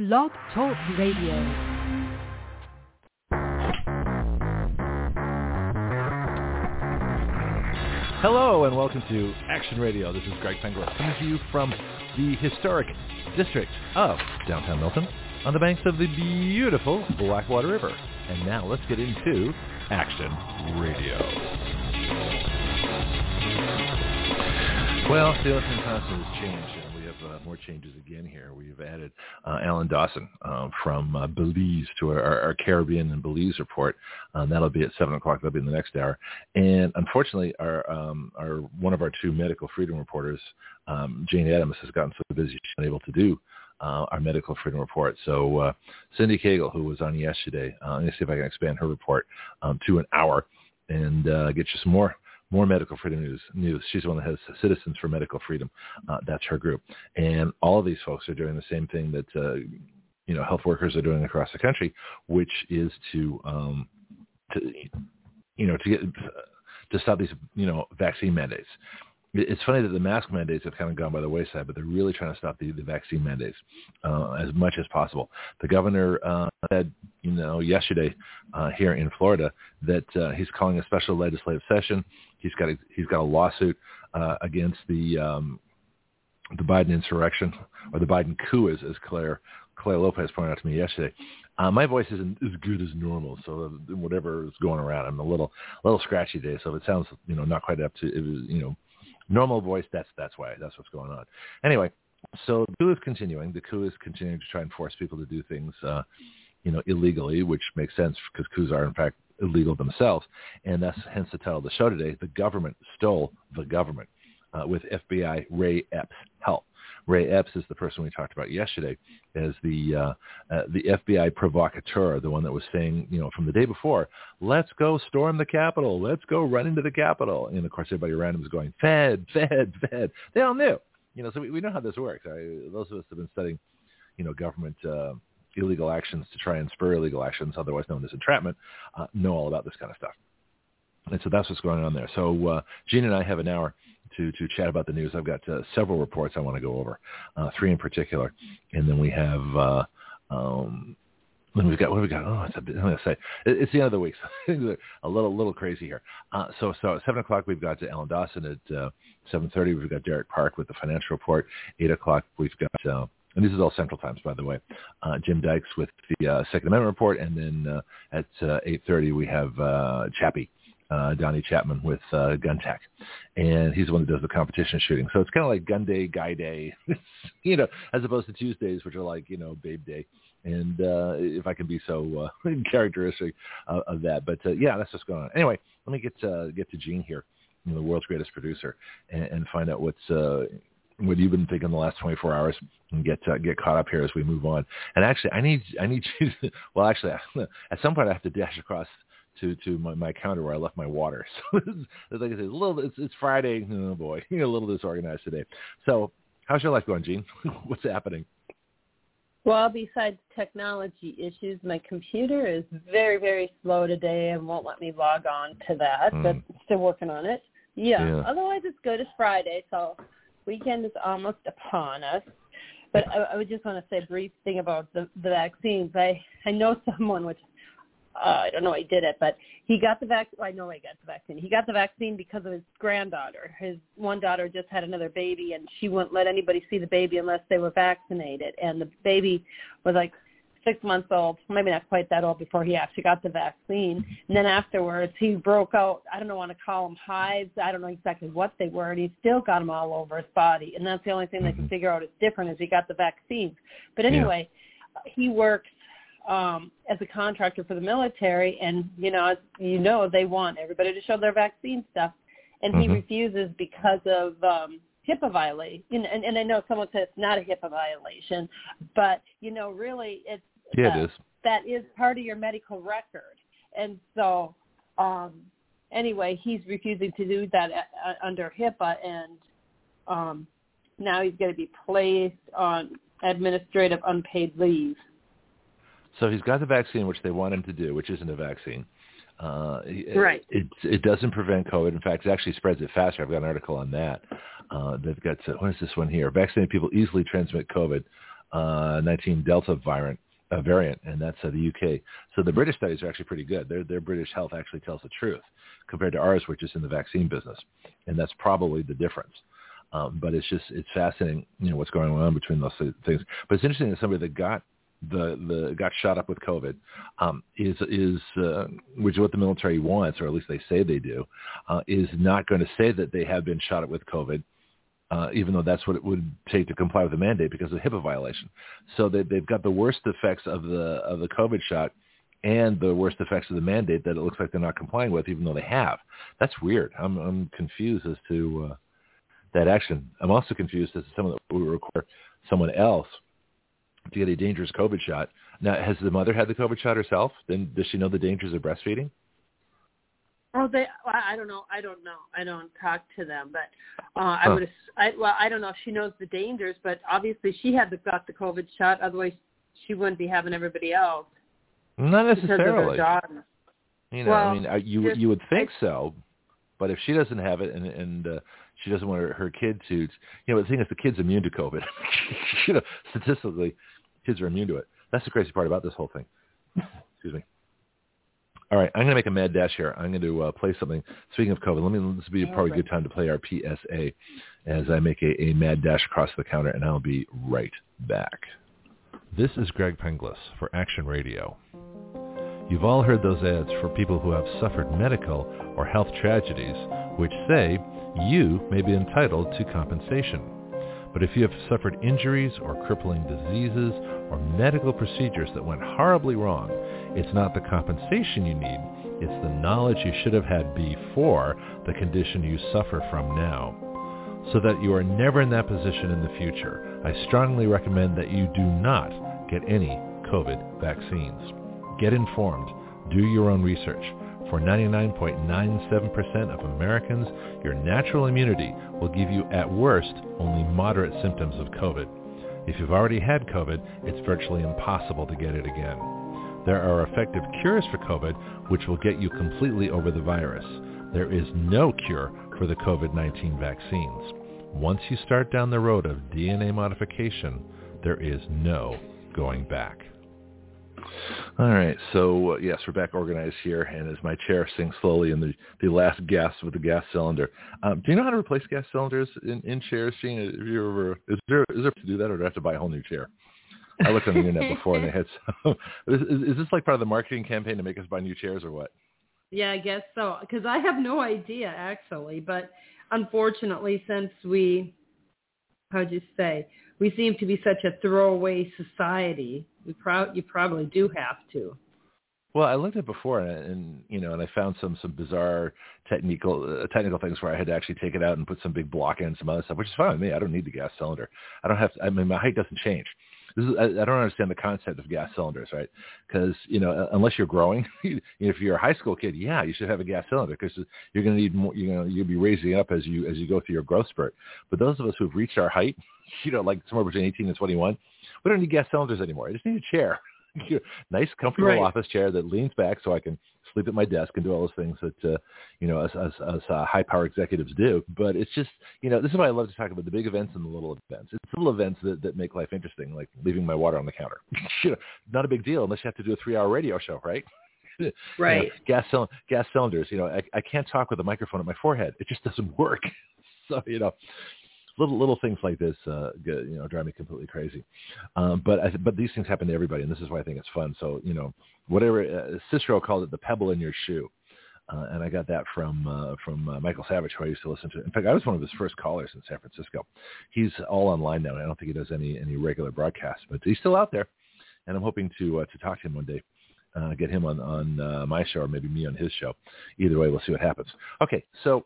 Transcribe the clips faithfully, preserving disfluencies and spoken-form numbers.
Blog Talk Radio. Hello and welcome to Action Radio. This is Greg Penglis coming to you from the historic district of downtown Milton on the banks of the beautiful Blackwater River. And now let's get into Action Radio. Well, the listening constant has changed, and we have uh, more changes again here. We've added uh, Alan Dawson uh, from uh, Belize to our, our Caribbean and Belize report. Um, that'll be at seven o'clock. That'll be in the next hour. And unfortunately, our, um, our one of our two medical freedom reporters, um, Jane Adams, has gotten so busy she's unable to do uh, our medical freedom report. So uh, Cindy Cagle, who was on yesterday, uh, let me see if I can expand her report um, to an hour and uh, get you some more More medical freedom news. News. She's the one that has Citizens for Medical Freedom. Uh, that's her group, and all of these folks are doing the same thing that uh, you know health workers are doing across the country, which is to um, to you know to get to stop these you know vaccine mandates. It's funny that the mask mandates have kind of gone by the wayside, but they're really trying to stop the, the vaccine mandates uh, as much as possible. The governor uh, said, you know, yesterday uh, here in Florida that uh, he's calling a special legislative session. He's got a, he's got a lawsuit uh, against the um, the Biden insurrection or the Biden coup, as, as Claire Claire Lopez pointed out to me yesterday. Uh, my voice isn't as good as normal, so whatever is going around, I'm a little a little scratchy today. So if it sounds you know not quite up to it was, you know. normal voice, that's that's why, that's what's going on. Anyway, so the coup is continuing. The coup is continuing to try and force people to do things, uh, you know, illegally, which makes sense because coups are, in fact, illegal themselves. And that's hence the title of the show today, The Government Stole the Government, uh, with F B I Ray Epps' help. Ray Epps is the person we talked about yesterday as the uh, uh, the F B I provocateur, the one that was saying, you know, from the day before, let's go storm the Capitol, let's go run into the Capitol. And, of course, everybody around him was going, Fed, Fed, Fed. They all knew. You know, so we, we know how this works. I, those of us have been studying, you know, government uh, illegal actions to try and spur illegal actions, otherwise known as entrapment, uh, know all about this kind of stuff. And so that's what's going on there. So uh, Gene and I have an hour to, to chat about the news. I've got uh, several reports I want to go over, uh, three in particular. And then we have, uh, um, then we've got, what have we got? Oh, it's a bit, I'm going to say, it, it's the end of the week. So a little little crazy here. Uh, so so at seven o'clock, we've got Alan Dawson. At uh, seven thirty, we've got Derek Park with the financial report. eight o'clock, we've got, uh, and this is all Central Times, by the way, uh, Jim Dykes with the uh, Second Amendment report. And then uh, at uh, eight thirty, we have uh, Chappie. Uh, Donnie Chapman with uh, Gun Tech, and he's the one that does the competition shooting. So it's kind of like Gun Day, Guy Day, you know, as opposed to Tuesdays, which are like, you know, Babe Day. And uh, if I can be so uh, characteristic of, of that. But, uh, yeah, that's what's going on. Anyway, let me get, uh, get to Gene here, you know, the world's greatest producer, and, and find out what's uh, what you've been thinking the last twenty-four hours and get uh, get caught up here as we move on. And actually, I need, I need you to, well, actually, at some point I have to dash across to to my, my counter where I left my water. So it's, like I said, a little, it's, it's Friday. Oh boy, you're a little disorganized today. So how's your life going, Gene? What's happening? Well, besides technology issues, my computer is very, very slow today and won't let me log on to that, mm. but still working on it. Yeah. yeah. Otherwise, it's good. It's Friday, so weekend is almost upon us. But I, I would just want to say a brief thing about the, the vaccines. I, I know someone, which Uh, I don't know how he did it, but he got the vaccine. Well, I know he got the vaccine. He got the vaccine because of his granddaughter. His one daughter just had another baby, and she wouldn't let anybody see the baby unless they were vaccinated. And the baby was like six months old, maybe not quite that old, before he actually got the vaccine. And then afterwards, he broke out, I don't know, want to call them hives. I don't know exactly what they were, and he still got them all over his body. And that's the only thing they can figure out is different is he got the vaccine. But anyway, yeah. he works um, as a contractor for the military, and, you know, as you know, they want everybody to show their vaccine stuff, and mm-hmm. he refuses because of um, HIPAA violation. And, and I know someone said it's not a HIPAA violation, but, you know, really it's yeah, uh, it is. that is part of your medical record. And so, um, anyway, he's refusing to do that uh, under HIPAA, and um, now he's going to be placed on administrative unpaid leave. So he's got the vaccine, which they want him to do, which isn't a vaccine. Uh, right. It, it it doesn't prevent COVID. In fact, it actually spreads it faster. I've got an article on that. Uh, they've got, what is this one here? Vaccinated people easily transmit COVID uh, nineteen Delta variant, uh, variant, and that's uh, the U K. So the British studies are actually pretty good. Their their British health actually tells the truth compared to ours, which is in the vaccine business, and that's probably the difference. Um, but it's just it's fascinating, you know, what's going on between those things. But it's interesting that somebody that got the the got shot up with COVID um, is is uh, which is what the military wants, or at least they say they do, uh, is not going to say that they have been shot up with COVID, uh, even though that's what it would take to comply with the mandate because of HIPAA violation. So they, they've got the worst effects of the of the COVID shot and the worst effects of the mandate that it looks like they're not complying with, even though they have. That's weird. I'm I'm confused as to uh, that action. I'm also confused as to someone that would require someone else to get a dangerous COVID shot. Now, has the mother had the COVID shot herself? Then does she know the dangers of breastfeeding? Oh, they. I don't know. I don't know. I don't talk to them, but uh, I huh. would. I, well, I don't know if she knows the dangers, but obviously she had the, got the COVID shot. Otherwise, she wouldn't be having everybody else. Not necessarily. You know, well, I mean, you just, you would think I, so, but if she doesn't have it and and uh, she doesn't want her, her kid to, you know, the thing is the kid's immune to COVID. You know, statistically, kids are immune to it. That's the crazy part about this whole thing. Excuse me. All right, I'm going to make a mad dash here. I'm going to uh, play something. Speaking of COVID, let me. This would be probably a good time to play our P S A as I make a, a mad dash across the counter, and I'll be right back. This is Greg Penglis for Action Radio. You've all heard those ads for people who have suffered medical or health tragedies, which say you may be entitled to compensation. But if you have suffered injuries or crippling diseases or medical procedures that went horribly wrong, it's not the compensation you need, it's the knowledge you should have had before the condition you suffer from now. So that you are never in that position in the future, I strongly recommend that you do not get any COVID vaccines. Get informed. Do your own research. For ninety-nine point nine seven percent of Americans, your natural immunity will give you, at worst, only moderate symptoms of COVID. If you've already had COVID, it's virtually impossible to get it again. There are effective cures for COVID, which will get you completely over the virus. There is no cure for the COVID nineteen vaccines. Once you start down the road of D N A modification, there is no going back. All right, so uh, yes, we're back organized here, and as my chair sinks slowly in the, the last gas with the gas cylinder. Um, do you know how to replace gas cylinders in, in chairs, Gene? Have you ever, is there is there to do that, or do I have to buy a whole new chair? I looked on the internet before, and they had some. is, is this like part of the marketing campaign to make us buy new chairs, or what? Yeah, I guess so, because I have no idea, actually. But unfortunately, since we, how'd you say, we seem to be such a throwaway society, we pro- you probably do have to. Well, I looked at it before, and, and you know, and I found some some bizarre technical uh, technical things where I had to actually take it out and put some big block in and some other stuff, which is fine with me. I don't need the gas cylinder. I don't have to, I mean, my height doesn't change. This is, I, I don't understand the concept of gas cylinders, right? Because, you know, unless you're growing, if you're a high school kid, yeah, you should have a gas cylinder because you're going to need more, you know, you'll be raising up as you as you go through your growth spurt. But those of us who've reached our height, you know, like somewhere between eighteen and twenty-one, we don't need gas cylinders anymore. I just need a chair. Nice, comfortable right. office chair that leans back so I can sleep at my desk and do all those things that, uh, you know, us, us, us uh, high-power executives do. But it's just, you know, this is why I love to talk about the big events and the little events. It's the little events that, that make life interesting, like leaving my water on the counter. You know, not a big deal unless you have to do a three-hour radio show, right? Right. You know, gas, cyl- gas cylinders, you know, I, I can't talk with a microphone at my forehead. It just doesn't work. So, you know. Little little things like this, uh, you know, drive me completely crazy. Um, but I, but these things happen to everybody, and this is why I think it's fun. So, you know, whatever uh, Cicero called it, the pebble in your shoe, uh, and I got that from uh, from uh, Michael Savage, who I used to listen to. In fact, I was one of his first callers in San Francisco. He's all online now. I don't think he does any any regular broadcasts, but he's still out there, and I'm hoping to uh, to talk to him one day. Uh, get him on on uh, my show, or maybe me on his show. Either way, we'll see what happens. Okay, so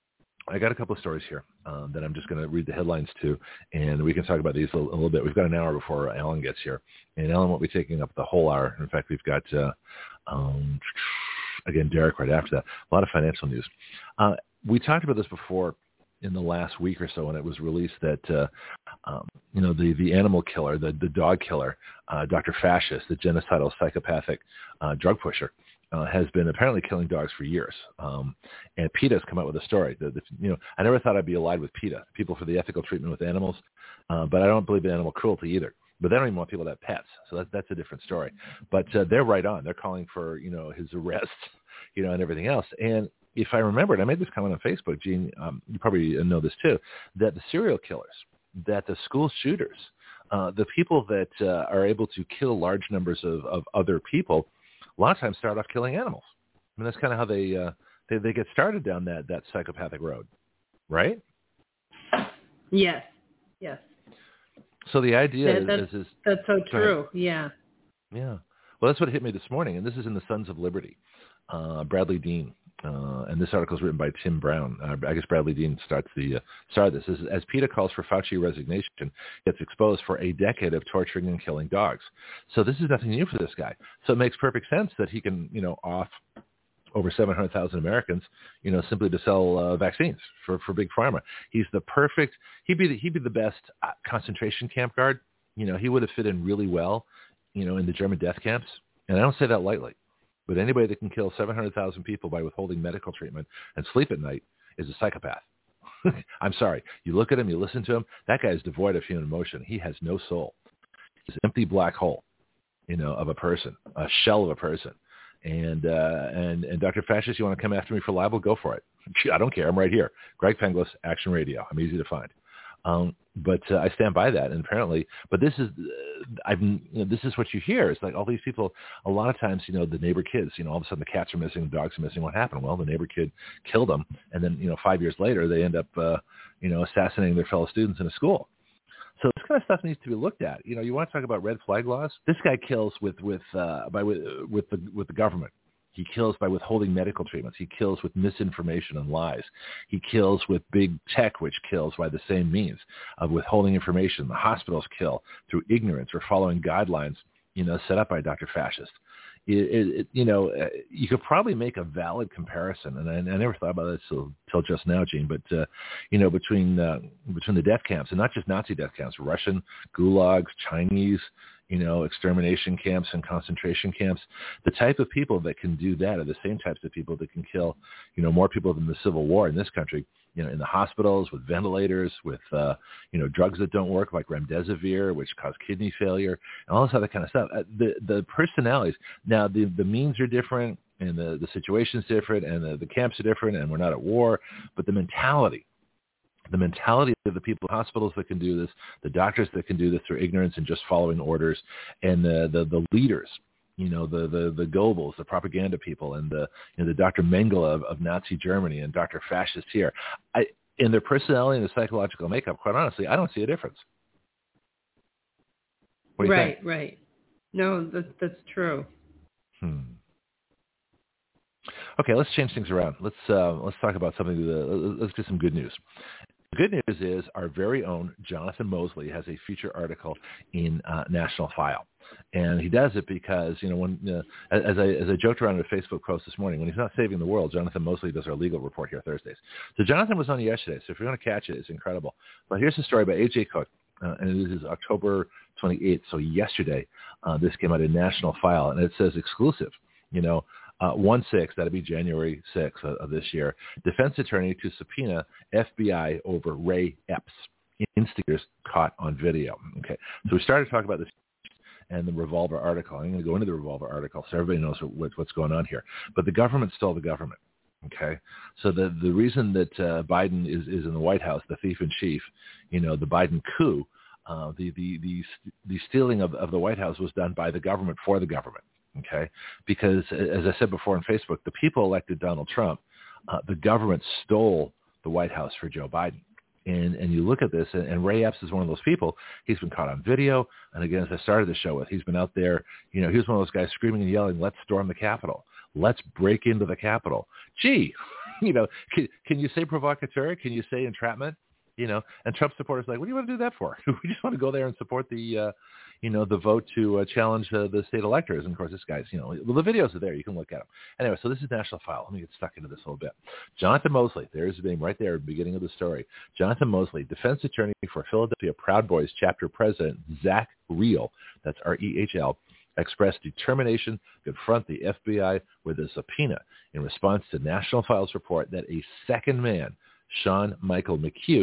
I got a couple of stories here um, that I'm just going to read the headlines to, and we can talk about these a little, a little bit. We've got an hour before Alan gets here, and Alan won't be taking up the whole hour. In fact, we've got, uh, um, again, Derek right after that. A lot of financial news. Uh, we talked about this before in the last week or so when it was released that, uh, um, you know, the, the animal killer, the, the dog killer, uh, Doctor Fascist, the genocidal psychopathic uh, drug pusher, Uh, has been apparently killing dogs for years. Um, and PETA's come out with a story. The, the, you know, I never thought I'd be allied with PETA, People for the Ethical Treatment with Animals, uh, but I don't believe in animal cruelty either. But they don't even want people to have pets, so that, that's a different story. But uh, they're right on. They're calling for, you know, his arrest, you know, and everything else. And if I remember it, I made this comment on Facebook, Gene, um, you probably know this too, that the serial killers, that the school shooters, uh, the people that uh, are able to kill large numbers of, of other people, a lot of times start off killing animals. I mean, that's kind of how they, uh, they they get started down that, that psychopathic road, right? Yes, yes. So the idea that, is, is, is... That's so true, yeah. Yeah. Well, that's what hit me this morning, and this is in the Sons of Liberty. Uh, Bradley Dean, uh, and this article is written by Tim Brown. Uh, I guess Bradley Dean starts the uh, start of this. This is, as PETA calls for Fauci resignation, gets exposed for a decade of torturing and killing dogs. So this is nothing new for this guy. So it makes perfect sense that he can, you know, off over seven hundred thousand Americans, you know, simply to sell uh, vaccines for, for Big Pharma. He's the perfect, he'd be the, he'd be the best uh, concentration camp guard. You know, he would have fit in really well, you know, in the German death camps. And I don't say that lightly, but anybody that can kill seven hundred thousand people by withholding medical treatment and sleep at night is a psychopath. I'm sorry. You look at him, you listen to him, that guy is devoid of human emotion. He has no soul. He's an empty black hole, you know, of a person, a shell of a person. And, uh, and, and Doctor Fascist, you want to come after me for libel? Go for it. I don't care. I'm right here. Greg Penglis, Action Radio. I'm easy to find. Um, but uh, I stand by that. And apparently, but this is, uh, I've, you know, this is what you hear. It's like all these people, a lot of times, you know, the neighbor kids, you know, all of a sudden the cats are missing, the dogs are missing. What happened? Well, the neighbor kid killed them. And then, you know, five years later, they end up, uh, you know, assassinating their fellow students in a school. So this kind of stuff needs to be looked at. You know, you want to talk about red flag laws? This guy kills with with uh, by with, with the with the government. He kills by withholding medical treatments. He kills with misinformation and lies. He kills with big tech, which kills by the same means of withholding information. The hospitals kill through ignorance or following guidelines, you know, set up by Doctor Fascist. It, it, you know, you could probably make a valid comparison, and I, I never thought about this till, till just now, Gene. But uh, you know, between uh, between the death camps, and not just Nazi death camps, Russian gulags, Chinese, you know, extermination camps and concentration camps, the type of people that can do that are the same types of people that can kill, you know, more people than the Civil War in this country. You know, in the hospitals with ventilators, with, uh, you know, drugs that don't work like remdesivir, which cause kidney failure, and all this other kind of stuff. Uh, the the personalities, now the, the means are different, and the, the situation's different, and the, the camps are different, and we're not at war, but the mentality, the mentality of the people in hospitals that can do this, the doctors that can do this through ignorance and just following orders, and the, the, the leaders, you know, the, the, the Goebbels, the propaganda people, and the, you know, the Doctor Mengele of, of Nazi Germany and Doctor Fascist here. I, in their personality and their psychological makeup, quite honestly, I don't see a difference. What do you right, think? Right. No, that, that's true. Hmm. Okay, let's change things around. Let's uh, let's talk about something. To, let's get some good news. The good news is our very own Jonathan Mosley has a feature article in uh, National File. And he does it because, you know, when uh, as I as I joked around in a Facebook post this morning, when he's not saving the world, Jonathan Mosley does our legal report here Thursdays. So Jonathan was on yesterday, so if you're going to catch it, it's incredible. But here's the story by A J Cook, uh, and it is October twenty-eighth, so yesterday. Uh, this came out in National File, and it says exclusive, you know, uh, one six, that'd be January sixth of, of this year, defense attorney to subpoena F B I over Ray Epps, instigators caught on video. Okay, so we started talking about this and the Revolver article. I'm going to go into the Revolver article so everybody knows what, what's going on here. But the government's still the government, okay? So the the reason that uh, Biden is, is in the White House, the thief in chief, you know, the Biden coup, uh, the, the, the, the stealing of, of the White House was done by the government for the government, okay? Because, as I said before on Facebook, the people elected Donald Trump. Uh, the government stole the White House for Joe Biden. And and you look at this, and, and Ray Epps is one of those people. He's been caught on video. And again, as I started the show with, he's been out there. You know, he was one of those guys screaming and yelling, "Let's storm the Capitol. Let's break into the Capitol." Gee, you know, can, can you say provocateur? Can you say entrapment? You know, and Trump supporters are like, what do you want to do that for? We just want to go there and support the, uh, you know, the vote to uh, challenge uh, the state electors. And of course, this guy's, you know, well, the videos are there. You can look at them. Anyway, so this is National File. Let me get stuck into this a little bit. Jonathan Mosley, there's his name right there at the beginning of the story. Jonathan Mosley, defense attorney for Philadelphia Proud Boys chapter president Zach Reel, that's R E H L, expressed determination to confront the F B I with a subpoena in response to National File's report that a second man, Sean Michael McHugh,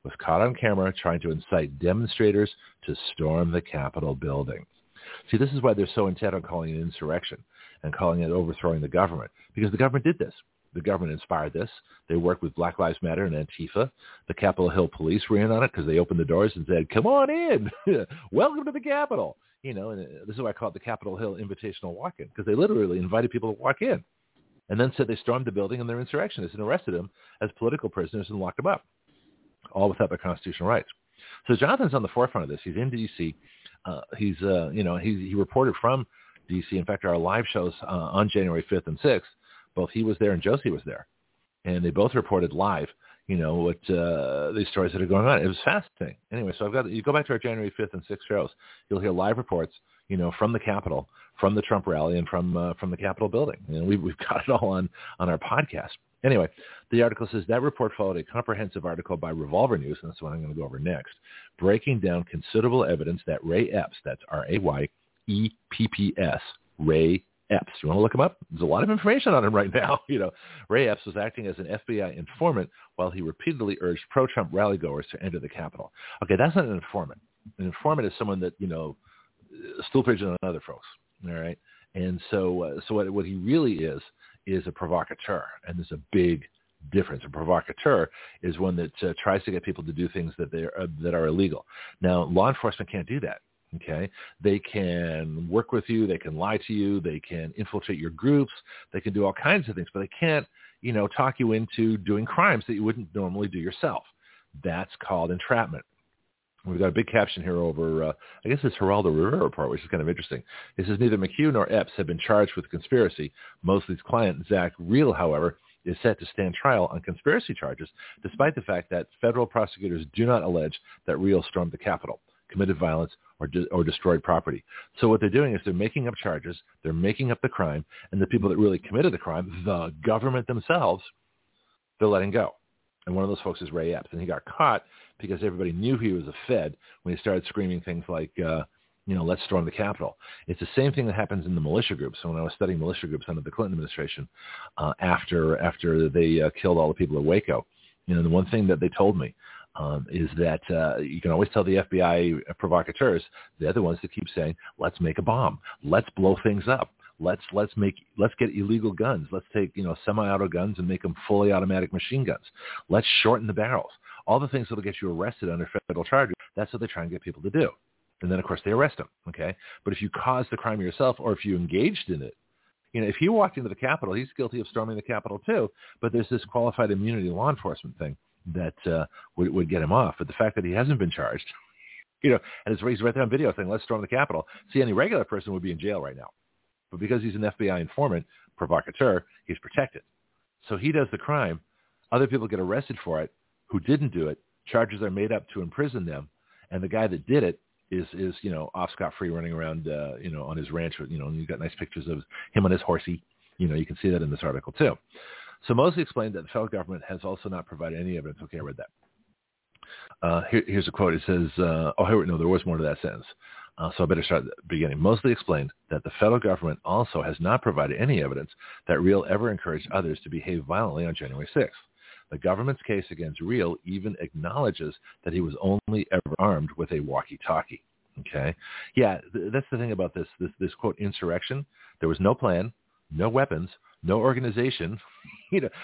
was caught on camera trying to incite demonstrators to storm the Capitol building. See, this is why they're so intent on calling it insurrection and calling it overthrowing the government, because the government did this. The government inspired this. They worked with Black Lives Matter and Antifa. The Capitol Hill police were in on it because they opened the doors and said, come on in. Welcome to the Capitol. You know, and this is why I call it the Capitol Hill Invitational Walk-In, because they literally invited people to walk in and then said they stormed the building and they're insurrectionists and arrested them as political prisoners and locked them up, all without their constitutional rights. So Jonathan's on the forefront of this. He's in D C. Uh, he's, uh, you know, he, he reported from D C. In fact, our live shows uh, on January fifth and sixth, both he was there and Josie was there. And they both reported live, you know, what uh, these stories that are going on. It was fascinating. Anyway, so I've got, you go back to our January fifth and sixth shows, you'll hear live reports, you know, from the Capitol, from the Trump rally, and from uh, from the Capitol building. And we, we've got it all on, on our podcast. Anyway, the article says that report followed a comprehensive article by Revolver News, and that's what I'm going to go over next, breaking down considerable evidence that Ray Epps, that's R A Y E P P S, Ray Epps. You want to look him up? There's a lot of information on him right now. You know, Ray Epps was acting as an F B I informant while he repeatedly urged pro-Trump rally-goers to enter the Capitol. Okay, that's not an informant. An informant is someone that, you know, stool pigeon on other folks. All right, and so uh, so what what he really is is a provocateur, and there's a big difference. A provocateur is one that uh, tries to get people to do things that they uh, that are illegal. Now, law enforcement can't do that. Okay, they can work with you, they can lie to you, they can infiltrate your groups, they can do all kinds of things, but they can't, you know, talk you into doing crimes that you wouldn't normally do yourself. That's called entrapment. We've got a big caption here over, uh, I guess it's Geraldo Rivera report, which is kind of interesting. It says neither McHugh nor Epps have been charged with conspiracy. Mosley's client, Zach Real, however, is set to stand trial on conspiracy charges, despite the fact that federal prosecutors do not allege that Real stormed the Capitol, committed violence, or, de- or destroyed property. So what they're doing is they're making up charges, they're making up the crime, and the people that really committed the crime, the government themselves, they're letting go. And one of those folks is Ray Epps, and he got caught because everybody knew he was a Fed when he started screaming things like, uh, you know, let's storm the Capitol. It's the same thing that happens in the militia groups. So when I was studying militia groups under the Clinton administration, uh, after after they uh, killed all the people at Waco, you know, the one thing that they told me um, is that uh, you can always tell the F B I provocateurs, they're the ones that keep saying, let's make a bomb, let's blow things up. Let's let's make let's get illegal guns. Let's take, you know, semi-auto guns and make them fully automatic machine guns. Let's shorten the barrels. All the things that will get you arrested under federal charges. That's what they try and get people to do. And then of course they arrest them. Okay, but if you caused the crime yourself, or if you engaged in it, you know, if he walked into the Capitol, he's guilty of storming the Capitol too. But there's this qualified immunity law enforcement thing that uh, would would get him off. But the fact that he hasn't been charged, you know, and he's right there on video saying, "Let's storm the Capitol." See, any regular person would be in jail right now. But because he's an F B I informant, provocateur, he's protected. So he does the crime. Other people get arrested for it who didn't do it. Charges are made up to imprison them. And the guy that did it is, is you know, off scot-free running around, uh, you know, on his ranch. You know, and you've got nice pictures of him on his horsey. You know, you can see that in this article too. So Mosley explained that the federal government has also not provided any evidence. Okay, I read that. Uh, here, here's a quote. It says, uh, oh, here, no, there was more to that sentence. Uh, so I better start at the beginning. Mosley explained that the federal government also has not provided any evidence that Real ever encouraged others to behave violently on January sixth. The government's case against Real even acknowledges that he was only ever armed with a walkie-talkie. Okay? Yeah, th- that's the thing about this, this, this, quote, insurrection. There was no plan, no weapons, no organization. You know,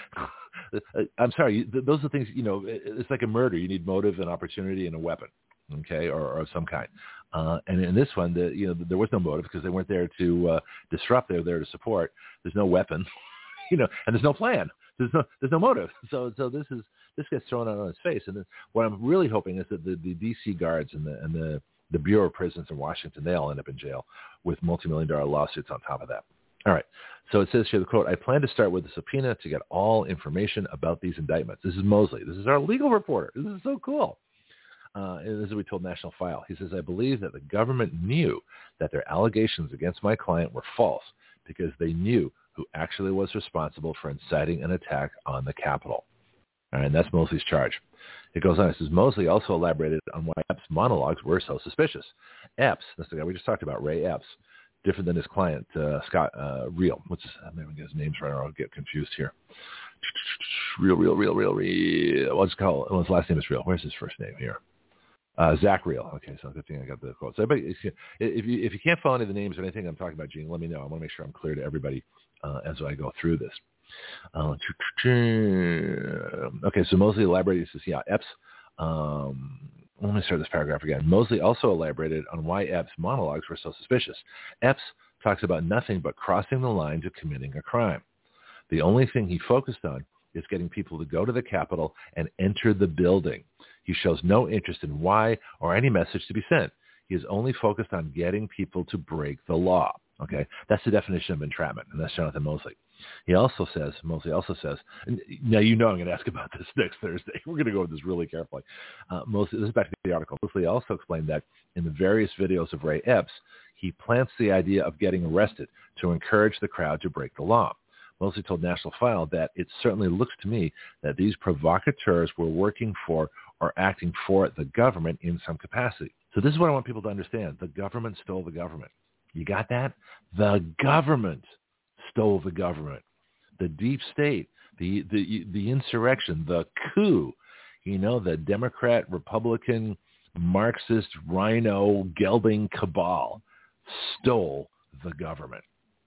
I'm sorry, those are things, you know, it's like a murder. You need motive and opportunity and a weapon. Okay, or, or of some kind. Uh, and in this one, the, you know, there was no motive because they weren't there to uh, disrupt. They were there to support. There's no weapon, you know, and there's no plan. There's no there's no motive. So so this is this gets thrown out on its face. And then what I'm really hoping is that the, the D C guards and the and the, the Bureau of Prisons in Washington, they all end up in jail with multi-million dollar lawsuits on top of that. All right. So it says here, the quote, I plan to start with a subpoena to get all information about these indictments. This is Mosley. This is our legal reporter. This is so cool. Uh, and this is what we told National File. He says, I believe that the government knew that their allegations against my client were false because they knew who actually was responsible for inciting an attack on the Capitol. All right, and that's Mosley's charge. It goes on. It says, Mosley also elaborated on why Epps' monologues were so suspicious. Epps, that's the guy we just talked about, Ray Epps, different than his client, uh, Scott uh, Real. What's his, I'm going to get his names right or I'll get confused here. real, real, real, real, real. What's it called? Well, his last name is Real. Where's his first name here? Uh, Zach Real. Okay, so good thing I got the quote. So everybody, if you if you can't follow any of the names or anything I'm talking about, Gene, let me know. I want to make sure I'm clear to everybody uh, as I go through this. Uh, okay, so Mosley elaborated. He says, yeah, Epps. Um, let me start this paragraph again. Mosley also elaborated on why Epps' monologues were so suspicious. Epps talks about nothing but crossing the line to committing a crime. The only thing he focused on is getting people to go to the Capitol and enter the building. He shows no interest in why or any message to be sent. He is only focused on getting people to break the law. Okay, that's the definition of entrapment, and that's Jonathan Mosley. He also says, Mosley also says, and now you know I'm going to ask about this next Thursday. We're going to go over this really carefully. Uh, Mosley, this is back to the article. Mosley also explained that in the various videos of Ray Epps, he plants the idea of getting arrested to encourage the crowd to break the law. Mosley told National File that it certainly looks to me that these provocateurs were working for or acting for the government in some capacity. So this is what I want people to understand. The government stole the government. You got that? The government stole the government. The deep state, the, the, the insurrection, the coup, you know, the Democrat, Republican, Marxist, rhino, gelding cabal stole the government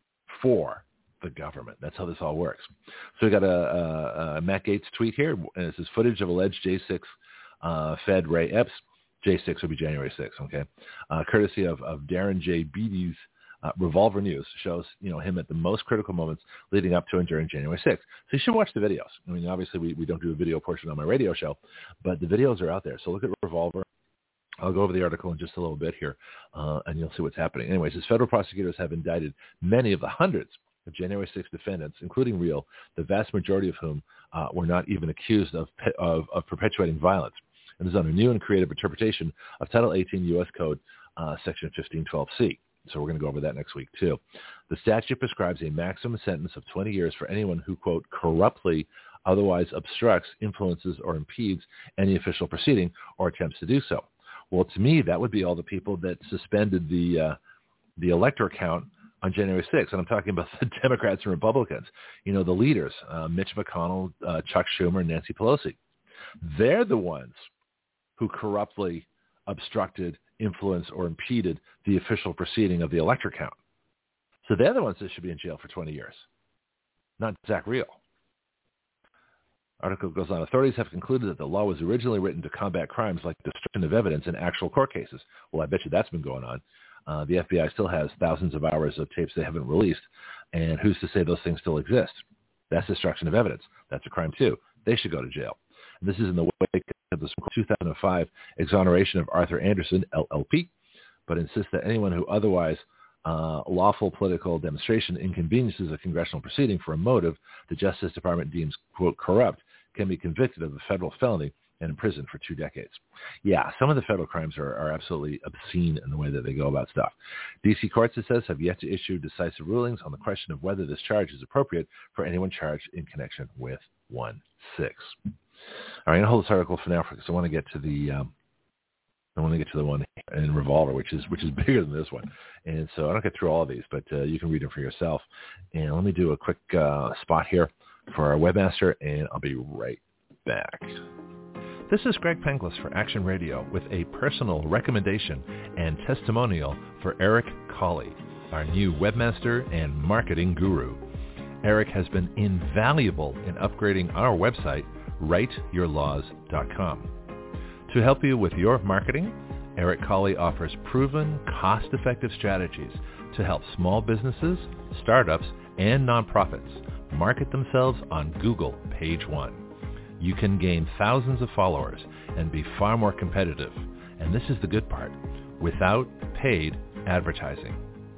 for the government. That's how this all works. So we got a, a, a Matt Gaetz tweet here, and this is footage of alleged J six uh, Fed Ray Epps. J six will be January sixth, okay? Uh, courtesy of, of Darren J. Beatty's uh, Revolver News shows, you know, him at the most critical moments leading up to and during January sixth. So you should watch the videos. I mean, obviously we, we don't do a video portion on my radio show, but the videos are out there. So look at Revolver. I'll go over the article in just a little bit here, uh, and you'll see what's happening. Anyways, as federal prosecutors have indicted many of the hundreds of January sixth defendants, including Real, the vast majority of whom uh, were not even accused of, of, of perpetuating violence. And this is on a new and creative interpretation of Title eighteen U S Code, uh, Section fifteen twelve C. So we're going to go over that next week, too. The statute prescribes a maximum sentence of twenty years for anyone who, quote, corruptly otherwise obstructs, influences, or impedes any official proceeding or attempts to do so. Well, to me, that would be all the people that suspended the uh, the elector count on January sixth. And I'm talking about the Democrats and Republicans, you know, the leaders, uh, Mitch McConnell, uh, Chuck Schumer, Nancy Pelosi. They're the ones who corruptly obstructed, influenced, or impeded the official proceeding of the elector count. So they're the ones that should be in jail for twenty years, not Zach Real. Article goes on. Authorities have concluded that the law was originally written to combat crimes like destruction of evidence in actual court cases. Well, I bet you that's been going on. Uh, the F B I still has thousands of hours of tapes they haven't released, and who's to say those things still exist? That's destruction of evidence. That's a crime, too. They should go to jail. And this is in the wake of the two thousand five exoneration of Arthur Anderson, L L P, but insists that anyone who otherwise uh, lawful political demonstration inconveniences a congressional proceeding for a motive the Justice Department deems, quote, corrupt, can be convicted of a federal felony and imprisoned for two decades. Yeah, some of the federal crimes are, are absolutely obscene in the way that they go about stuff. D C courts, it says, have yet to issue decisive rulings on the question of whether this charge is appropriate for anyone charged in connection with one six. All right, I'm going to hold this article for now because I want to get to the um, I want to get to the one in Revolver, which is which is bigger than this one. And so I don't get through all of these, but uh, you can read them for yourself. And let me do a quick uh, spot here for our webmaster, and I'll be right back. This is Greg Penglis for Action Radio with a personal recommendation and testimonial for Eric Cawley, our new webmaster and marketing guru. Eric has been invaluable in upgrading our website, write your laws dot com. To help you with your marketing, Eric Cawley offers proven, cost-effective strategies to help small businesses, startups, and nonprofits market themselves on Google Page One. You can gain thousands of followers and be far more competitive, and this is the good part, without paid advertising.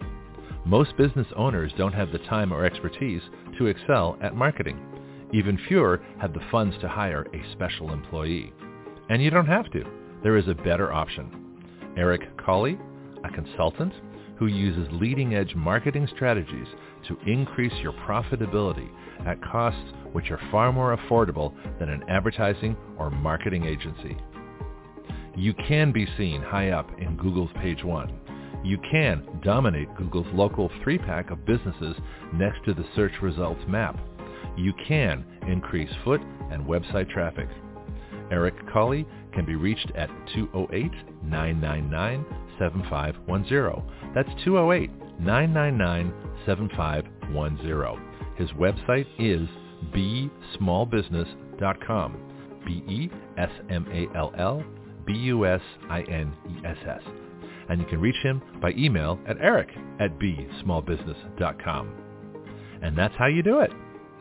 Most business owners don't have the time or expertise to excel at marketing. Even fewer have the funds to hire a special employee. And you don't have to. There is a better option. Eric Cawley, a consultant who uses leading-edge marketing strategies to increase your profitability at costs which are far more affordable than an advertising or marketing agency. You can be seen high up in Google's Page One. You can dominate Google's local three-pack of businesses next to the search results map. you can increase foot and website traffic. Eric Cawley can be reached at two oh eight, nine nine nine, seven five one zero. That's two oh eight, nine nine nine, seven five one zero. His website is b small business dot com. B E S M A L L B U S I N E S S. And you can reach him by email at eric at b small business dot com. And that's how you do it.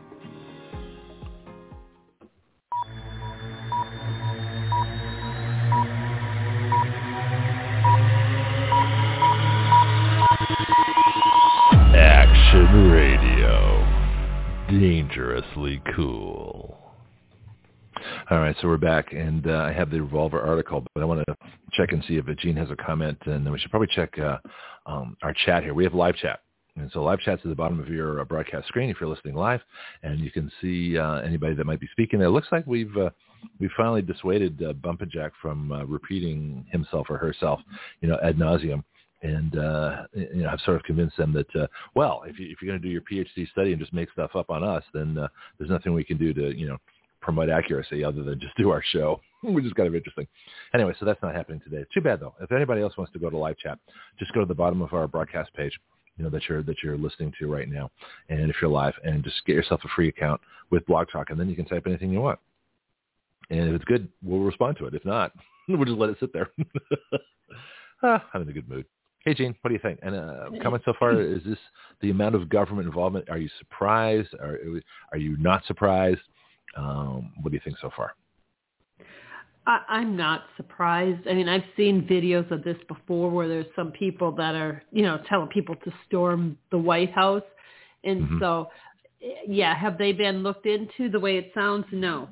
Action Radio. Dangerously cool. All right, so we're back, and uh, I have the Revolver article, but I want to check and see if Gene has a comment, and then we should probably check uh, um, our chat here. We have live chat, and so live chat's at the bottom of your uh, broadcast screen if you're listening live, and you can see uh, anybody that might be speaking there. It looks like we've uh, we finally dissuaded uh, Bumpin' Jack from uh, repeating himself or herself, you know, ad nauseum. And, uh, you know, I've sort of convinced them that, uh, well, if, you, if you're going to do your PhD study and just make stuff up on us, then uh, there's nothing we can do to, you know, promote accuracy other than just do our show, which is kind of interesting. Anyway, so that's not happening today. Too bad, though. If anybody else wants to go to live chat, just go to the bottom of our broadcast page, you know, that you're that you're listening to right now. And if you're live, and just get yourself a free account with Blog Talk, and then you can type anything you want. And if it's good, we'll respond to it. If not, we'll just let it sit there. ah, I'm in a good mood. Hey, Gene, what do you think? And uh, comment so far, is this the amount of government involvement? Are you surprised? Are, are you not surprised? Um, what do you think so far? I, I'm not surprised. I mean, I've seen videos of this before where there's some people that are, you know, telling people to storm the White House. And mm-hmm. so, yeah, have they been looked into the way it sounds? No.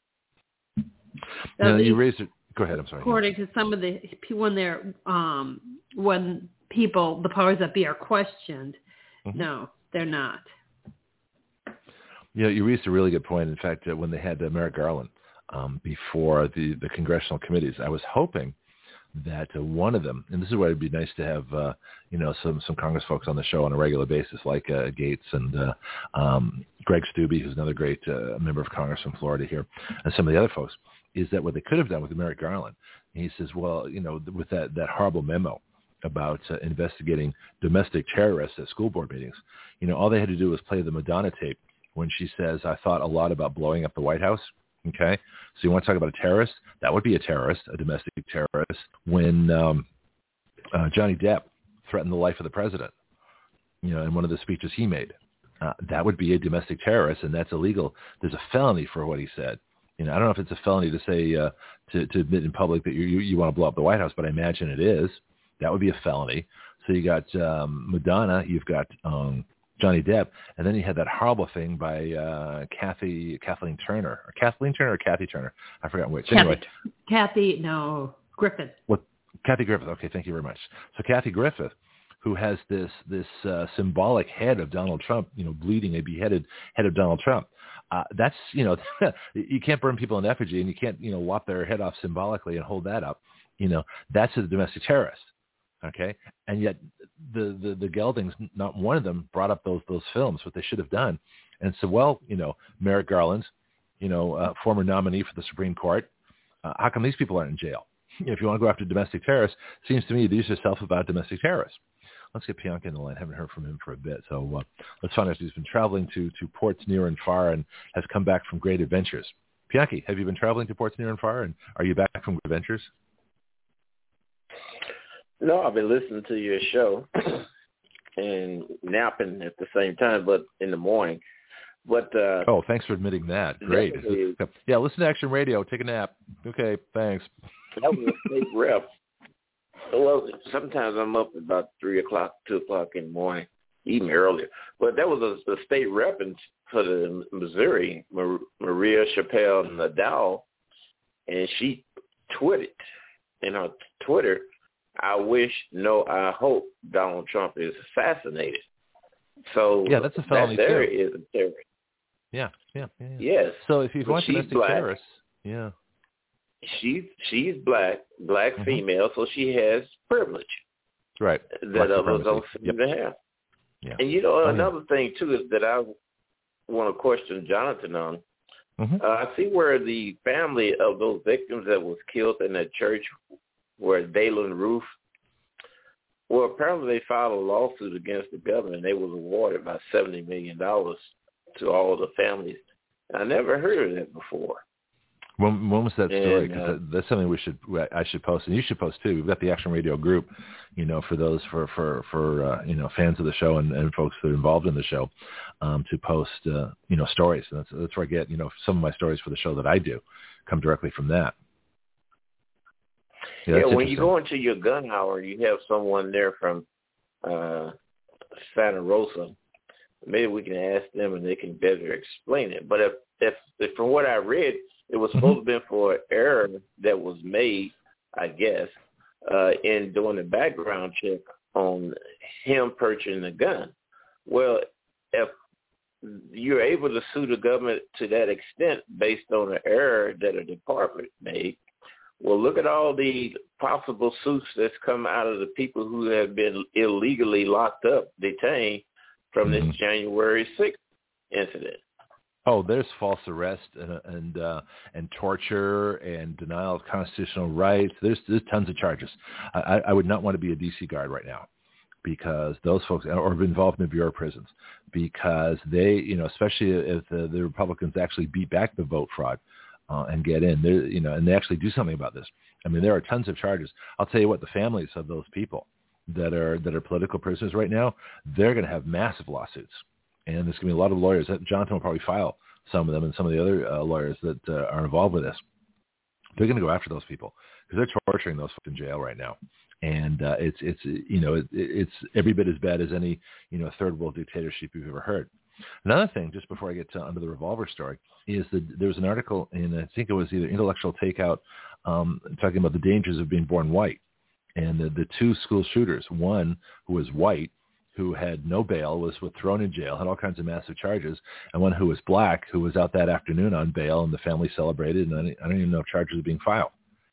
Now, you raised it. Go ahead. I'm sorry. According to some of the when they're um, when people, the powers that be, are questioned, mm-hmm. no, they're not. You know, you raised a really good point. In fact, uh, when they had uh, Merrick Garland um, before the, the congressional committees, I was hoping that uh, one of them, and this is why it'd be nice to have, uh, you know, some, some Congress folks on the show on a regular basis, like uh, Gates and uh, um, Greg Steube, who's another great uh, member of Congress from Florida here, and some of the other folks, is that what they could have done with Merrick Garland. And he says, well, you know, with that, that horrible memo about uh, investigating domestic terrorists at school board meetings, you know, all they had to do was play the Madonna tape when she says, I thought a lot about blowing up the White House. Okay. So you want to talk about a terrorist? That would be a terrorist, a domestic terrorist. When um, uh, Johnny Depp threatened the life of the president, you know, in one of the speeches he made, uh, that would be a domestic terrorist, and that's illegal. There's a felony for what he said. You know, I don't know if it's a felony to say, uh, to, to admit in public that you, you, you want to blow up the White House, but I imagine it is. That would be a felony. So you got um, Madonna, you've got um, Johnny Depp, and then you had that horrible thing by uh, Kathy, Kathleen Turner, or Kathleen Turner or Kathy Turner. I forgot which. Kathy, anyway. Kathy, no, Griffith. What? Kathy Griffith. Okay, thank you very much. So Kathy Griffith, who has this this uh, symbolic head of Donald Trump, you know, bleeding a beheaded head of Donald Trump. Uh, that's, you know, you can't burn people in effigy, and you can't, you know, lop their head off symbolically and hold that up. You know, that's a domestic terrorist. Okay. And yet the, the, the Geldings, not one of them brought up those, those films, what they should have done. And so, well, you know, Merrick Garland, you know, uh, former nominee for the Supreme Court, uh, how come these people aren't in jail? If you want to go after domestic terrorists, it seems to me these are self-avowed domestic terrorists. Let's get Pianka in the line. I haven't heard from him for a bit. So uh, let's find out if he's been traveling to, to ports near and far and has come back from great adventures. Pianki, have you been traveling to ports near and far, and are you back from great adventures? No, I've been listening to your show and napping at the same time, but in the morning. But uh, oh, thanks for admitting that. Great. Yeah, listen to Action Radio. Take a nap. Okay, thanks. That was a state rep. Well, sometimes I'm up about three o'clock, two o'clock in the morning, even earlier. But that was a, a state rep in, for the Missouri, Mar- Maria Chappelle Nadal, and she tweeted in her Twitter, I wish, no, I hope Donald Trump is assassinated. So yeah, that's a felony that there too. is a terrorist. Yeah, yeah, yeah, yeah. Yes. So if you want domestic terrorists, yeah. She's she's black, black mm-hmm. female, so she has privilege. Right. That others don't seem yep. to have. Yeah. And you know, oh, another yeah. thing too is that I want to question Jonathan on. Mm-hmm. Uh, I see where the family of those victims that was killed in that church, where Dayland Roof, well, apparently they filed a lawsuit against the government. They was awarded about seventy million dollars to all the families. I never heard of that before. When, when was that story? Because uh, that, that's something we should I should post, and you should post too. We've got the Action Radio group, you know, for those for for for uh, you know, fans of the show and, and folks that are involved in the show, um, to post uh, you know, stories. And that's that's where I get, you know, some of my stories for the show that I do come directly from that. Yeah, yeah, when you go into your gun hour, you have someone there from uh, Santa Rosa. Maybe we can ask them and they can better explain it. But if, if, if from what I read, it was supposed mm-hmm. to be for an error that was made, I guess, uh, in doing the background check on him purchasing a gun. Well, if you're able to sue the government to that extent based on an error that a department made, well, look at all the possible suits that's come out of the people who have been illegally locked up, detained from this mm-hmm. January sixth incident. Oh, there's false arrest and and, uh, and torture and denial of constitutional rights. There's there's tons of charges. I, I would not want to be a D C guard right now, because those folks, or involved in the Bureau of Prisons, because they, you know, especially if the, the Republicans actually beat back the vote fraud uh, and get in, they, you know, and they actually do something about this. I mean, there are tons of charges. I'll tell you what, the families of those people that are that are political prisoners right now, they're going to have massive lawsuits. And there's going to be a lot of lawyers. Jonathan will probably file some of them, and some of the other uh, lawyers that uh, are involved with this. They're going to go after those people because they're torturing those folks in jail right now. And uh, it's, it's you know, it, it's every bit as bad as any, you know, third world dictatorship you've ever heard. Another thing, just before I get to under the revolver story, is that there was an article in, I think it was either Intellectual Takeout, um, talking about the dangers of being born white. And the, the two school shooters, one who was white, who had no bail, was thrown in jail, had all kinds of massive charges, and one who was black, who was out that afternoon on bail, and the family celebrated, and I don't even know if charges are being filed.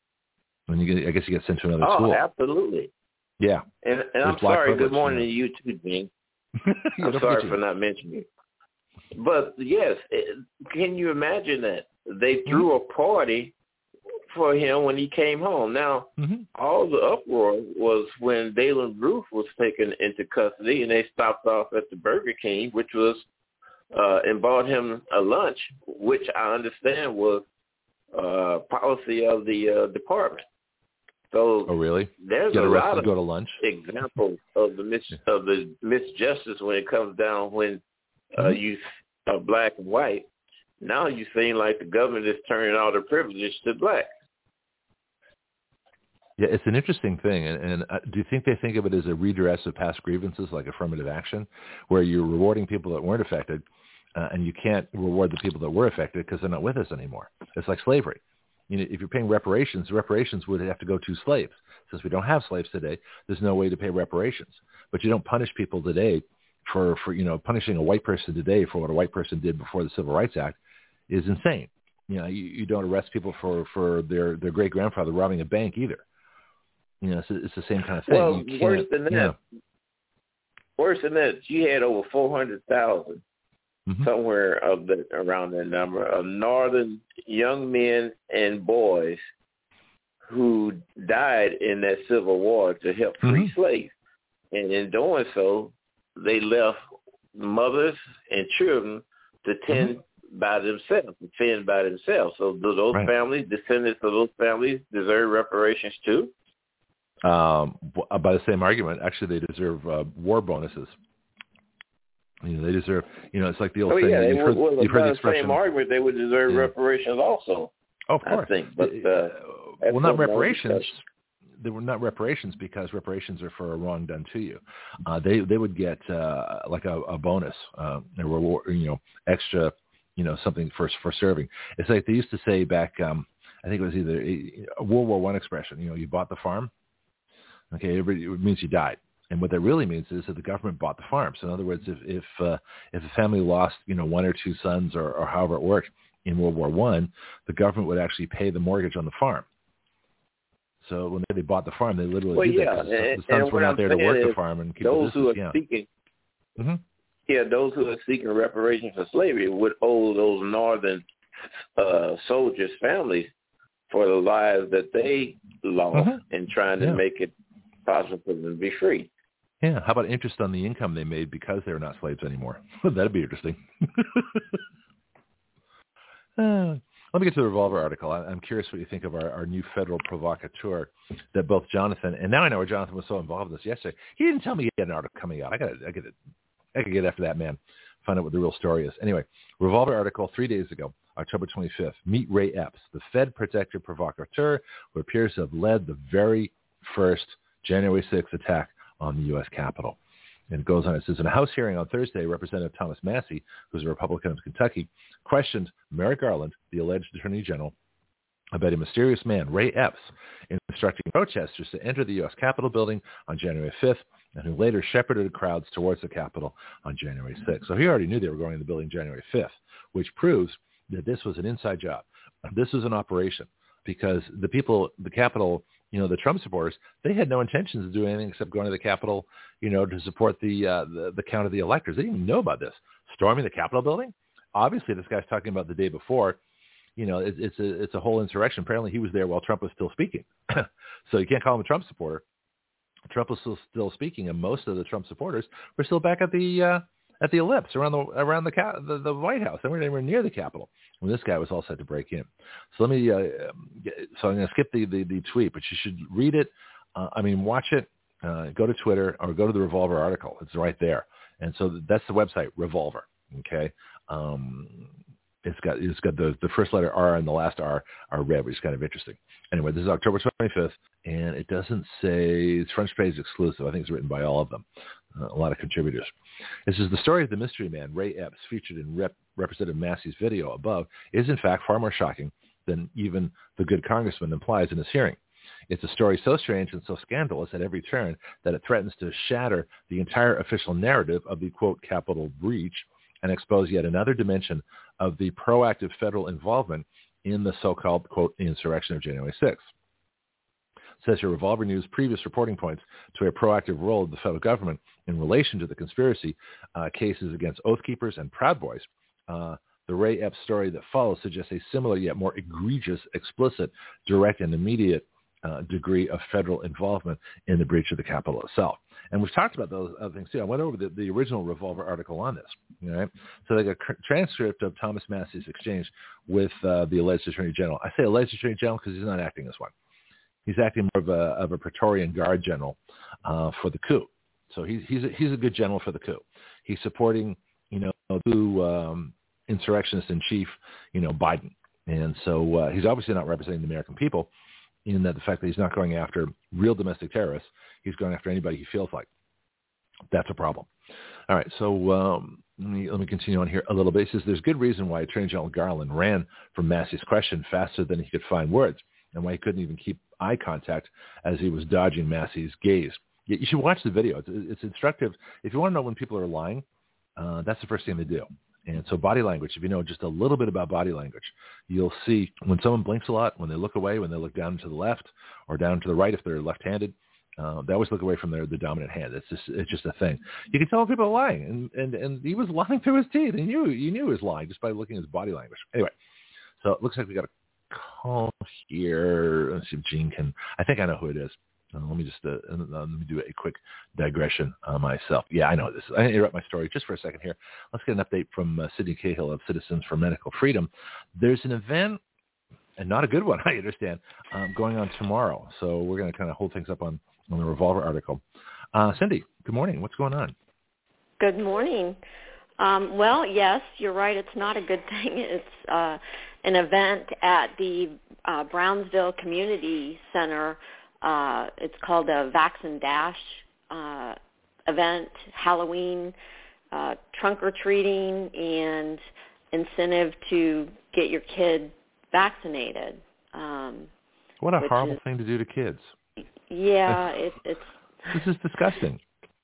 When you get, I guess you get sent to another oh, school. Oh, absolutely. Yeah. And, and I'm sorry, good morning to you too, Gene. I'm sorry for not mentioning it. But, yes, it, can you imagine that? They threw mm-hmm. a party for him when he came home. Now, mm-hmm. all the uproar was when Dayland Roof was taken into custody, and they stopped off at the Burger King, which was, uh, and bought him a lunch, which I understand was uh, policy of the uh, department. So, oh really? There's Get a arrested, lot of go to lunch. examples of the mis of the misjustice when it comes down when uh, mm-hmm. you are black and white. Now you seem like the government is turning all the privileges to black. Yeah, it's an interesting thing. And, and uh, do you think they think of it as a redress of past grievances, like affirmative action, where you're rewarding people that weren't affected, uh, and you can't reward the people that were affected because they're not with us anymore? It's like slavery. You know, if you're paying reparations, reparations would have to go to slaves. Since we don't have slaves today, there's no way to pay reparations. But you don't punish people today for, for, you know, punishing a white person today for what a white person did before the Civil Rights Act is insane. You know, you, you don't arrest people for, for their, their great-grandfather robbing a bank either. You know, it's, it's the same kind of thing. Well, worse than that, you know, worse than that, you had over four hundred thousand, mm-hmm. somewhere of the, around that number, of northern young men and boys who died in that Civil War to help free mm-hmm. slaves. And in doing so, they left mothers and children to tend mm-hmm. by themselves, to fend by themselves. So do those right. families, descendants of those families, deserve reparations too? Um, by the same argument, actually, they deserve uh, war bonuses. You know, they deserve. You know, it's like the old oh, saying. Yeah, you've heard, well, you've heard the expression. Same argument, they would deserve yeah. reparations also. Oh, of course. I think, but uh, well, not reparations. They were not reparations because reparations are for a wrong done to you. Uh, they they would get uh, like a, a bonus, uh, a reward, you know, extra, you know, something for for serving. It's like they used to say back. Um, I think it was either a, a World War One expression. You know, you bought the farm. Okay, it means you died, and what that really means is that the government bought the farm. So, in other words, if if uh, if a family lost, you know, one or two sons, or, or however it worked in World War One, the government would actually pay the mortgage on the farm. So when they bought the farm, they literally well, did yeah. that. And, the sons were not there to work the is farm and keep those the business. who are yeah. speaking, mm-hmm. yeah, those who are seeking reparations for slavery would owe those northern uh, soldiers' families for the lives that they lost mm-hmm. in trying to yeah. make it possible for them to be free. Yeah. How about interest on the income they made because they're not slaves anymore? That'd be interesting. uh, let me get to the Revolver article. I, I'm curious what you think of our, our new federal provocateur that both Jonathan, and now I know where Jonathan was so involved in this yesterday. He didn't tell me he had an article coming out. I got I got I could get after that man, find out what the real story is. Anyway, Revolver article three days ago, October twenty-fifth. Meet Ray Epps, the Fed protected provocateur who appears to have led the very first January sixth attack on the U S Capitol. And it goes on. It says, in a House hearing on Thursday, Representative Thomas Massie, who's a Republican of Kentucky, questioned Merrick Garland, the alleged Attorney General, about a mysterious man, Ray Epps, instructing protesters to enter the U S Capitol building on January fifth, and who later shepherded crowds towards the Capitol on January sixth. So he already knew they were going to the building January fifth, which proves that this was an inside job. This was an operation because the people, the Capitol, you know, the Trump supporters, they had no intentions of doing anything except going to the Capitol, you know, to support the, uh, the the count of the electors. They didn't even know about this. Storming the Capitol building? Obviously, this guy's talking about the day before. You know, it, it's a it's a whole insurrection. Apparently, he was there while Trump was still speaking. So you can't call him a Trump supporter. Trump was still, still speaking, and most of the Trump supporters were still back at the uh, at the ellipse around the around the, the the White House. They weren't anywhere near the Capitol when this guy was all set to break in. So let me. Uh, get, so I'm going to skip the, the the tweet, but you should read it. Uh, I mean, watch it. Uh, go to Twitter or go to the Revolver article. It's right there, and so that's the website, Revolver. Okay. Um, It's got it's got the, the first letter R and the last R are red, which is kind of interesting. Anyway, this is October twenty-fifth, and it doesn't say it's front page exclusive. I think it's written by all of them, uh, a lot of contributors. This is the story of the mystery man, Ray Epps, featured in Rep, Representative Massey's video above, is in fact far more shocking than even the good congressman implies in his hearing. It's a story so strange and so scandalous at every turn that it threatens to shatter the entire official narrative of the, quote, Capitol breach and expose yet another dimension of the proactive federal involvement in the so-called, quote, insurrection of January sixth. Says your Revolver News previous reporting points to a proactive role of the federal government in relation to the conspiracy uh, cases against Oath Keepers and Proud Boys. Uh, the Ray Epps story that follows suggests a similar yet more egregious, explicit, direct, and immediate uh, degree of federal involvement in the breach of the Capitol itself. And we've talked about those other things too. I went over the, the original Revolver article on this. All right? So they got a transcript of Thomas Massey's exchange with uh, the alleged Attorney General. I say alleged Attorney General because he's not acting as one. He's acting more of a, of a Praetorian Guard general uh, for the coup. So he's he's a, he's a good general for the coup. He's supporting, you know, coup um, insurrectionist in chief, you know, Biden. And so uh, he's obviously not representing the American people in that the fact that he's not going after real domestic terrorists. He's going after anybody he feels like. That's a problem. All right, so um, let me let me continue on here a little bit. It says there's good reason why Attorney General Garland ran from Massey's question faster than he could find words, and why he couldn't even keep eye contact as he was dodging Massey's gaze. You should watch the video. It's, it's instructive. If you want to know when people are lying, uh, that's the first thing they do. And so body language, if you know just a little bit about body language, you'll see when someone blinks a lot, when they look away, when they look down to the left or down to the right if they're left-handed, uh, they always look away from their the dominant hand. It's just it's just a thing. You can tell when people are lying, and, and, and he was lying through his teeth, and you you knew he was lying just by looking at his body language. Anyway, so it looks like we got a call here. Let's see if Gene can. I think I know who it is. Uh, let me just uh, let me do a quick digression uh, myself. Yeah, I know this. I interrupt my story just for a second here. Let's get an update from uh, Sidney Cahill of Citizens for Medical Freedom. There's an event, and not a good one, I understand, um, going on tomorrow. So we're going to kind of hold things up on, on the Revolver article. Uh, Cindy, good morning. What's going on? Good morning. Um, well, yes, you're right. It's not a good thing. It's uh, an event at the uh, Brownsville Community Center. Uh, it's called a Vax and Dash uh, event, Halloween, uh, trunk or treating, and incentive to get your kid vaccinated. Um, what a horrible is, thing to do to kids. Yeah, it, it's... This is disgusting.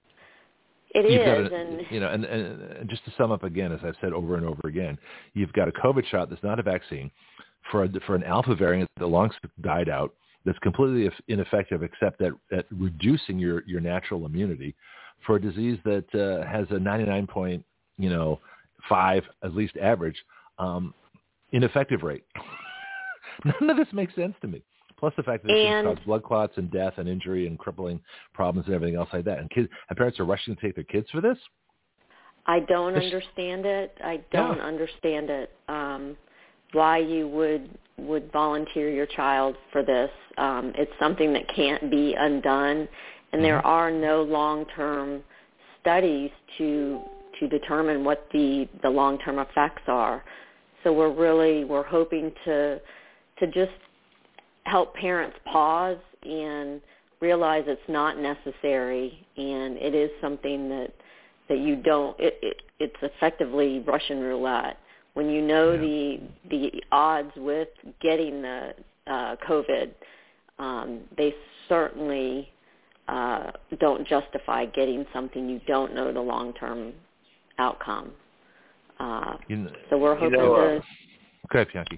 It you've is. Got a, and, you know, and, and just to sum up again, as I've said over and over again, you've got a COVID shot that's not a vaccine for, a, for an alpha variant that long died out, that's completely ineffective except at, at reducing your, your natural immunity for a disease that uh, has a ninety-nine point you know, five, at least average, um, ineffective rate. None of this makes sense to me. Plus the fact that it causes blood clots and death and injury and crippling problems and everything else like that. And kids, and parents are rushing to take their kids for this? I don't it's, understand it. I don't yeah. understand it. Um, why you would would volunteer your child for this. Um, it's something that can't be undone, and mm-hmm. there are no long-term studies to to determine what the, the long-term effects are. So we're really, we're hoping to to just help parents pause and realize it's not necessary, and it is something that, that you don't, it, it, it's effectively Russian roulette. When you know yeah. the the odds with getting the uh, COVID, um, they certainly uh, don't justify getting something you don't know the long-term outcome. Uh, you know, so we're hoping you know, uh, to... Go ahead, Bianchi.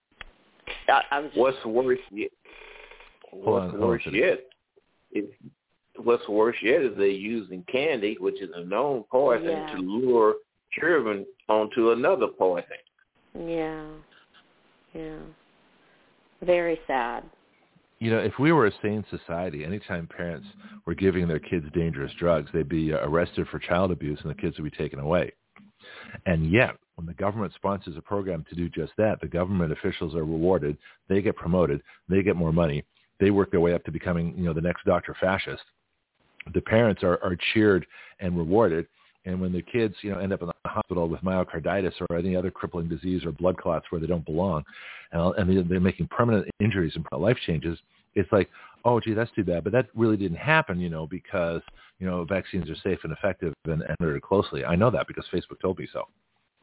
I, I was just, what's worse yet? What's on, worse yet? Is, what's worse yet is they're using candy, which is a known poison, yeah. to lure children onto another poison. Yeah, yeah. Very sad. You know, if we were a sane society, anytime parents were giving their kids dangerous drugs, they'd be arrested for child abuse and the kids would be taken away. And yet, when the government sponsors a program to do just that, the government officials are rewarded, they get promoted, they get more money, they work their way up to becoming, you know, the next Doctor Fascist. The parents are, are cheered and rewarded. And when the kids, you know, end up in the hospital with myocarditis or any other crippling disease or blood clots where they don't belong, and, and they're making permanent injuries and life changes, it's like, oh, gee, that's too bad. But that really didn't happen, you know, because, you know, vaccines are safe and effective and monitored closely. I know that because Facebook told me so.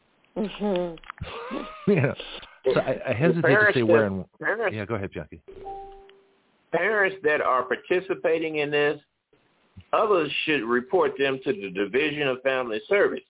Mm-hmm. yeah. So I, I hesitate to say where and parents, yeah, go ahead, Jackie. Parents that are participating in this, others should report them to the Division of Family Service.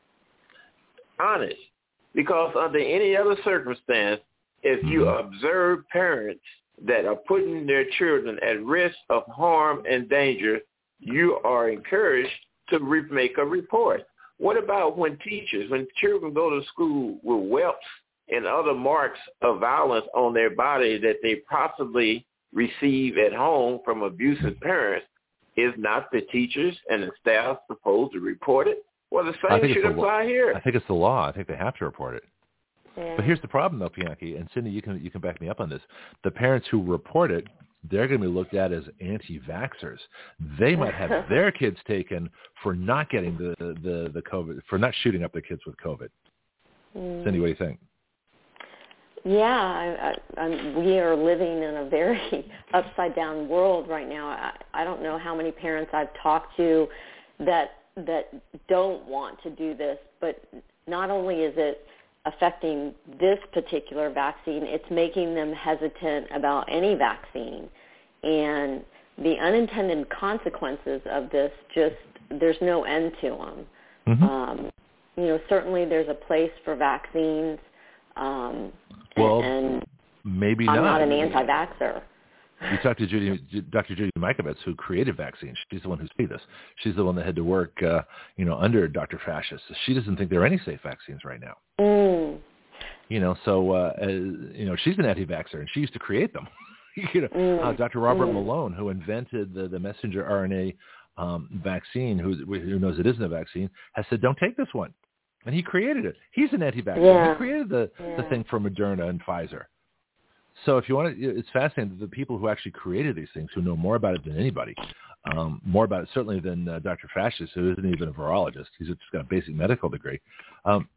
Honest. Because under any other circumstance, if you mm-hmm. observe parents that are putting their children at risk of harm and danger, you are encouraged to re- make a report. What about when teachers, when children go to school with whelps and other marks of violence on their body that they possibly receive at home from abusive parents? Is not the teachers and the staff supposed to report it? Well, the same should apply here. I think it's the law. I think they have to report it. Yeah. But here's the problem, though, Bianchi, and Cindy, you can you can back me up on this. The parents who report it, they're going to be looked at as anti-vaxxers. They might have their kids taken for not getting the, the, the COVID, for not shooting up their kids with COVID. Mm. Cindy, what do you think? Yeah, I, I, I'm, we are living in a very upside-down world right now. I, I don't know how many parents I've talked to that that don't want to do this, but not only is it affecting this particular vaccine, it's making them hesitant about any vaccine. And the unintended consequences of this, just there's no end to them. Mm-hmm. Um, you know, certainly there's a place for vaccines. Um, well, and maybe I'm not. not an anti-vaxxer. You talked to Judy, Doctor Judy Mikovits, who created vaccines. She's the one who studied this. She's the one that had to work, uh, you know, under Doctor Fascist. She doesn't think there are any safe vaccines right now. Mm. You know, so uh, uh, you know, she's an anti-vaxxer, and she used to create them. you know, mm. uh, Doctor Robert mm. Malone, who invented the, the messenger R N A um, vaccine, who, who knows it isn't a vaccine, has said, "Don't take this one." And he created it. He's an anti-vaxxer. Yeah. He created the, yeah. the thing for Moderna and Pfizer. So if you want to, it's fascinating that the people who actually created these things, who know more about it than anybody, um, more about it certainly than uh, Doctor Fascist, who isn't even a virologist. He's just got a basic medical degree. Um,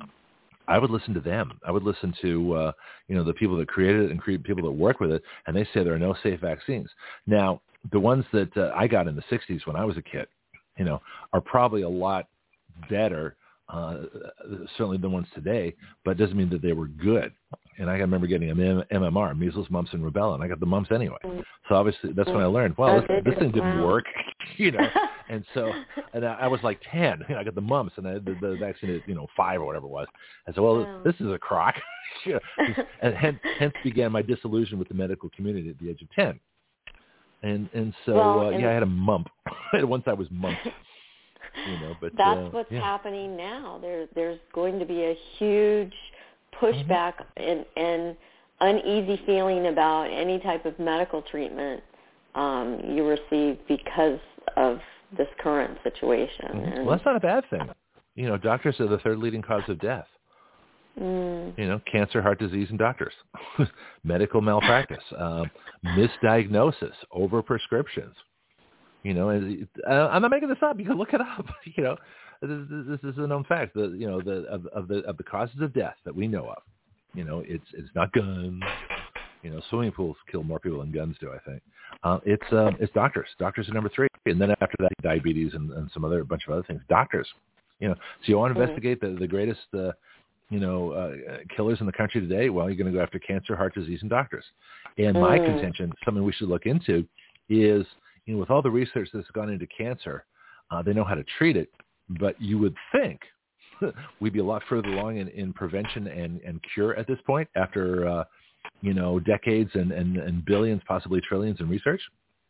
I would listen to them. I would listen to, uh, you know, the people that created it and create people that work with it, and they say there are no safe vaccines. Now, the ones that uh, I got in the sixties when I was a kid, you know, are probably a lot better, uh, certainly than ones today, but it doesn't mean that they were good. And I remember getting an M M R, measles, mumps, and rubella, and I got the mumps anyway. So obviously that's when I learned, well, this, this thing didn't work, you know. And so, and I, I was like ten, you know, I got the mumps, and I had the, the vaccine at, you know, five or whatever it was. I said, well, wow. this is a crock. you know, and hence, hence began my disillusion with the medical community at the age of ten. And and so, well, uh, and yeah, I had a mump. Once I was mumped. You know, but that's uh, what's yeah. happening now. There, there's going to be a huge pushback mm-hmm. and, and uneasy feeling about any type of medical treatment um, you receive because of this current situation. Mm-hmm. And, well, that's not a bad thing. You know, doctors are the third leading cause of death. Mm. You know, cancer, heart disease, and doctors. Medical malpractice, uh, misdiagnosis, overprescriptions. You know, and uh, I'm not making this up. You can look it up. You know, this, this is a known fact. The you know the of, of the of the causes of death that we know of. You know, it's it's not guns. You know, swimming pools kill more people than guns do. I think uh, it's uh, it's doctors. Doctors are number three, and then after that, diabetes and, and some other a bunch of other things. Doctors. You know, so you want to investigate the the greatest. Uh, you know, uh, killers in the country today, well, you're going to go after cancer, heart disease, and doctors. And my mm. contention, something we should look into, is, you know, with all the research that's gone into cancer, uh, they know how to treat it, but you would think we'd be a lot further along in, in prevention and, and cure at this point after, uh, you know, decades and, and, and billions, possibly trillions in research.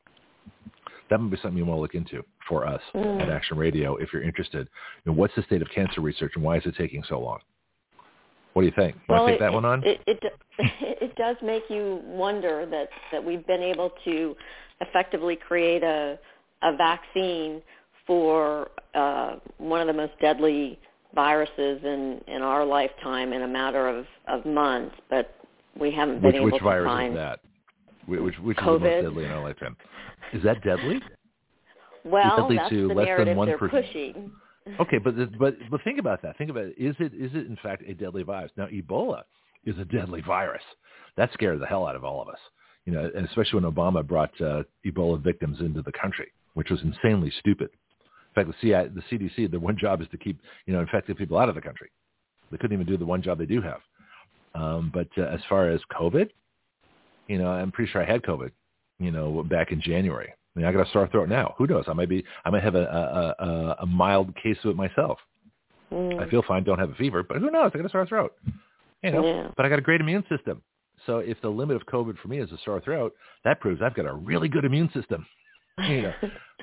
That might be something you want to look into for us mm. at Action Radio if you're interested. You know, what's the state of cancer research and why is it taking so long? What do you think? Want well, to take it, that one on? It, it, it does make you wonder that, that we've been able to effectively create a, a vaccine for uh, one of the most deadly viruses in, in our lifetime in a matter of, of months, but we haven't been which, able which to virus find... is that? Which, which is COVID. the most deadly in our lifetime? Is that deadly? Well, deadly that's to the less narrative than one they're per- pushing. Okay, but but but think about that. Think about it. Is it is it in fact a deadly virus? Now, Ebola is a deadly virus. That scared the hell out of all of us. You know, and especially when Obama brought uh, Ebola victims into the country, which was insanely stupid. In fact, the C I, the C D C, their one job is to keep you know infected people out of the country. They couldn't even do the one job they do have. Um, but uh, as far as COVID, you know, I'm pretty sure I had COVID. You know, back in January. I mean, I got a sore throat now. Who knows? I might be. I might have a a, a, a mild case of it myself. Mm. I feel fine. Don't have a fever, but who knows? I got a sore throat. You know. Yeah. But I got a great immune system. So if the limit of COVID for me is a sore throat, that proves I've got a really good immune system. You know.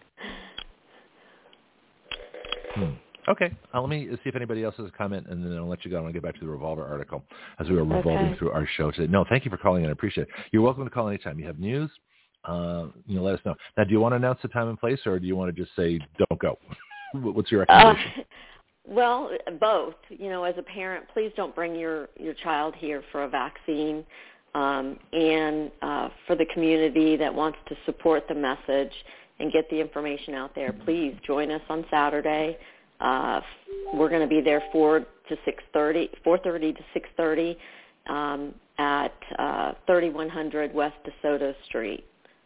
hmm. Okay. Uh, let me see if anybody else has a comment, and then I'll let you go. I'm going to get back to the Revolver article as we were revolving okay. through our show today. No, thank you for calling in. I appreciate it. You're welcome to call anytime. You have news. Uh, you know, let us know. Now, do you want to announce the time and place, or do you want to just say don't go? What's your recommendation? Uh, well, both. You know, as a parent, please don't bring your, your child here for a vaccine. Um, and uh, for the community that wants to support the message and get the information out there, please join us on Saturday. Uh, we're going to be there four to six thirty, four thirty to six thirty um, at uh, thirty-one hundred West DeSoto Street.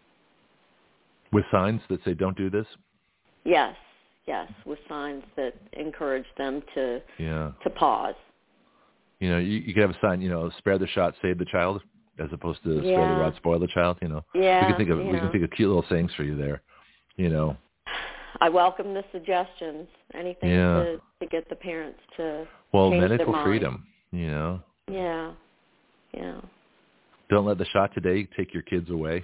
With signs that say "Don't do this." Yes, yes, with signs that encourage them to yeah. to pause. You know, you, you could have a sign, you know, "Spare the shot, save the child," as opposed to yeah. "Spare the rod, spoil the child." You know, yeah, we can think of we know. can think of cute little sayings for you there. You know, I welcome the suggestions. Anything yeah. to, to get the parents to well, change medical their freedom. You know. Yeah, yeah. Don't let the shot today take your kids away.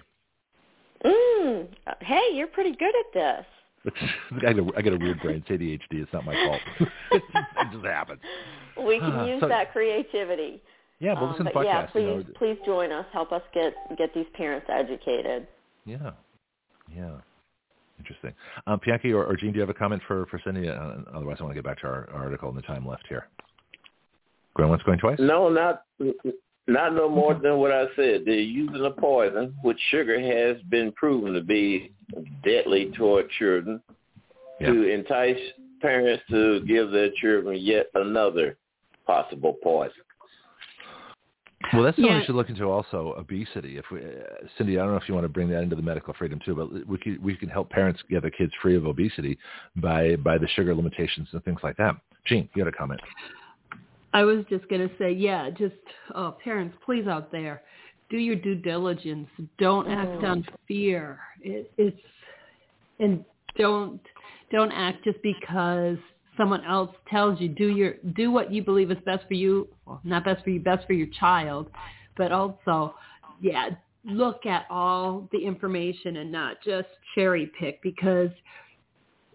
Mm. Hey, you're pretty good at this. I get, a, I get a weird brain. It's A D H D. It's not my fault. it, just, it just happens. We can use so, that creativity. Yeah, but listen um, to but podcasts. Yeah, please, you know. please join us. Help us get get these parents educated. Yeah, yeah. Interesting. Um, Pianki or, or Jean, do you have a comment for, for Cindy? Uh, otherwise, I want to get back to our, our article and the time left here. Going once, going twice? No, not not no more than what I said. They're using a poison, which sugar has been proven to be deadly toward children, yeah. to entice parents to give their children yet another possible poison. Well, that's something yeah. we should look into also, obesity. If we, uh, Cindy, I don't know if you want to bring that into the medical freedom too, but we can, we can help parents get their kids free of obesity by, by the sugar limitations and things like that. Jean, you had a comment. I was just going to say, yeah, just uh, parents, please out there, do your due diligence. Don't act on fear. It, it's and don't don't act just because someone else tells you. Do your do what you believe is best for you. Well, not best for you, best for your child, but also, yeah, look at all the information and not just cherry pick, because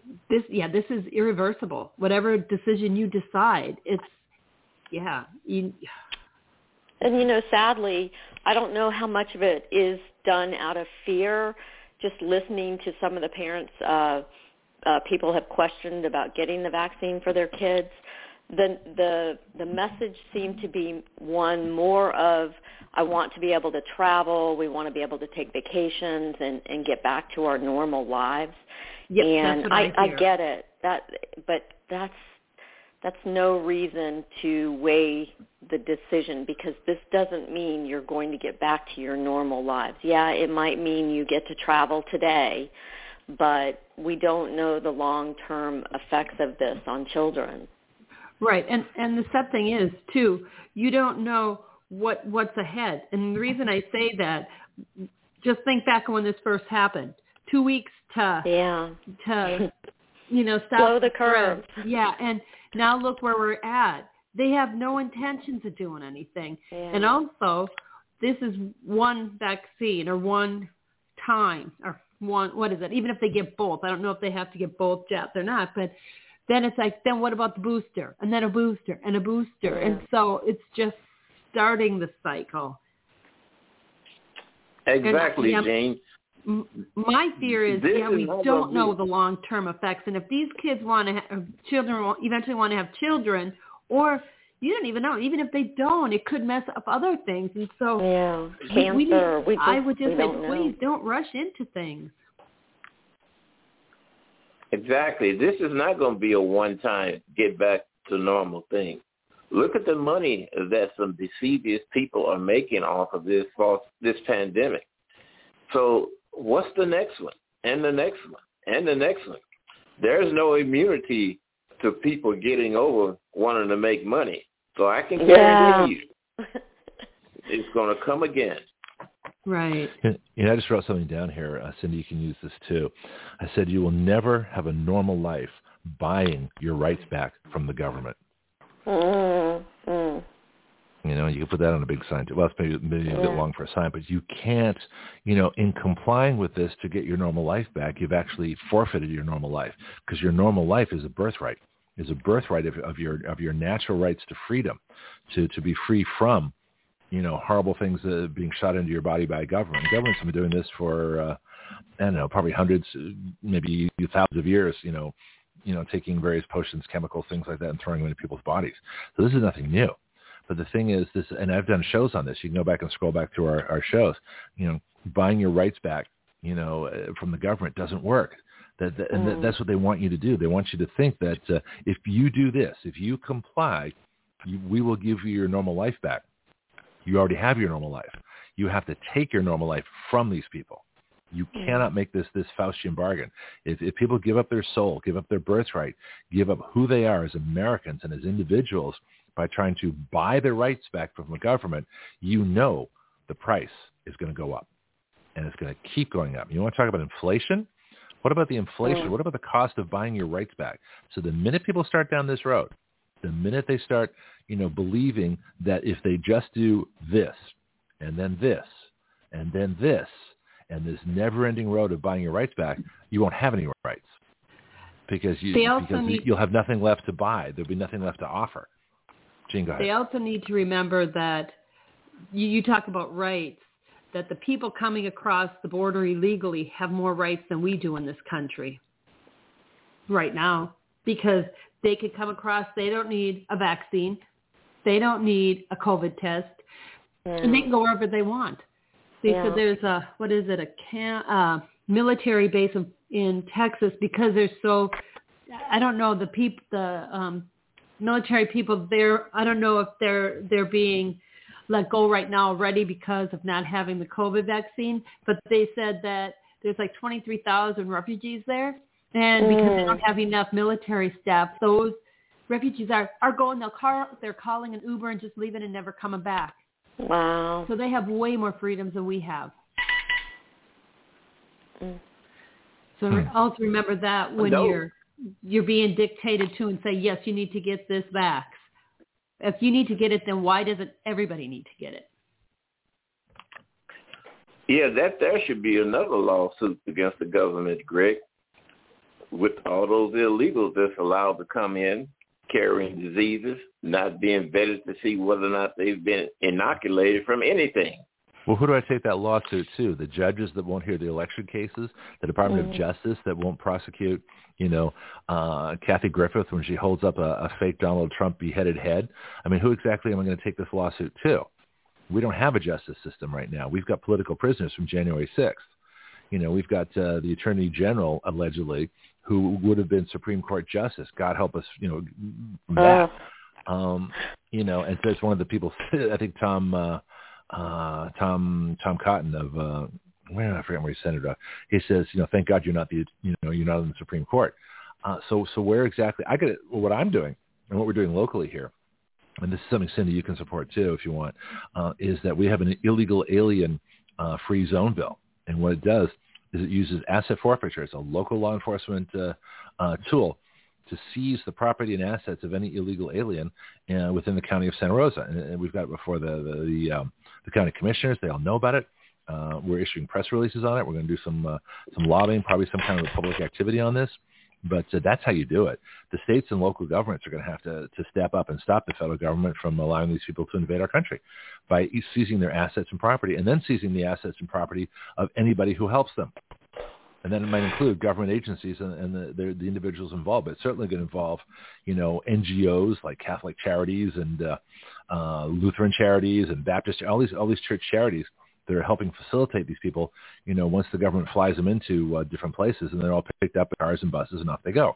this, yeah, this is irreversible. Whatever decision you decide, it's, yeah. You, and, you know, sadly, I don't know how much of it is done out of fear. Just listening to some of the parents, uh, uh, people have questioned about getting the vaccine for their kids. The, the, the message seemed to be one more of, I want to be able to travel, we want to be able to take vacations and, and get back to our normal lives. Yep, and that's what I, I, I get it. That, but that's that's no reason to weigh the decision, because this doesn't mean you're going to get back to your normal lives. Yeah, it might mean you get to travel today, but we don't know the long-term effects of this on children. Right, and and the sad thing is, too, you don't know what what's ahead. And the reason I say that, just think back when this first happened. Two weeks to, yeah. to you know, stop slow the curve. Yeah, and now look where we're at. They have no intentions of doing anything. Yeah. And also, this is one vaccine or one time or one, what is it? Even if they get both. I don't know if they have to get both jabs or not, but then it's like, then what about the booster? And then a booster and a booster. Yeah. And so it's just starting the cycle. Exactly, and, yeah, Jane. My fear is, this yeah, is we don't know the long-term effects. And if these kids want to have, children eventually want to have children, or you don't even know, even if they don't, it could mess up other things. And so yeah. we, Cancer, we need, we just, I would just we say, don't please know. don't rush into things. Exactly. This is not going to be a one-time get back to normal thing. Look at the money that some deceivious people are making off of this false, this pandemic. So what's the next one? And the next one? And the next one? There's no immunity to people getting over wanting to make money. So I can guarantee yeah. you it's going to come again. Right. And, and I just wrote something down here. Uh, Cindy, you can use this too. I said you will never have a normal life buying your rights back from the government. Mm, mm. You know, you can put that on a big sign. Well, it's maybe, maybe a yeah. bit long for a sign, but you can't, you know, in complying with this to get your normal life back, you've actually forfeited your normal life, because your normal life is a birthright, is a birthright of, of your of your natural rights to freedom, to, to be free from, you know, horrible things uh, being shot into your body by government. The government's been doing this for, uh, I don't know, probably hundreds, maybe thousands of years, you know, you know, taking various potions, chemicals, things like that, and throwing them into people's bodies. So this is nothing new. But the thing is, this, and I've done shows on this. You can go back and scroll back through our, our shows. You know, buying your rights back, you know, uh, from the government doesn't work. That, that and mm. that, that's what they want you to do. They want you to think that uh, if you do this, if you comply, you, we will give you your normal life back. You already have your normal life. You have to take your normal life from these people. You cannot make this this Faustian bargain. If, if people give up their soul, give up their birthright, give up who they are as Americans and as individuals by trying to buy their rights back from the government, you know the price is going to go up, and it's going to keep going up. You want to talk about inflation? What about the inflation? What about the cost of buying your rights back? So the minute people start down this road, the minute they start, you know, believing that if they just do this and then this and then this, and this never-ending road of buying your rights back, you won't have any rights because you because need, you'll have nothing left to buy. There'll be nothing left to offer. Jean, go ahead. They also need to remember that you, you talk about rights, that the people coming across the border illegally have more rights than we do in this country right now, because they could come across. They don't need a vaccine. They don't need a COVID test, yeah. and they can go wherever they want. See, yeah. So there's a, what is it, a can, uh, military base in, in Texas, because they're so, I don't know, the people, the um, military people there, I don't know if they're they're being let go right now already because of not having the COVID vaccine, but they said that there's like twenty-three thousand refugees there, and because mm. they don't have enough military staff, those refugees are, are going, they'll car, they're calling an Uber and just leaving and never coming back. Wow. So they have way more freedoms than we have. Mm. So hmm. also remember that when no. you're you're being dictated to and say, yes, you need to get this vax. If you need to get it, then why doesn't everybody need to get it? Yeah, that there should be another lawsuit against the government, Greg. with all those illegals that's allowed to come in, carrying diseases, not being vetted to see whether or not they've been inoculated from anything. Well, who do I take that lawsuit to? The judges that won't hear the election cases, the Department mm. of Justice that won't prosecute, you know, uh, Kathy Griffith when she holds up a, a fake Donald Trump beheaded head. I mean, who exactly am I going to take this lawsuit to? We don't have a justice system right now. We've got political prisoners from January sixth. You know, we've got uh, the Attorney General, allegedly, who would have been Supreme Court Justice. God help us, you know, from that. Uh. Um, you know, and so it's one of the people, I think Tom... Uh, Uh, Tom Tom Cotton of uh, where I forget where he senator. Uh, he says, you know, thank God you're not the you know you're not in the Supreme Court. Uh, so so where exactly? I get well, what I'm doing and what we're doing locally here, and this is something, Cindy, you can support too if you want, uh, is that we have an illegal alien uh, free zone bill, and what it does is it uses asset forfeiture. It's a local law enforcement uh, uh, tool to seize the property and assets of any illegal alien uh, within the county of Santa Rosa. And, and we've got it before the the, the, um, the county commissioners. They all know about it. Uh, we're issuing press releases on it. We're going to do some uh, some lobbying, probably some kind of public activity on this. But uh, that's how you do it. The states and local governments are going to have to, to step up and stop the federal government from allowing these people to invade our country by seizing their assets and property, and then seizing the assets and property of anybody who helps them. And then it might include government agencies and, and the, the, the individuals involved, but it's certainly going to involve, you know, N G Os like Catholic Charities and uh, uh, Lutheran Charities and Baptist, all these all these church charities that are helping facilitate these people, you know, once the government flies them into uh, different places, and they're all picked up in cars and buses, and off they go.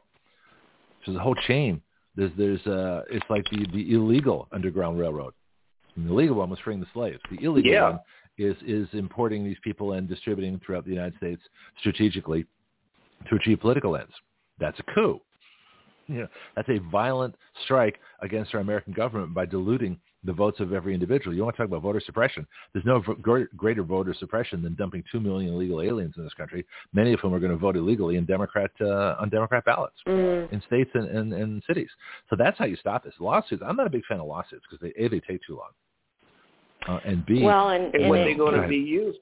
So the whole chain, there's, there's uh, it's like the, the illegal Underground Railroad. And the legal one was freeing the slaves. The illegal yeah. one is is importing these people and distributing them throughout the United States strategically to achieve political ends. That's a coup. You know, that's a violent strike against our American government by diluting the votes of every individual. You want to talk about voter suppression? There's no v- greater voter suppression than dumping two million illegal aliens in this country, many of whom are going to vote illegally in Democrat uh, on Democrat ballots mm. in states and, and, and cities. So that's how you stop this. Lawsuits, I'm not a big fan of lawsuits because they, A, they take too long. Uh, and B, well, and, and and what it, they're going to be used,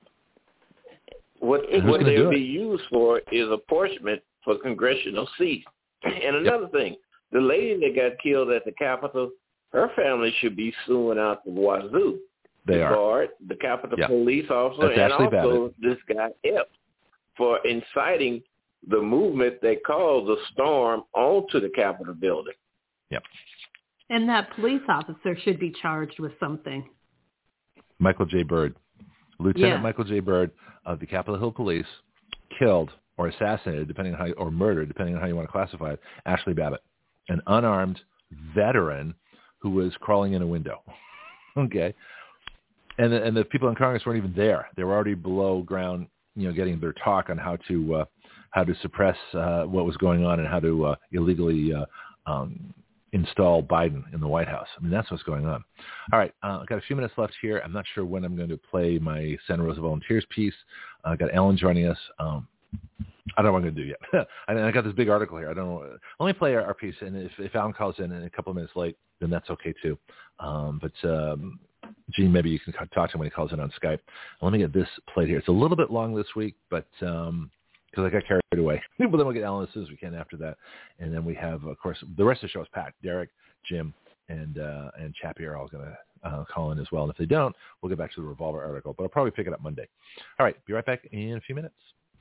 what, what they'll be used for is apportionment for congressional seats. And another yep. thing, the lady that got killed at the Capitol, her family should be suing out the wazoo. They the are. guard, the Capitol yep. police officer, That's and Ashley also Babbitt. this guy Epps for inciting the movement that caused the storm onto the Capitol building. Yep. And that police officer should be charged with something. Michael J. Byrd, Lieutenant yeah. Michael J. Byrd of the Capitol Hill Police, killed or assassinated, depending on how, or murdered, depending on how you want to classify it, Ashley Babbitt, an unarmed veteran who was crawling in a window. Okay, and the, and the people in Congress weren't even there; they were already below ground, you know, getting their talk on how to uh, how to suppress uh, what was going on and how to uh, illegally uh, um, install Biden in the White House. I mean, that's what's going on. All right, uh, I've got a few minutes left here. I'm not sure when I'm going to play my Santa Rosa Volunteers piece. I uh, got Ellen joining us. Um, I don't know what I'm going to do yet. I, I got this big article here. I don't know. Let me play our, our piece, and if, if Alan calls in, in a couple of minutes late, then that's okay too. Um, but um, Gene, maybe you can talk to him when he calls in on Skype. Let me get this played here. It's a little bit long this week, but um, because I got carried away. But then we'll get Alan as soon as we can after that. And then we have, of course, the rest of the show is packed. Derek, Jim, and uh, and Chappie are all going to uh, call in as well. And if they don't, we'll get back to the Revolver article. But I'll probably pick it up Monday. All right, be right back in a few minutes.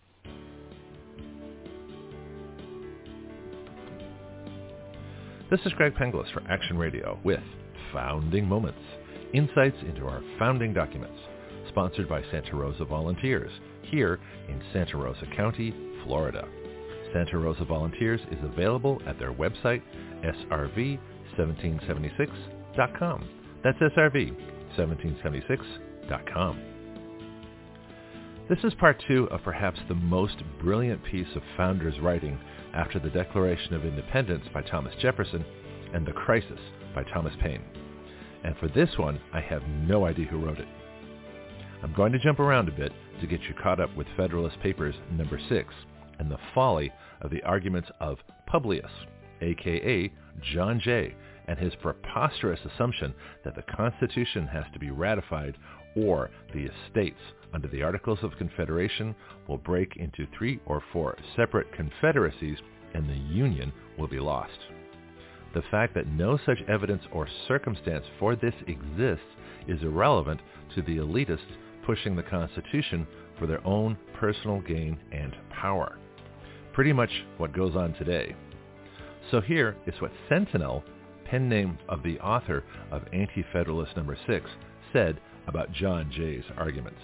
This is Greg Penglis for Action Radio with Founding Moments, insights into our founding documents, sponsored by Santa Rosa Volunteers, here in Santa Rosa County, Florida. Santa Rosa Volunteers is available at their website, S R V seventeen seventy-six dot com. That's S R V seventeen seventy-six dot com. This is part two of perhaps the most brilliant piece of founders' writing after the Declaration of Independence by Thomas Jefferson and The Crisis by Thomas Paine. And for this one, I have no idea who wrote it. I'm going to jump around a bit to get you caught up with Federalist Papers number six and the folly of the arguments of Publius, a k a. John Jay, and his preposterous assumption that the Constitution has to be ratified or the estates under the Articles of Confederation will break into three or four separate confederacies and the Union will be lost. The fact that no such evidence or circumstance for this exists is irrelevant to the elitists pushing the Constitution for their own personal gain and power. Pretty much what goes on today. So here is what Sentinel, pen name of the author of Anti-Federalist number six, said about John Jay's arguments.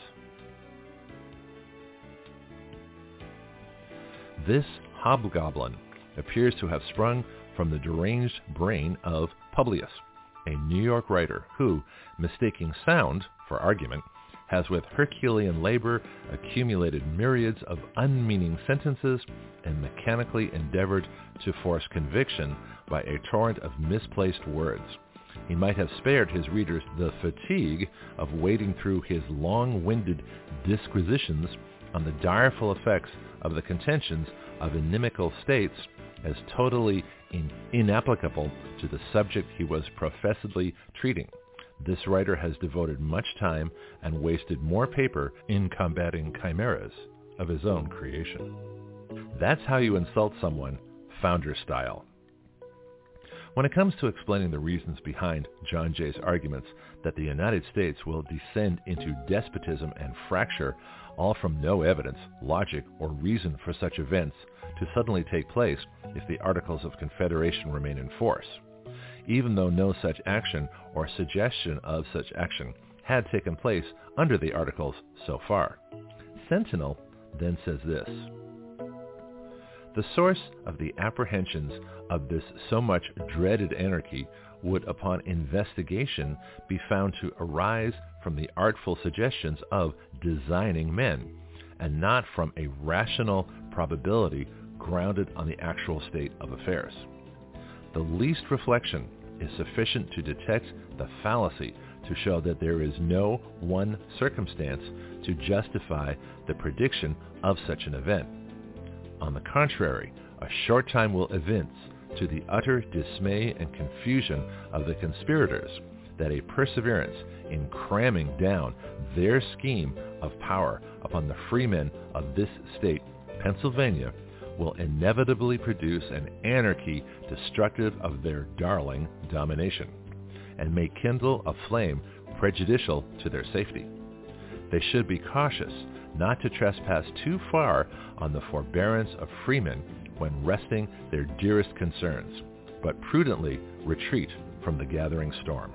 This hobgoblin appears to have sprung from the deranged brain of Publius, a New York writer who, mistaking sound for argument, has with Herculean labor accumulated myriads of unmeaning sentences and mechanically endeavored to force conviction by a torrent of misplaced words. He might have spared his readers the fatigue of wading through his long-winded disquisitions on the direful effects of the contentions of inimical states as totally in- inapplicable to the subject he was professedly treating. This writer has devoted much time and wasted more paper in combating chimeras of his own creation. That's how you insult someone, founder style. When it comes to explaining the reasons behind John Jay's arguments that the United States will descend into despotism and fracture, all from no evidence, logic, or reason for such events to suddenly take place if the Articles of Confederation remain in force, even though no such action or suggestion of such action had taken place under the Articles so far. Sentinel then says this: the source of the apprehensions of this so much dreaded anarchy would upon investigation be found to arise from the artful suggestions of designing men, and not from a rational probability grounded on the actual state of affairs. The least reflection is sufficient to detect the fallacy to show that there is no one circumstance to justify the prediction of such an event. On the contrary, a short time will evince to the utter dismay and confusion of the conspirators that a perseverance in cramming down their scheme of power upon the freemen of this state, Pennsylvania, will inevitably produce an anarchy destructive of their darling domination, and may kindle a flame prejudicial to their safety. They should be cautious not to trespass too far on the forbearance of freemen when resting their dearest concerns, but prudently retreat from the gathering storm.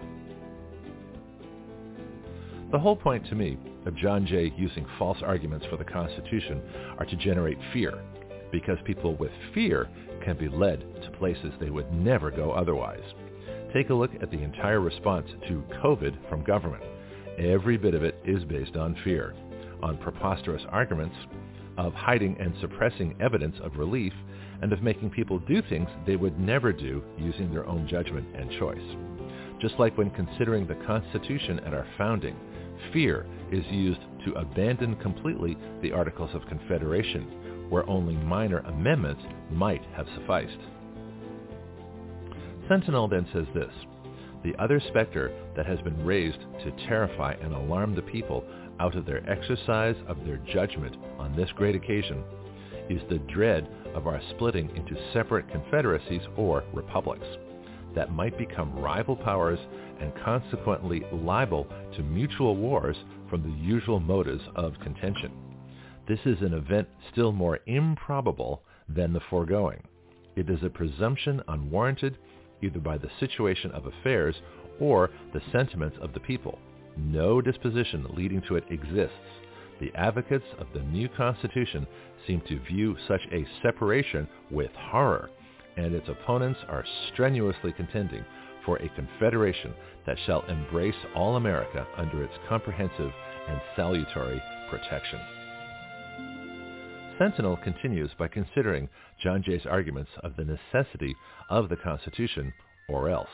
The whole point to me of John Jay using false arguments for the Constitution are to generate fear, because people with fear can be led to places they would never go otherwise. Take a look at the entire response to COVID from government. Every bit of it is based on fear, on preposterous arguments of hiding and suppressing evidence of relief, and of making people do things they would never do using their own judgment and choice. Just like when considering the Constitution at our founding, fear is used to abandon completely the Articles of Confederation, where only minor amendments might have sufficed. Sentinel then says this: the other specter that has been raised to terrify and alarm the people out of their exercise of their judgment on this great occasion is the dread of our splitting into separate confederacies or republics that might become rival powers and consequently liable to mutual wars from the usual motives of contention. This is an event still more improbable than the foregoing. It is a presumption unwarranted either by the situation of affairs or the sentiments of the people. No disposition leading to it exists. The advocates of the new Constitution seem to view such a separation with horror, and its opponents are strenuously contending for a confederation that shall embrace all America under its comprehensive and salutary protection. Sentinel continues by considering John Jay's arguments of the necessity of the Constitution, or else.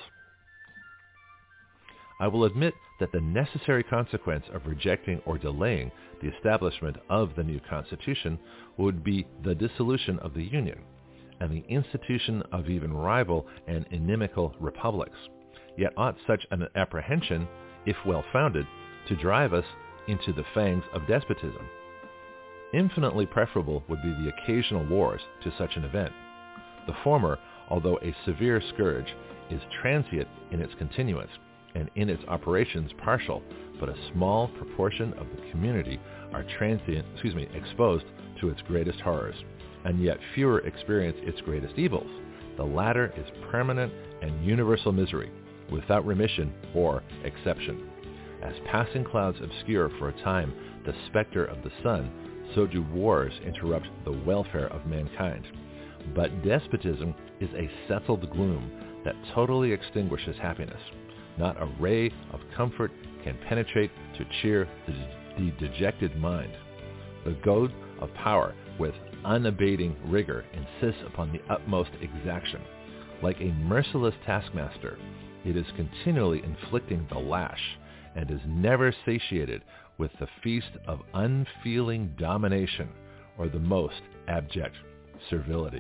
I will admit that the necessary consequence of rejecting or delaying the establishment of the new Constitution would be the dissolution of the Union and the institution of even rival and inimical republics. Yet ought such an apprehension, if well-founded, to drive us into the fangs of despotism. Infinitely preferable would be the occasional wars to such an event. The former, although a severe scourge, is transient in its continuance and in its operations partial, but a small proportion of the community are transient, excuse me, exposed to its greatest horrors, and yet fewer experience its greatest evils. The latter is permanent and universal misery, without remission or exception. As passing clouds obscure for a time the specter of the sun, so do wars interrupt the welfare of mankind. But despotism is a settled gloom that totally extinguishes happiness. Not a ray of comfort can penetrate to cheer the, the dejected mind. The goad of power with unabating rigor insists upon the utmost exaction. Like a merciless taskmaster, it is continually inflicting the lash and is never satiated with the feast of unfeeling domination or the most abject servility.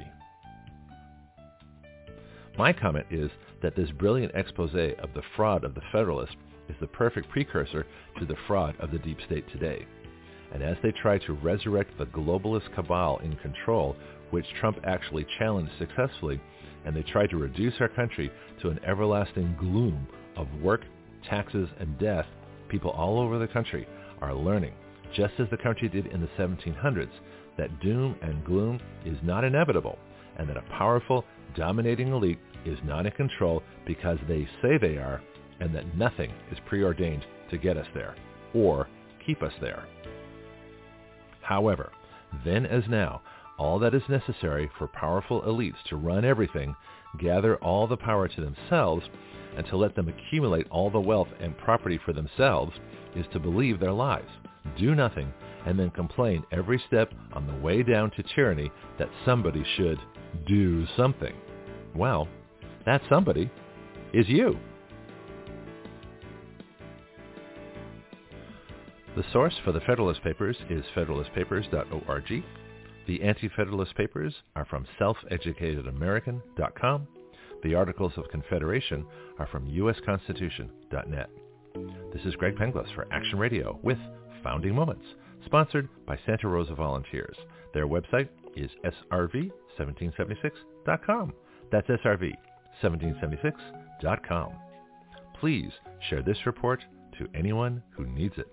My comment is that this brilliant expose of the fraud of the Federalists is the perfect precursor to the fraud of the deep state today. And as they try to resurrect the globalist cabal in control, which Trump actually challenged successfully, and they try to reduce our country to an everlasting gloom of work, taxes, and death, people all over the country are learning, just as the country did in the seventeen hundreds, that doom and gloom is not inevitable, and that a powerful, dominating elite is not in control because they say they are, and that nothing is preordained to get us there or keep us there. However, then as now, all that is necessary for powerful elites to run everything, gather all the power to themselves, and to let them accumulate all the wealth and property for themselves, is to believe their lies, do nothing, and then complain every step on the way down to tyranny that somebody should do something. Well, that somebody is you. The source for the Federalist Papers is federalist papers dot org. The Anti-Federalist Papers are from self educated american dot com. The Articles of Confederation are from u s constitution dot net. This is Greg Penglis for Action Radio with Founding Moments, sponsored by Santa Rosa Volunteers. Their website is s r v seventeen seventy-six dot com. That's s r v seventeen seventy-six dot com. Please share this report to anyone who needs it.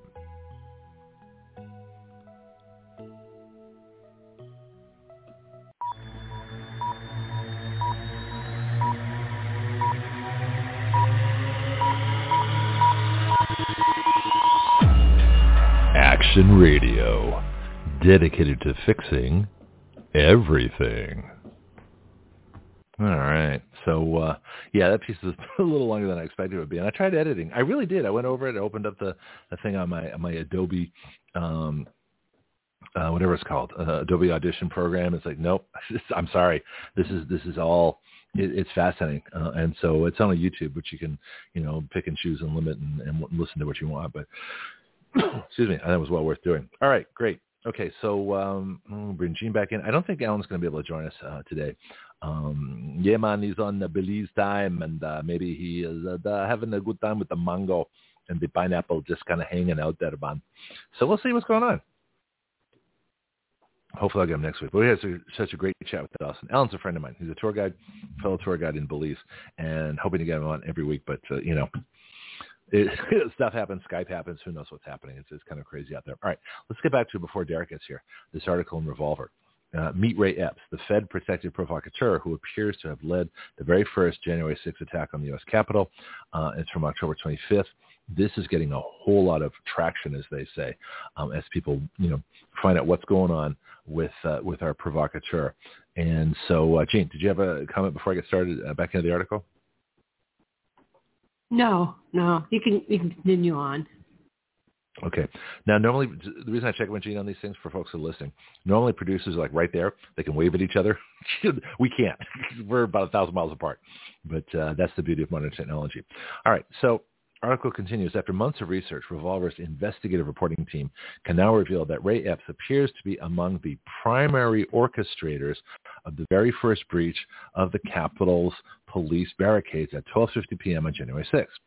Action Radio, dedicated to fixing everything. All right. So, uh, yeah, that piece is a little longer than I expected it would be. And I tried editing. I really did. I went over it. I opened up the, the thing on my on my Adobe, um, uh, whatever it's called, uh, Adobe Audition program. It's like, nope, I'm sorry. This is this is all, it, it's fascinating. Uh, and so it's on a YouTube, which you can, you know, pick and choose and limit and, and listen to what you want. But excuse me, I thought it was well worth doing. All right, great. Okay, so um, we'll bring Gene back in. I don't think Alan's going to be able to join us uh, today. Um, yeah, man, he's on the Belize time, and uh, maybe he is uh, having a good time with the mango and the pineapple, just kind of hanging out there, man. So we'll see what's going on. Hopefully I'll get him next week. But we had such a great chat with Dawson. Alan's a friend of mine. He's a tour guide, fellow tour guide in Belize, and hoping to get him on every week. But, uh, you know, It, stuff happens, Skype happens, who knows what's happening. It's, it's kind of crazy out there. All right, let's get back to before Derek gets here, this article in Revolver. Uh, meet Ray Epps, the Fed-protected provocateur who appears to have led the very first January sixth attack on the U S Capitol. Uh, it's from October twenty-fifth. This is getting a whole lot of traction, as they say, um, as people, you know, find out what's going on with uh, with our provocateur. And so, uh, Gene, did you have a comment before I get started uh, back into the article? No, no. You can you can continue on. Okay. Now, normally, the reason I check with Gene on these things for folks who are listening, normally producers are like right there. They can wave at each other. We can't. We're about a thousand miles apart. But uh, that's the beauty of modern technology. All right. So article continues. After months of research, Revolver's investigative reporting team can now reveal that Ray Epps appears to be among the primary orchestrators of the very first breach of the Capitol's police barricades at twelve fifty p.m. on January sixth.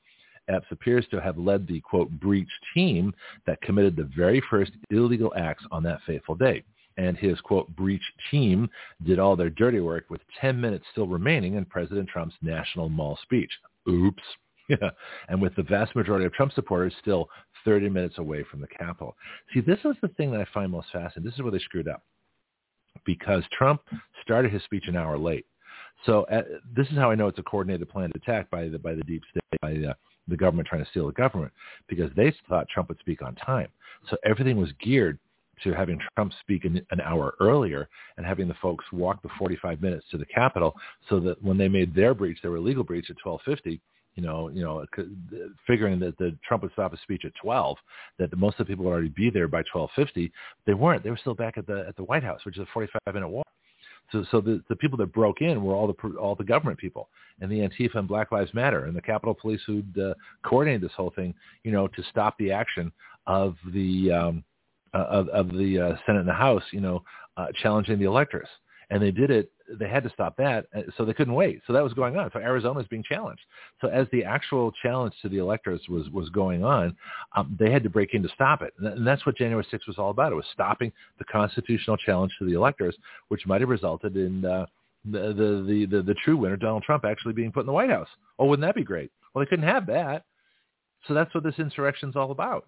Epps appears to have led the, quote, breach team that committed the very first illegal acts on that fateful day. And his, quote, breach team did all their dirty work with ten minutes still remaining in President Trump's National Mall speech. Oops. Yeah. And with the vast majority of Trump supporters still thirty minutes away from the Capitol. See, this is the thing that I find most fascinating. This is where they screwed up. Because Trump started his speech an hour late. So uh, this is how I know it's a coordinated planned attack by the by the deep state, by the, the government trying to steal the government, because they thought Trump would speak on time. So everything was geared to having Trump speak an, an hour earlier and having the folks walk the forty-five minutes to the Capitol, so that when they made their breach, their illegal breach at twelve fifty, you know, you know, figuring that the Trump would stop his speech at twelve, that the, most of the people would already be there by twelve fifty. They weren't. They were still back at the at the White House, which is a forty-five minute walk. So, so the, the people that broke in were all the all the government people, and the Antifa and Black Lives Matter and the Capitol Police who'd uh, coordinated this whole thing, you know, to stop the action of the um, uh, of, of the uh, Senate and the House, you know, uh, challenging the electors. And they did it. They had to stop that, so they couldn't wait. So that was going on. So Arizona is being challenged. So as the actual challenge to the electors was, was going on, um, they had to break in to stop it. And that's what January sixth was all about. It was stopping the constitutional challenge to the electors, which might have resulted in uh, the, the, the, the, the true winner, Donald Trump, actually being put in the White House. Oh, wouldn't that be great? Well, they couldn't have that. So that's what this insurrection is all about.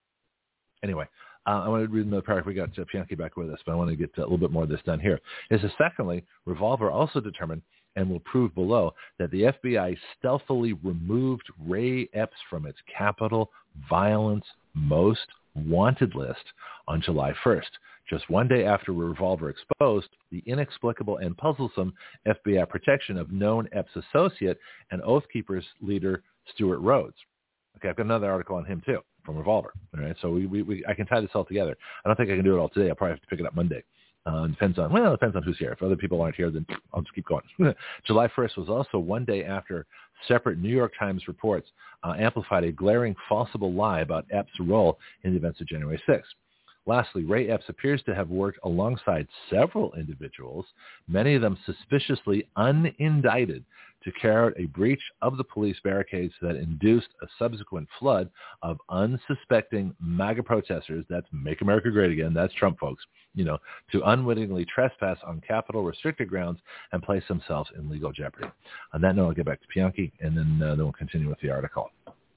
Anyway. Uh, I want to read another paragraph. We got uh, Pianki back with us, but I want to get a little bit more of this done here. It says, secondly, Revolver also determined and will prove below that the F B I stealthily removed Ray Epps from its Capitol Violence Most Wanted list on July first, just one day after Revolver exposed the inexplicable and puzzlesome F B I protection of known Epps associate and Oath Keepers leader Stewart Rhodes. Okay, I've got another article on him too, from Revolver. All right, so we, we, we I can tie this all together. I don't think I can do it all today. I'll probably have to pick it up Monday. Uh, depends on well, it depends on who's here. If other people aren't here, then I'll just keep going. July first was also one day after separate New York Times reports uh, amplified a glaring falsifiable lie about Epps' role in the events of January sixth. Lastly, Ray Epps appears to have worked alongside several individuals, many of them suspiciously unindicted, to carry out a breach of the police barricades that induced a subsequent flood of unsuspecting MAGA protesters, that's Make America Great Again, that's Trump folks, you know, to unwittingly trespass on Capitol restricted grounds and place themselves in legal jeopardy. On that note, I'll get back to Pianki, and then, uh, then we'll continue with the article.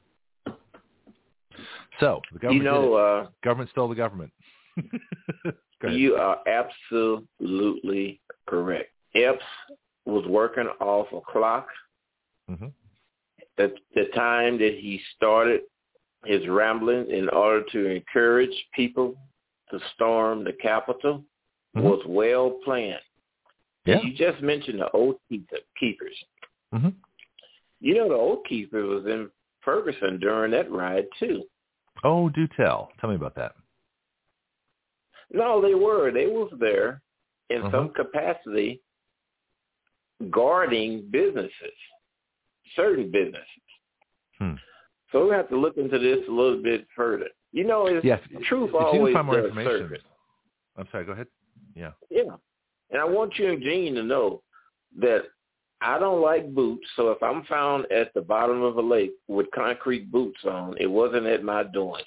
So, the government, you know, uh, government stole the government. You are absolutely correct. Epps was working off a clock. Mm-hmm. At the time that he started his rambling in order to encourage people to storm the Capitol mm-hmm. was well planned. Yeah. You just mentioned the Oath Keepers. Mm-hmm. You know, the Oath Keeper was in Ferguson during that ride, too. Oh, do tell. Tell me about that. No, they were. They was there in uh-huh. some capacity guarding businesses, certain businesses. Hmm. So we have to look into this a little bit further. You know, it's, yes, truth if always you can find more does information. surface. I'm sorry, go ahead. Yeah. Yeah. And I want you and Gene to know that I don't like boots, so if I'm found at the bottom of a lake with concrete boots on, it wasn't at my doing.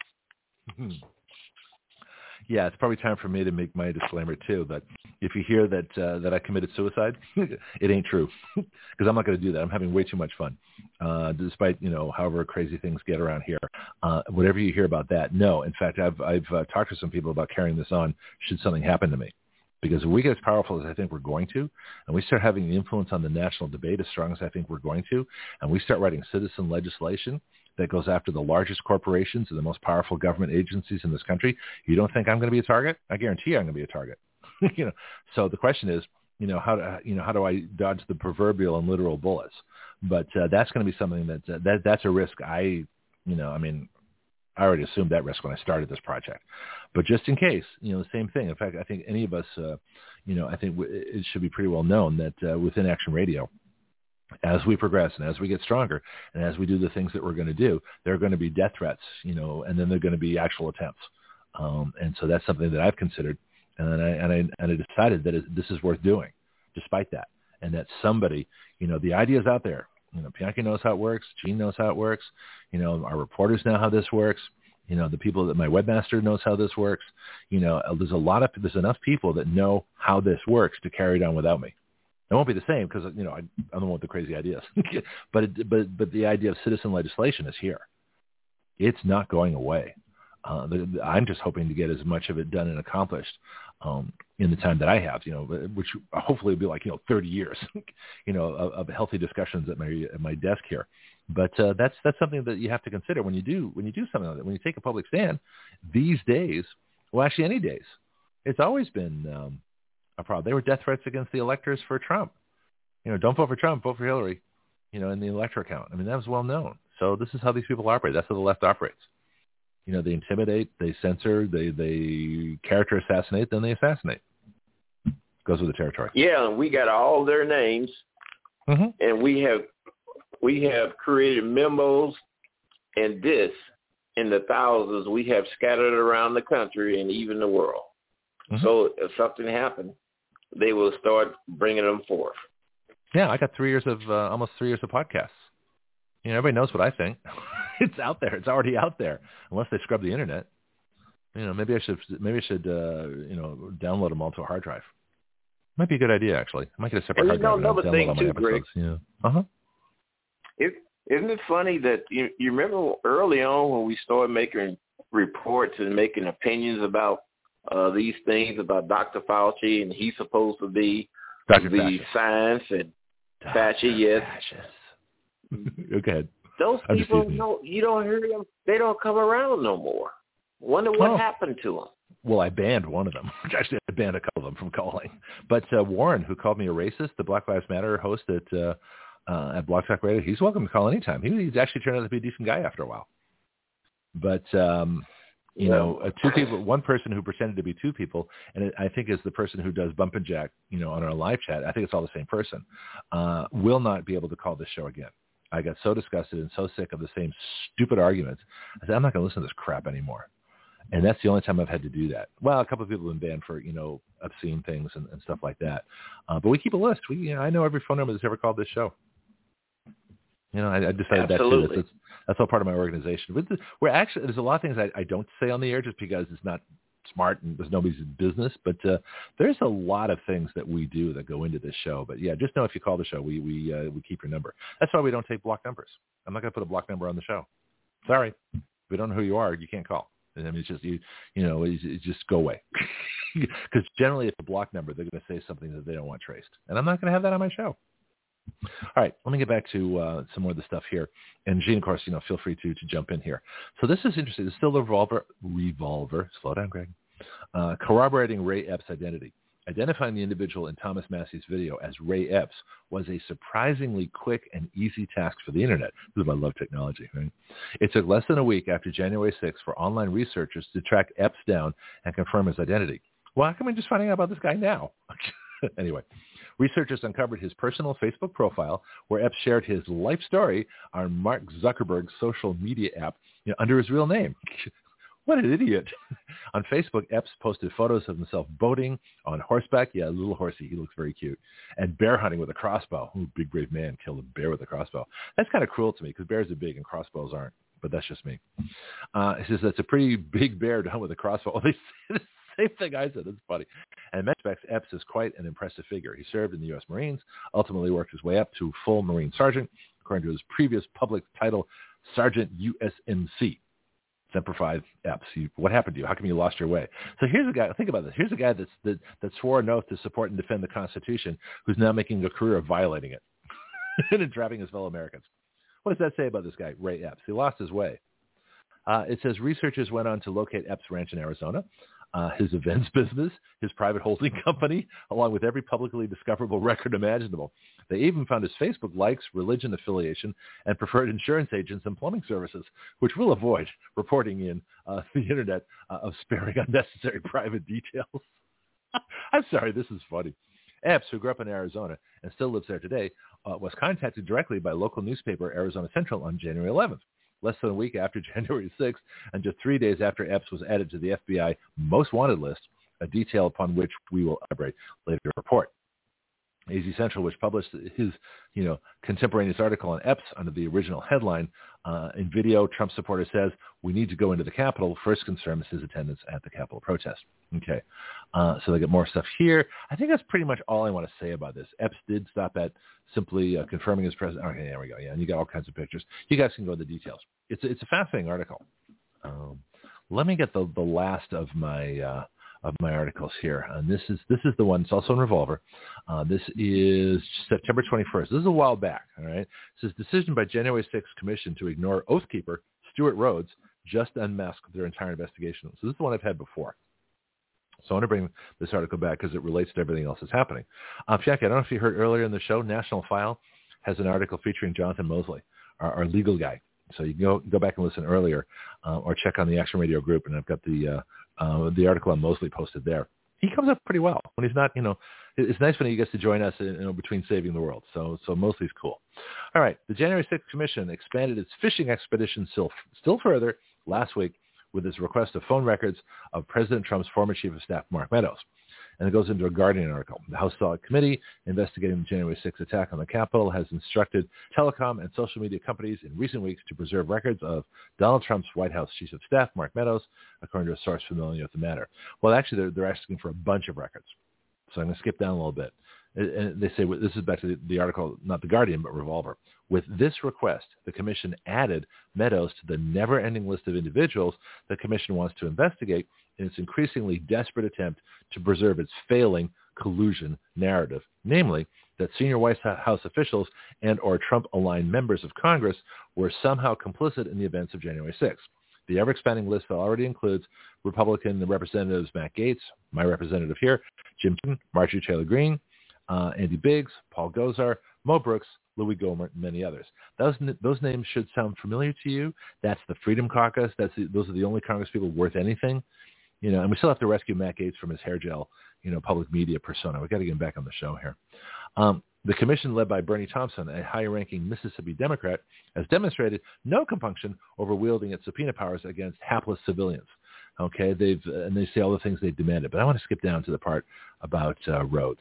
Yeah, it's probably time for me to make my disclaimer too. But if you hear that uh, that I committed suicide, it ain't true, because I'm not going to do that. I'm having way too much fun, uh, despite you know however crazy things get around here. Uh, whatever you hear about that, no. In fact, I've I've uh, talked to some people about carrying this on should something happen to me. Because if we get as powerful as I think we're going to, and we start having the influence on the national debate as strong as I think we're going to, and we start writing citizen legislation that goes after the largest corporations and the most powerful government agencies in this country, you don't think I'm going to be a target? I guarantee you I'm going to be a target. you know, so the question is, you know, how do, you know, how do I dodge the proverbial and literal bullets? But uh, that's going to be something that, uh, that that's a risk I, you know, I mean, I already assumed that risk when I started this project. But just in case, you know, the same thing. In fact, I think any of us, uh, you know, I think w- it should be pretty well known that uh, within Action Radio, as we progress and as we get stronger and as we do the things that we're going to do, there are going to be death threats, you know, and then there are going to be actual attempts. Um, and so that's something that I've considered. And then I, and I, and I decided that it, this is worth doing despite that. And that somebody, you know, the idea is out there. You know, Bianchi knows how it works. Gene knows how it works. You know, our reporters know how this works. You know, the people that my webmaster knows how this works. You know, there's a lot of, there's enough people that know how this works to carry it on without me. It won't be the same because, you know, I, I'm the one with the crazy ideas. but, it, but, but the idea of citizen legislation is here. It's not going away. Uh, the, the, I'm just hoping to get as much of it done and accomplished um, in the time that I have, you know, which hopefully will be like, you know, thirty years, you know, of, of healthy discussions at my at my desk here. But uh, that's that's something that you have to consider when you do when you do something like that. When you take a public stand, these days, well, actually any days, it's always been um, a problem. They were death threats against the electors for Trump. You know, don't vote for Trump, vote for Hillary. You know, in the elector count. I mean, that was well known. So this is how these people operate. That's how the left operates. You know, they intimidate, they censor, they they character assassinate, then they assassinate. Goes with the territory. Yeah, and we got all their names, mm-hmm. and we have we have created memos and this in the thousands we have scattered around the country and even the world. Mm-hmm. So if something happened, they will start bringing them forth. Yeah, I got three years of uh, almost three years of podcasts. You know, everybody knows what I think. It's out there. It's already out there, unless they scrub the internet. You know, maybe I should maybe I should uh, you know download them all to a hard drive. Might be a good idea, actually. I might get a separate and hard you know, drive. Another thing too, Greg. Yeah. Uh huh. It, isn't it funny that you, you remember early on when we started making reports and making opinions about uh, these things about Doctor Fauci and he's supposed to be Doctor the Fascist. science and Fauci, yes. Go ahead. Those people, no, you don't hear them. They don't come around no more. Wonder what oh. happened to them. Well, I banned one of them. Actually, I banned a couple of them from calling. But uh, Warren, who called me a racist, the Black Lives Matter host at uh, uh, at Blog Talk Radio, he's welcome to call anytime. He, he's actually turned out to be a decent guy after a while. But um, you yeah. know, uh, two people, one person who pretended to be two people, and it, I think is the person who does Bump and Jack, you know, on our live chat. I think it's all the same person. Uh, will not be able to call this show again. I got so disgusted and so sick of the same stupid arguments. I said, I'm not going to listen to this crap anymore. And that's the only time I've had to do that. Well, a couple of people have been banned for, you know, obscene things and, and stuff like that. Uh, but we keep a list. We, you know, I know every phone number that's ever called this show. You know, I, I decided Absolutely. that too. That's, that's all part of my organization. But the, we're actually, there's a lot of things I, I don't say on the air just because it's not smart and there's nobody's business. But uh, there's a lot of things that we do that go into this show. But yeah, just know if you call the show, we we uh, we keep your number. That's why we don't take block numbers. I'm not going to put a block number on the show. Sorry, if we don't know who you are, you can't call. I mean, it's just you, you know, it's, it's just go away. Because generally, if a block number, they're going to say something that they don't want traced, and I'm not going to have that on my show. All right, let me get back to uh, some more of the stuff here. And Gene, of course, you know, feel free to to jump in here. So this is interesting. It's still the revolver, revolver. Slow down, Greg. Uh, corroborating Ray Epps' identity. Identifying the individual in Thomas Massey's video as Ray Epps was a surprisingly quick and easy task for the internet. This is why I love technology, right? It took less than a week after January sixth for online researchers to track Epps down and confirm his identity. Well, how come we're just finding out about this guy now? Anyway, researchers uncovered his personal Facebook profile where Epps shared his life story on Mark Zuckerberg's social media app, you know, under his real name. What an idiot. On Facebook, Epps posted photos of himself boating, on horseback. Yeah, a little horsey. He looks very cute. And bear hunting with a crossbow. Ooh, big, brave man killed a bear with a crossbow. That's kind of cruel to me because bears are big and crossbows aren't. But that's just me. Uh, he says that's a pretty big bear to hunt with a crossbow. Well, they say the same thing I said. That's funny. And in many respects, Epps is quite an impressive figure. He served in the U S Marines, ultimately worked his way up to full Marine Sergeant, according to his previous public title, Sergeant U S M C. Semper Fi Epps. You, what happened to you? How come you lost your way? So here's a guy. Think about this. Here's a guy that's, that that swore an oath to support and defend the Constitution, who's now making a career of violating it and entrapping his fellow Americans. What does that say about this guy, Ray Epps? He lost his way. Uh, it says researchers went on to locate Epps' ranch in Arizona, uh, his events business, his private holding company, along with every publicly discoverable record imaginable. They even found his Facebook likes, religion affiliation, and preferred insurance agents and plumbing services, which we'll avoid reporting in uh, the internet uh, of sparing unnecessary private details. I'm sorry, this is funny. Epps, who grew up in Arizona and still lives there today, uh, was contacted directly by local newspaper Arizona Central on January eleventh. Less than a week after January sixth, and just three days after Epps was added to the F B I Most Wanted list, a detail upon which we will elaborate later in the report. A Z Central, which published his, you know, contemporaneous article on Epps under the original headline. Uh, in video, Trump supporter says, we need to go into the Capitol. First concern is his attendance at the Capitol protest. Okay. Uh, so they get more stuff here. I think that's pretty much all I want to say about this. Epps did stop at simply uh, confirming his president. Okay, there we go. Yeah, and you got all kinds of pictures. You guys can go into the details. It's, it's a fascinating article. Um, let me get the, the last of my... Uh, of my articles here. And this is this is the one. It's also in Revolver. Uh, this is September twenty-first. This is a while back. All right. It says decision by January sixth Commission to ignore Oathkeeper Stewart Rhodes just unmasked their entire investigation. So this is the one I've had before. So I want to bring this article back because it relates to everything else that's happening. Uh, Jackie, I don't know if you heard earlier in the show, National File has an article featuring Jonathan Mosley, our, our legal guy. So you can go go back and listen earlier, uh, or check on the Action Radio group, and I've got the uh, uh, the article on Mosley posted there. He comes up pretty well when he's not, you know. It's nice when he gets to join us, in, you know, between saving the world. So so Mosley's cool. All right, the January sixth Commission expanded its fishing expedition still still further last week with its request of phone records of President Trump's former chief of staff, Mark Meadows. And it goes into a Guardian article. The House Select Committee investigating the January sixth attack on the Capitol has instructed telecom and social media companies in recent weeks to preserve records of Donald Trump's White House chief of staff, Mark Meadows, according to a source familiar with the matter. Well, actually, they're, they're asking for a bunch of records. So I'm going to skip down a little bit. And they say, this is back to the, the article, not the Guardian, but Revolver. With this request, the commission added Meadows to the never-ending list of individuals the commission wants to investigate in its increasingly desperate attempt to preserve its failing collusion narrative, namely that senior White House officials and or Trump-aligned members of Congress were somehow complicit in the events of January sixth. The ever-expanding list already includes Republican Representatives Matt Gaetz, my representative here, Jim Jordan, Marjorie Taylor Greene, uh, Andy Biggs, Paul Gosar, Mo Brooks, Louis Gohmert, and many others. Those those names should sound familiar to you. That's the Freedom Caucus. That's the, those are the only Congress people worth anything. You know, and we still have to rescue Matt Gaetz from his hair gel, you know, public media persona. We've got to get him back on the show here. Um, the commission led by Bernie Thompson, a high-ranking Mississippi Democrat, has demonstrated no compunction over wielding its subpoena powers against hapless civilians. Okay, they've and they say all the things they demanded. But I want to skip down to the part about uh, Rhodes.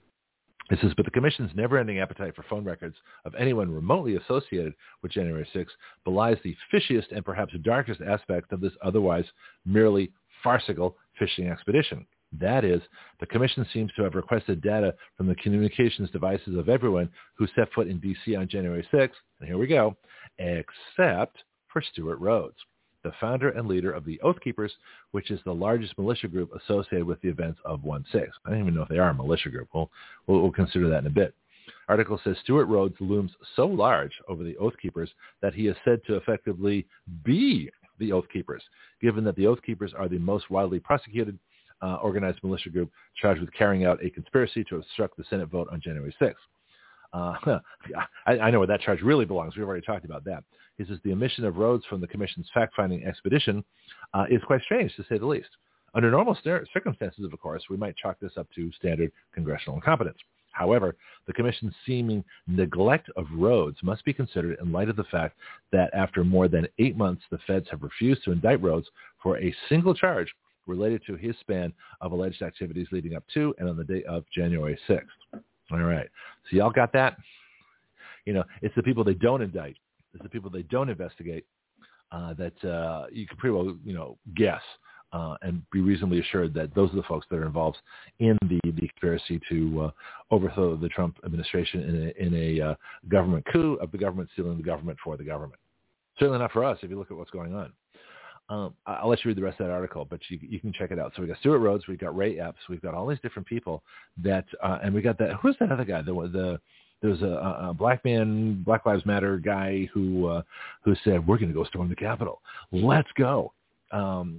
It says, but the commission's never-ending appetite for phone records of anyone remotely associated with January sixth belies the fishiest and perhaps darkest aspect of this otherwise merely farcical fishing expedition. That is, the commission seems to have requested data from the communications devices of everyone who set foot in D C on January sixth, and here we go, except for Stewart Rhodes, the founder and leader of the Oath Keepers, which is the largest militia group associated with the events of one six. I don't even know if they are a militia group. We'll, we'll, we'll consider that in a bit. Article says Stewart Rhodes looms so large over the Oath Keepers that he is said to effectively be the Oath Keepers, given that the Oath Keepers are the most widely prosecuted uh, organized militia group charged with carrying out a conspiracy to obstruct the Senate vote on January sixth. Uh, I, I know where that charge really belongs. We've already talked about that. He says the omission of Rhodes from the commission's fact-finding expedition uh, is quite strange, to say the least. Under normal circumstances, of course, we might chalk this up to standard congressional incompetence. However, the commission's seeming neglect of Rhodes must be considered in light of the fact that after more than eight months, the feds have refused to indict Rhodes for a single charge related to his span of alleged activities leading up to and on the day of January sixth. All right. So y'all got that? You know, it's the people they don't indict. It's the people they don't investigate uh, that uh, you can pretty well, you know, guess uh, and be reasonably assured that those are the folks that are involved in the, the conspiracy to uh, overthrow the Trump administration in a, in a uh, government coup of the government stealing the government for the government. Certainly not for us if you look at what's going on. Um, I'll let you read the rest of that article, but you, you can check it out. So we got Stewart Rhodes, we've got Ray Epps, we've got all these different people that, uh, and we got that. Who's that other guy? The the there's a, a black man, Black Lives Matter guy who uh, who said we're going to go storm the Capitol. Let's go. Um,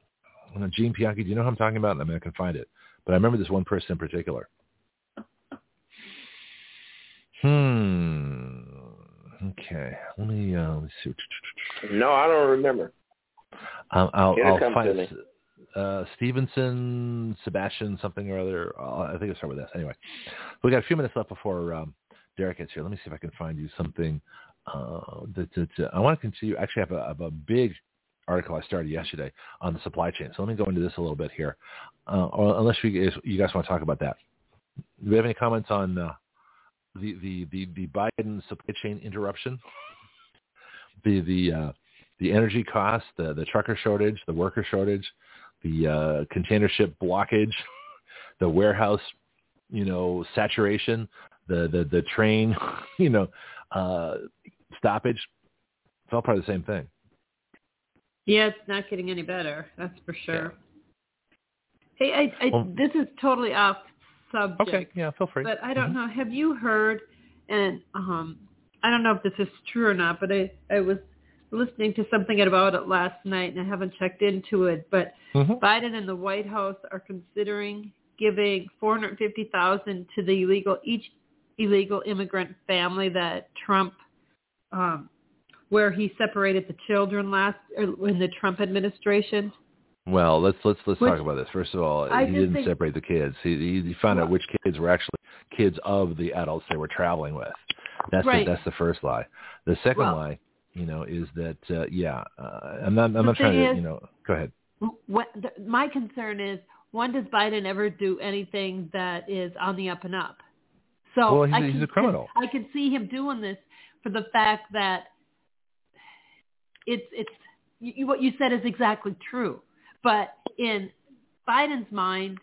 Gene Bianchi, do you know who I'm talking about? I mean, I can find it, but I remember this one person in particular. Hmm. Okay. Let me uh, let me see. No, I don't remember. Um, I'll, I'll find uh, Stevenson, Sebastian, something or other. Uh, I think I'll start with this. Anyway, we got a few minutes left before um, Derek gets here. Let me see if I can find you something. Uh, that, that, uh, I want to continue. Actually, I have a, I have a big article I started yesterday on the supply chain. So let me go into this a little bit here. Uh, or unless you guys, you guys want to talk about that. Do we have any comments on uh, the, the, the, the Biden supply chain interruption? The the uh, the energy costs, the, the trucker shortage, the worker shortage, the uh, container ship blockage, the warehouse, you know, saturation, the, the, the train, you know, uh, stoppage. It's all part of the same thing. Yeah, it's not getting any better. That's for sure. Yeah. Hey, I, I, well, this is totally off subject. Okay, yeah, feel free. But I don't mm-hmm. know. Have you heard, and um, I don't know if this is true or not, but I, I was listening to something about it last night, and I haven't checked into it, but mm-hmm. Biden and the White House are considering giving four hundred fifty thousand dollars to the illegal, each illegal immigrant family that Trump, um, where he separated the children last, or in the Trump administration. Well, let's let's let's which, talk about this. First of all, I he didn't think, separate the kids. He he found well, out which kids were actually kids of the adults they were traveling with. That's right. the, that's the first lie. The second well, lie, you know, is that uh, yeah, uh, I'm not I'm not trying to is, you know. Go ahead. What, the, my concern is, when does Biden ever do anything that is on the up and up? So well, he's, I he's can, a criminal. I can see him doing this for the fact that it's it's you, what you said is exactly true. But in Biden's mind,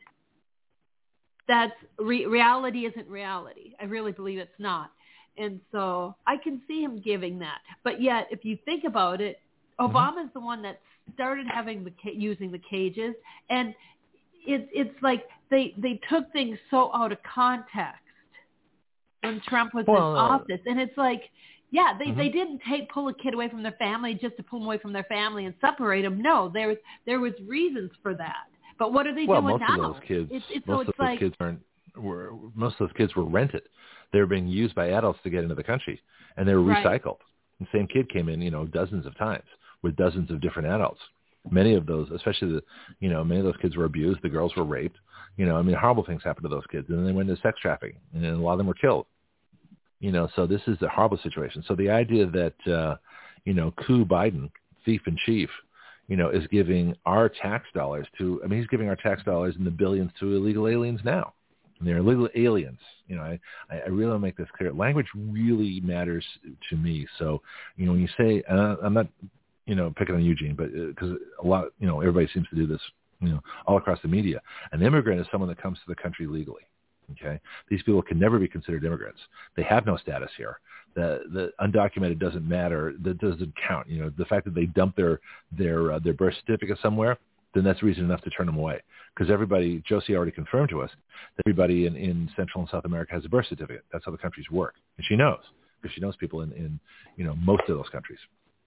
that's re- reality isn't reality. I really believe it's not. And so I can see him giving that. But yet, if you think about it, Obama's mm-hmm. the one that started having the using the cages, and it, it's like they they took things so out of context when Trump was well, in office, and it's like, yeah, they, mm-hmm. they didn't take pull a kid away from their family just to pull them away from their family and separate them. No, there was there was reasons for that. But what are they well, doing most now? Of those kids, it's, it's, most so it's of those like, kids aren't. Were most of those kids were rented. They were being used by adults to get into the country, and they were right. recycled. The same kid came in, you know, dozens of times with dozens of different adults. Many of those, especially the, you know, many of those kids were abused. The girls were raped. You know, I mean, horrible things happened to those kids, and then they went into sex trafficking, and a lot of them were killed. You know, so this is a horrible situation. So the idea that, uh, you know, coup Biden, thief in chief, you know, is giving our tax dollars to, I mean, he's giving our tax dollars in the billions to illegal aliens now. And they're illegal aliens. You know, I, I really want to make this clear. Language really matters to me. So, you know, when you say, uh, I'm not, you know, picking on Eugene, but because uh, a lot, you know, everybody seems to do this, you know, all across the media. An immigrant is someone that comes to the country legally. Okay, these people can never be considered immigrants. They have no status here. The the undocumented doesn't matter. That doesn't count. You know, the fact that they dump their their uh, their birth certificate somewhere, then that's reason enough to turn them away. Because everybody, Josie already confirmed to us that everybody in, in Central and South America has a birth certificate. That's how the countries work, and she knows because she knows people in, in you know most of those countries.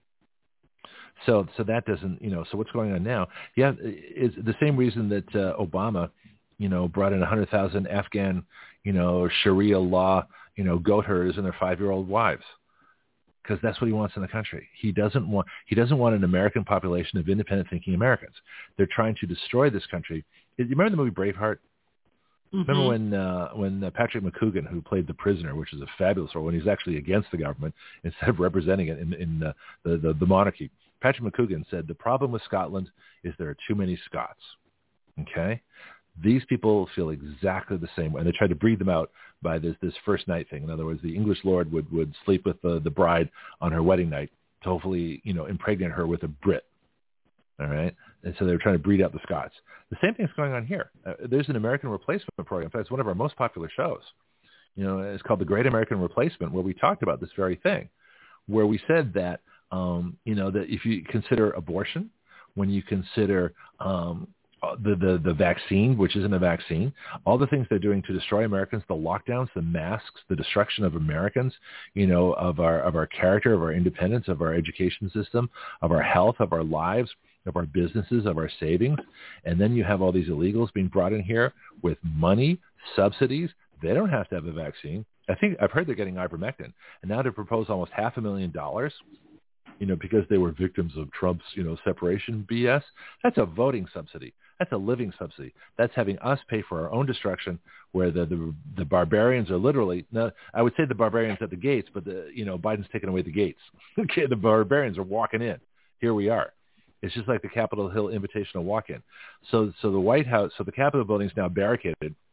So so that doesn't you know. So what's going on now? Yeah, it's the same reason that uh, Obama, you know, brought in one hundred thousand Afghan, you know, Sharia law, you know, goat herders and their five-year-old wives, because that's what he wants in the country. He doesn't want he doesn't want an American population of independent thinking Americans. They're trying to destroy this country. You remember the movie Braveheart? Mm-hmm. Remember when uh, when uh, Patrick McCoogan, who played the prisoner, which is a fabulous role, when he's actually against the government instead of representing it in, in uh, the, the the monarchy. Patrick McCoogan said the problem with Scotland is there are too many Scots. Okay. These people feel exactly the same way, and they try to breed them out by this this first night thing. In other words, the English lord would, would sleep with the, the bride on her wedding night to hopefully, you know, impregnate her with a Brit. All right, and so they're trying to breed out the Scots. The same thing's going on here. Uh, there's an American Replacement program. In fact, it's one of our most popular shows. You know, it's called The Great American Replacement, where we talked about this very thing, where we said that, um, you know, that if you consider abortion, when you consider um, The, the the vaccine, which isn't a vaccine, all the things they're doing to destroy Americans, the lockdowns, the masks, the destruction of Americans, you know, of our of our character, of our independence, of our education system, of our health, of our lives, of our businesses, of our savings. And then you have all these illegals being brought in here with money, subsidies. They don't have to have a vaccine. I think I've heard they're getting ivermectin. And now to propose almost half a million dollars, you know, because they were victims of Trump's, you know, separation B S, that's a voting subsidy. That's a living subsidy. That's having us pay for our own destruction, where the, the the barbarians are literally, no, I would say the barbarians at the gates, but the you know Biden's taking away the gates. Okay, the barbarians are walking in. Here we are. It's just like the Capitol Hill Invitational walk-in. So so the White House, so the Capitol building is now barricaded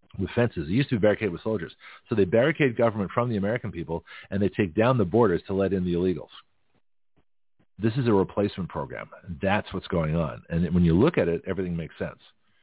with fences. It used to be barricaded with soldiers. So they barricade government from the American people, and they take down the borders to let in the illegals. This is a replacement program. That's what's going on. And when you look at it, everything makes sense.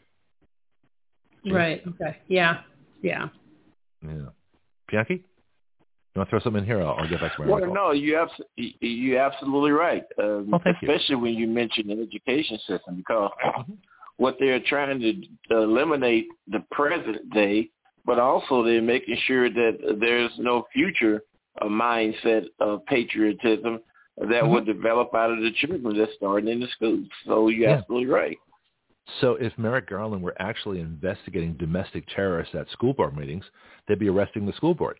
Right. Okay. Yeah. Yeah. Yeah. Bianchi, you want to throw something in here? I'll, I'll get back to my Well, article. no, you're, abs- you're absolutely right, um, oh, thank especially you. when you mention the education system, because Mm-hmm. what they're trying to eliminate the present day, but also they're making sure that there's no future uh, mindset of patriotism that mm-hmm. would develop out of the children that's starting in the schools. So you're yeah. absolutely right. So if Merrick Garland were actually investigating domestic terrorists at school board meetings, they'd be arresting the school board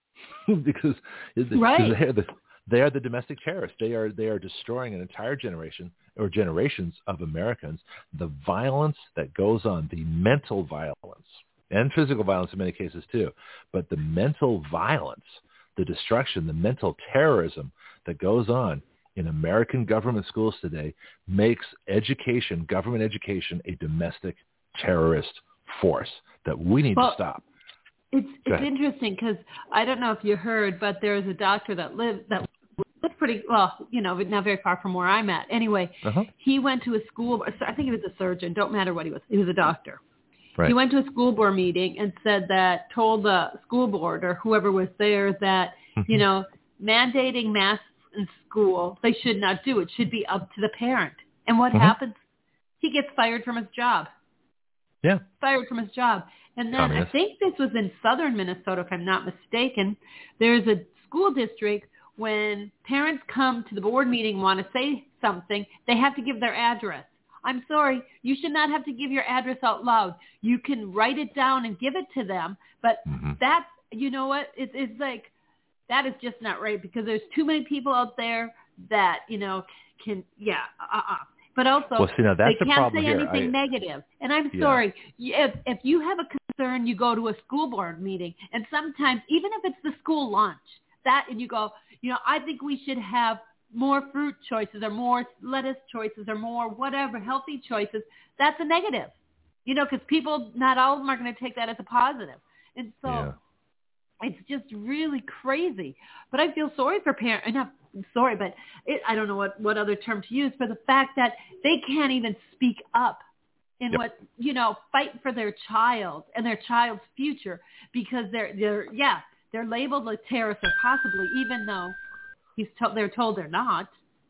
because right. they're the, they are the domestic terrorists. They are they are destroying an entire generation or generations of Americans. The violence that goes on, the mental violence and physical violence in many cases too, but the mental violence, the destruction, the mental terrorism that goes on in American government schools today makes education, government education, a domestic terrorist force that we need well, to stop. It's it's interesting because I don't know if you heard, but there was a doctor that lived that lived pretty well, you know, not very far from where I'm at. Anyway, uh-huh. he went to a school. I think he was a surgeon. Don't matter what he was. He was a doctor. Right. He went to a school board meeting and said that told the school board or whoever was there that you know mandating masks in school, they should not do. It should be up to the parent. And what mm-hmm. happens? He gets fired from his job. Yeah. Fired from his job. And then Communist. I think this was in southern Minnesota, if I'm not mistaken. There's a school district when parents come to the board meeting, want to say something, they have to give their address. I'm sorry, you should not have to give your address out loud. You can write it down and give it to them. But mm-hmm. that's, you know what, it, it's like, that is just not right because there's too many people out there that, you know, can, yeah, uh-uh. But also, well, see, now that's they the can't say here. anything I, negative. And I'm yeah. sorry, if if you have a concern, you go to a school board meeting. And sometimes, even if it's the school lunch, that, and you go, you know, I think we should have more fruit choices or more lettuce choices or more whatever, healthy choices. That's a negative, you know, because people, not all of them are going to take that as a positive. And so... Yeah. It's just really crazy. But I feel sorry for parents. Not sorry, but it, I don't know what, what other term to use for the fact that they can't even speak up in yep. what, you know, fight for their child and their child's future because they're, they're yeah, they're labeled as terrorists or possibly, even though he's to- they're told they're not.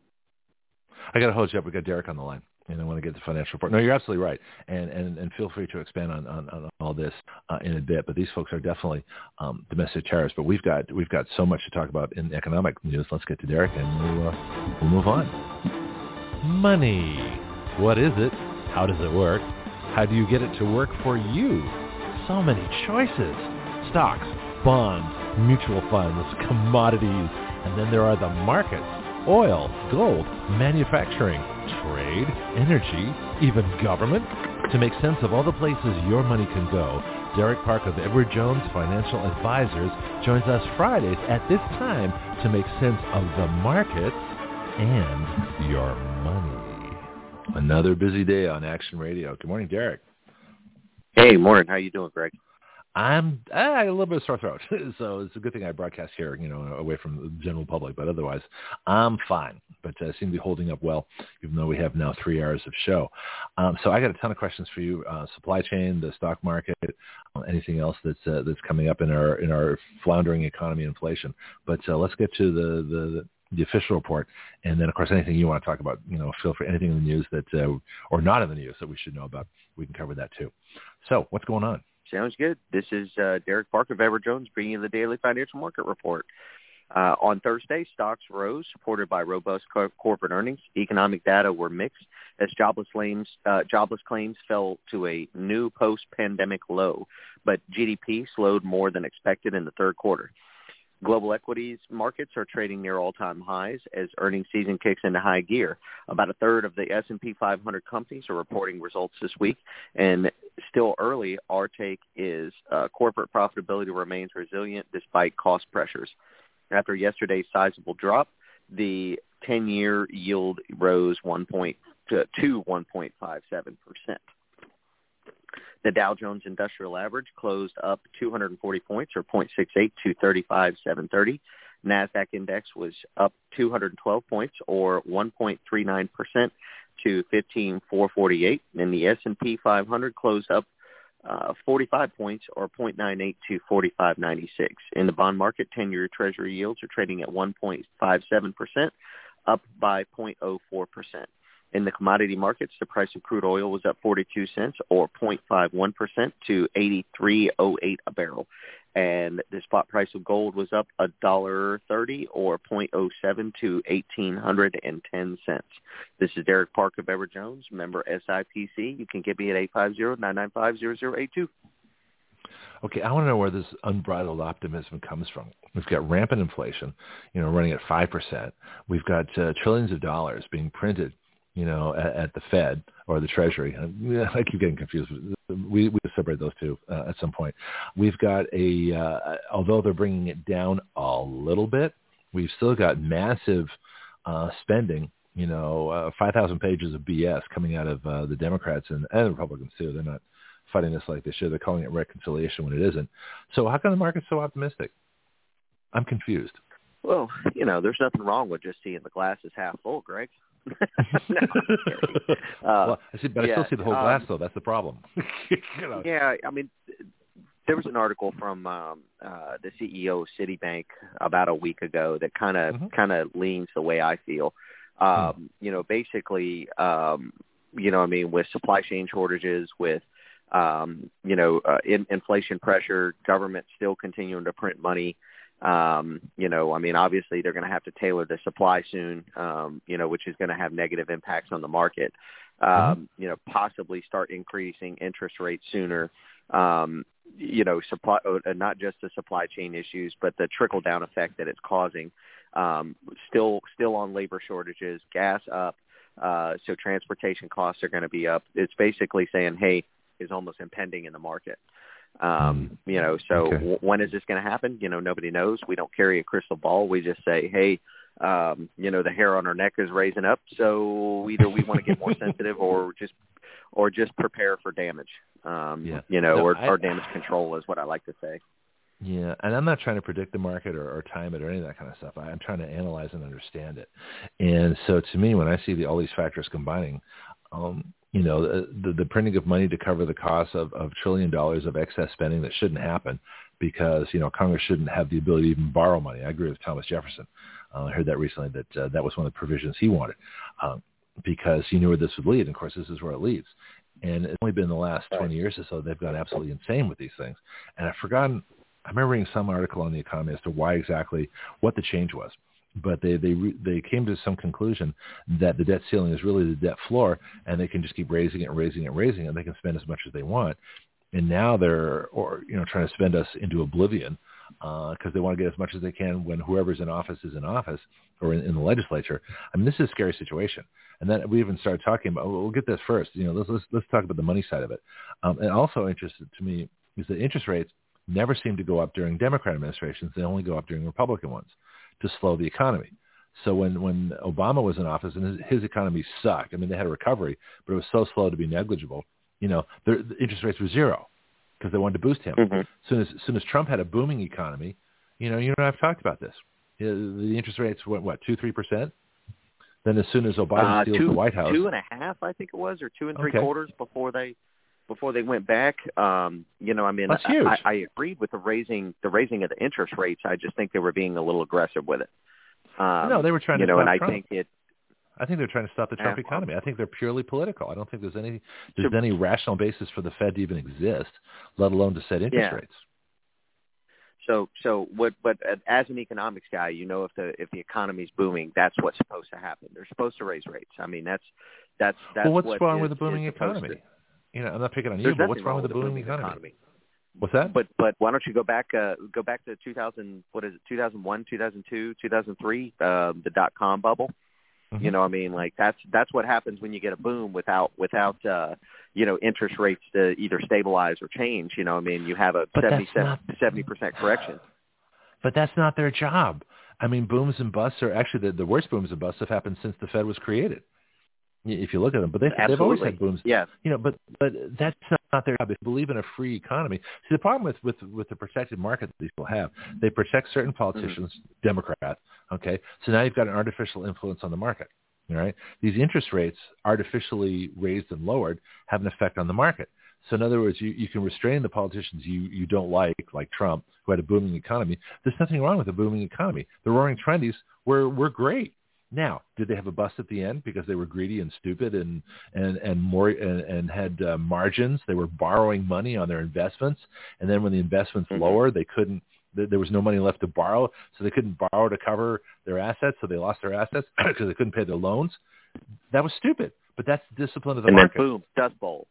I got to hold you up. We got Derek on the line. And I want to get the financial report. No, you're absolutely right. And and, and feel free to expand on, on, on all this uh, in a bit. But these folks are definitely um, domestic terrorists. But we've got we've got so much to talk about in economic news. Let's get to Derek and we'll, uh, we'll move on. Money. What is it? How does it work? How do you get it to work for you? So many choices. Stocks, bonds, mutual funds, commodities. And then there are the markets. Oil, gold, manufacturing, trade, energy, even government. To make sense of all the places your money can go, Derek Park of Edward Jones Financial Advisors joins us Fridays at this time to make sense of the markets and your money. Another busy day on Action Radio. Good morning, Derek. Hey, morning. How you doing, Greg? I'm I, a little bit of sore throat, so it's a good thing I broadcast here, you know, away from the general public. But otherwise, I'm fine. But I uh, seem to be holding up well, even though we have now three hours of show. Um, so I got a ton of questions for you: uh, supply chain, the stock market, uh, anything else that's uh, that's coming up in our in our floundering economy, inflation. But uh, let's get to the, the the official report, and then of course anything you want to talk about. You know, feel free. Anything in the news that uh, or not in the news that we should know about, we can cover that too. So what's going on? Sounds good. This is uh, Derek Park of Edward Jones bringing you the daily financial market report. Uh, on Thursday, stocks rose, supported by robust co- corporate earnings. Economic data were mixed as jobless claims, uh, jobless claims fell to a new post-pandemic low, but G D P slowed more than expected in the third quarter. Global equities markets are trading near all-time highs as earnings season kicks into high gear. About a third of the S and P five hundred companies are reporting results this week, and still early, our take is uh, corporate profitability remains resilient despite cost pressures. After yesterday's sizable drop, the ten-year yield rose one point to one point five seven percent. The Dow Jones Industrial Average closed up two hundred forty points, or zero point six eight, to thirty-five thousand seven hundred thirty. NASDAQ index was up two hundred twelve points, or one point three nine percent, to fifteen thousand four hundred forty-eight. And the S and P five hundred closed up uh, forty-five points, or zero point nine eight, to forty-five ninety-six. In the bond market, ten-year Treasury yields are trading at one point five seven percent, up by zero point zero four percent. In the commodity markets, the price of crude oil was up forty-two cents, or zero point five one percent, to eighty-three oh eight a barrel. And the spot price of gold was up one dollar thirty, or zero point zero seven, to one thousand eight hundred ten cents. This is Derek Park of Everett Jones, member S I P C. You can get me at eight five zero, nine nine five, zero zero eight two. Okay, I want to know where this unbridled optimism comes from. We've got rampant inflation, you know, running at five percent. We've got uh, trillions of dollars being printed, you know, at, at the Fed or the Treasury. I keep getting confused. We we separate those two uh, at some point. We've got a, uh, although they're bringing it down a little bit, we've still got massive uh, spending, you know, uh, five thousand pages of B S coming out of uh, the Democrats and, and the Republicans too. They're not fighting this like they should. They're calling it reconciliation when it isn't. So how come the market's so optimistic? I'm confused. Well, you know, there's nothing wrong with just seeing the glass is half full, Greg. no, uh, well, I see, but yeah, I still see the whole glass, um, though. That's the problem. you know. Yeah, I mean, there was an article from um, uh, the C E O of Citibank about a week ago that kind of mm-hmm. kind of leans the way I feel. Um, mm. You know, basically, um, you know, I mean, with supply chain shortages, with um, you know, uh, in, inflation pressure, government still continuing to print money. Um, you know, I mean, obviously they're going to have to tailor the supply soon, um, you know, which is going to have negative impacts on the market, um, mm-hmm. you know, possibly start increasing interest rates sooner, um, you know, supply, uh, not just the supply chain issues, but the trickle down effect that it's causing, um, still, still on labor shortages, gas up. Uh, so transportation costs are going to be up. It's basically saying, hey, is almost impending in the market. Um, you know, so okay. w- when is this going to happen? You know, nobody knows. We don't carry a crystal ball. We just say, hey, um, you know, the hair on our neck is raising up. So either we want to get more sensitive or just, or just prepare for damage, um, yeah. you know, no, or, I, or damage control is what I like to say. Yeah. And I'm not trying to predict the market or, or time it or any of that kind of stuff. I'm trying to analyze and understand it. And so to me, when I see the, all these factors combining, um, you know, the, the printing of money to cover the cost of, of trillion dollars of excess spending that shouldn't happen because, you know, Congress shouldn't have the ability to even borrow money. I agree with Thomas Jefferson. Uh, I heard that recently that uh, that was one of the provisions he wanted um, because he knew where this would lead. And, of course, this is where it leads. And it's only been the last twenty years or so they've gone absolutely insane with these things. And I've forgotten, I remember reading some article on the economy as to why exactly, what the change was. But they they they came to some conclusion that the debt ceiling is really the debt floor, and they can just keep raising it, raising it, raising it, and they can spend as much as they want. And now they're, or you know, trying to spend us into oblivion because uh, they want to get as much as they can when whoever's in office is in office or in, in the legislature. I mean, this is a scary situation. And then we even started talking about. Well, we'll get this first. You know, let's let's, let's talk about the money side of it. Um, and also interested to me is that interest rates never seem to go up during Democrat administrations. They only go up during Republican ones, to slow the economy. So when, when Obama was in office and his, his economy sucked, I mean, they had a recovery, but it was so slow to be negligible, you know, the, the interest rates were zero because they wanted to boost him. Mm-hmm. As soon as, as soon as Trump had a booming economy, you know, you and I have talked about this. The interest rates went, what, two, three percent? Then as soon as Obama uh, steals two, the White House. Two and a half, I think it was, or two and three okay. quarters before they before they went back. Um, you know, I mean, That's huge. I, I agreed with the raising the raising of the interest rates. I just think they were being a little aggressive with it. Um, no, they were trying to you know, stop and Trump. I think it. I think they're trying to stop the Trump yeah, economy. I think they're purely political. I don't think there's any there's so, any rational basis for the Fed to even exist, let alone to set interest yeah. rates. So, so what? But as an economics guy, you know, if the if the economy's booming, that's what's supposed to happen. They're supposed to raise rates. I mean, that's that's that's. Well, what's what wrong is, with the booming economy? economy? You know, I'm not picking on you, There's but what's wrong, wrong with the booming, booming economy? economy? What's that? But but why don't you go back uh, go back to two thousand? What is it? two thousand one, two thousand two, two thousand three, uh, the dot com bubble. Mm-hmm. You know, I mean, like that's that's what happens when you get a boom without without uh, you know, interest rates to either stabilize or change. You know, I mean, you have a seventy percent correction. But that's not their job. I mean, booms and busts are actually the, the worst booms and busts have happened since the Fed was created. if you look at them. But they, they've always had booms. Yeah. You know, but but that's not their job. If you believe in a free economy, see the problem with with with the protected market that these people have, they protect certain politicians, mm-hmm. Democrats. Okay, so now you've got an artificial influence on the market. All right, these interest rates, artificially raised and lowered, have an effect on the market. So in other words, you, you can restrain the politicians you, you don't like, like Trump, who had a booming economy. There's nothing wrong with a booming economy. The Roaring Twenties were, were great. Now, did they have a bust at the end because they were greedy and stupid and and and more and, and had uh, margins? They were borrowing money on their investments, and then when the investments mm-hmm. lowered, they couldn't. There was no money left to borrow, so they couldn't borrow to cover their assets, so they lost their assets because they couldn't pay their loans. That was stupid, but that's the discipline of the and market. And then boom, Dust Bowl.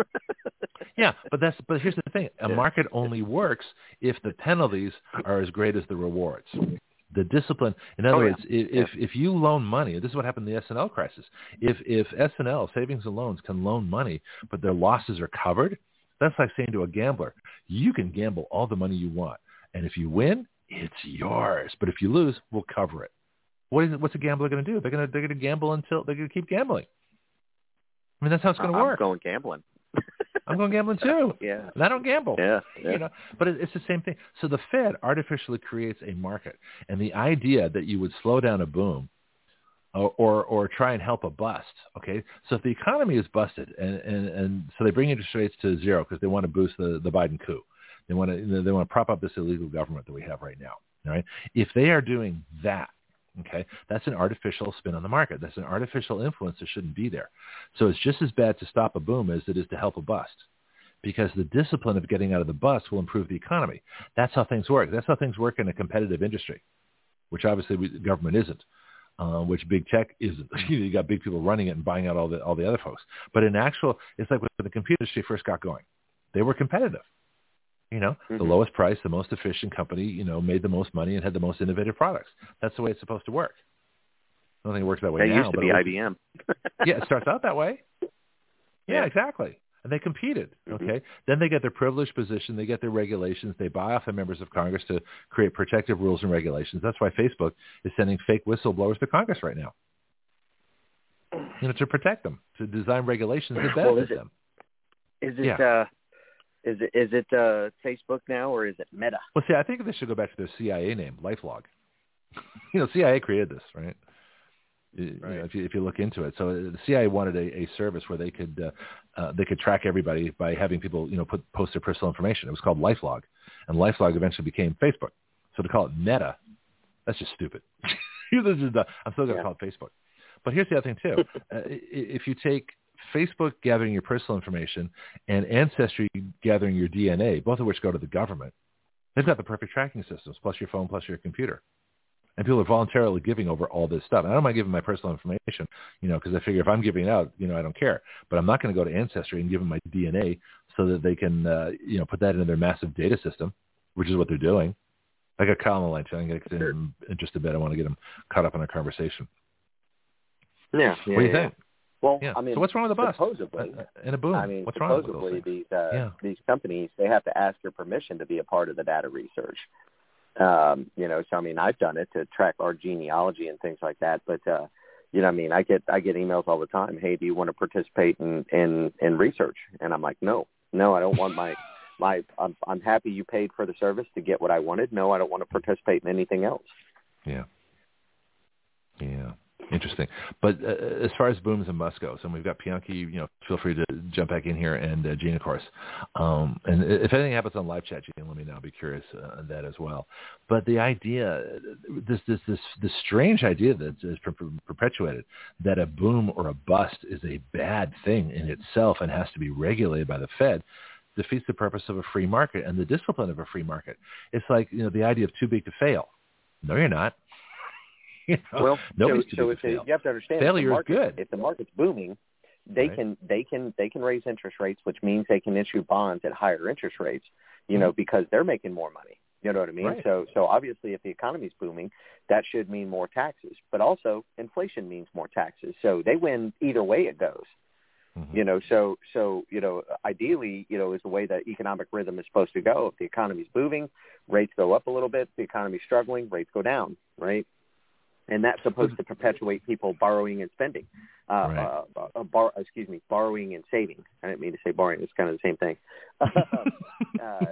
Yeah, but that's but here's the thing: a yeah. market only works if the penalties are as great as the rewards. The discipline, in other oh, words, yeah. if yeah. if you loan money, this is what happened in the S and L crisis. If if S and L, Savings and Loans, can loan money, but their losses are covered, that's like saying to a gambler, you can gamble all the money you want, and if you win, it's yours. But if you lose, we'll cover it. What is it, what's a gambler going to do? They're going to they're going to gamble until they're going to keep gambling. I mean, that's how it's going to work. I'm going gambling. I'm going gambling too. Yeah. And I don't gamble. Yeah, yeah. You know, but it, it's the same thing. So the Fed artificially creates a market, and the idea that you would slow down a boom or or, or try and help a bust. Okay, so if the economy is busted, and and, and so they bring interest rates to zero because they want to boost the, the Biden coup. They want to they want to prop up this illegal government that we have right now. All right, if they are doing that. Okay, that's an artificial spin on the market. That's an artificial influence that shouldn't be there. So it's just as bad to stop a boom as it is to help a bust, because the discipline of getting out of the bust will improve the economy. That's how things work. That's how things work in a competitive industry, which obviously we, the government isn't, uh, which big tech isn't. You got big people running it and buying out all the all the other folks. But in actual, it's like when the computer industry first got going, they were competitive. You know, mm-hmm. the lowest price, the most efficient company, you know, made the most money and had the most innovative products. That's the way it's supposed to work. I don't think it works that way that now. That used to but be was, I B M. Yeah, it starts out that way. Yeah, yeah. exactly. And they competed, okay? Mm-hmm. Then they get their privileged position. They get their regulations. They buy off the members of Congress to create protective rules and regulations. That's why Facebook is sending fake whistleblowers to Congress right now, you know, to protect them, to design regulations that benefit well, is it, them. Is it... Yeah. Uh, Is it is it uh, Facebook now, or is it Meta? Well, see, I think they should go back to their C I A name, LifeLog. You know, C I A created this, right? right. You know, if you if you look into it, so the C I A wanted a, a service where they could uh, uh, they could track everybody by having people, you know, put post their personal information. It was called LifeLog, and LifeLog eventually became Facebook. So to call it Meta, that's just stupid. This is the, I'm still going to yeah. call it Facebook. But here's the other thing too: uh, if you take Facebook gathering your personal information and Ancestry gathering your D N A, both of which go to the government, they've got the perfect tracking systems, plus your phone, plus your computer. And people are voluntarily giving over all this stuff. And I don't mind giving my personal information, you know, because I figure if I'm giving it out, you know, I don't care. But I'm not going to go to Ancestry and give them my D N A so that they can, uh, you know, put that into their massive data system, which is what they're doing. I got Kyle on the line. I'm going to get him interested a bit. I want to get him caught up in our conversation. Yeah. yeah what do you yeah. think? Well, yeah. I mean, so what's wrong with the bust? Supposedly, uh, in a boom. I mean, what's supposedly wrong with those these uh, yeah. these companies, they have to ask your permission to be a part of the data research. Um, you know, so I mean, I've done it to track our genealogy and things like that. But uh, you know, I mean, I get I get emails all the time. Hey, do you want to participate in in, in research? And I'm like, no, no, I don't want my my. I'm, I'm happy you paid for the service to get what I wanted. No, I don't want to participate in anything else. Yeah. Yeah. Interesting. But uh, as far as booms and busts goes, and we've got Pianki, you know, feel free to jump back in here, and uh, Gene, of course. Um, and if anything happens on live chat, Gene, let me know. I'll be curious uh, on that as well. But the idea, this this this, this strange idea that is per- perpetuated, that a boom or a bust is a bad thing in itself and has to be regulated by the Fed, defeats the purpose of a free market and the discipline of a free market. It's like, you know, the idea of too big to fail. No, you're not. You know, well, nobody's so, so if you have to understand, failure market, is good. If the market's booming, they right. can they can they can raise interest rates, which means they can issue bonds at higher interest rates. You know, because they're making more money. You know what I mean? Right. So so obviously, if the economy's booming, that should mean more taxes. But also, inflation means more taxes. So they win either way it goes. Mm-hmm. You know, so so you know, ideally, you know, is the way that economic rhythm is supposed to go. If the economy's booming, rates go up a little bit. If the economy's struggling, rates go down. Right. and that's supposed to perpetuate people borrowing and spending. Uh, right. uh, uh, bar, excuse me, borrowing and saving. I didn't mean to say borrowing. It's kind of the same thing. uh,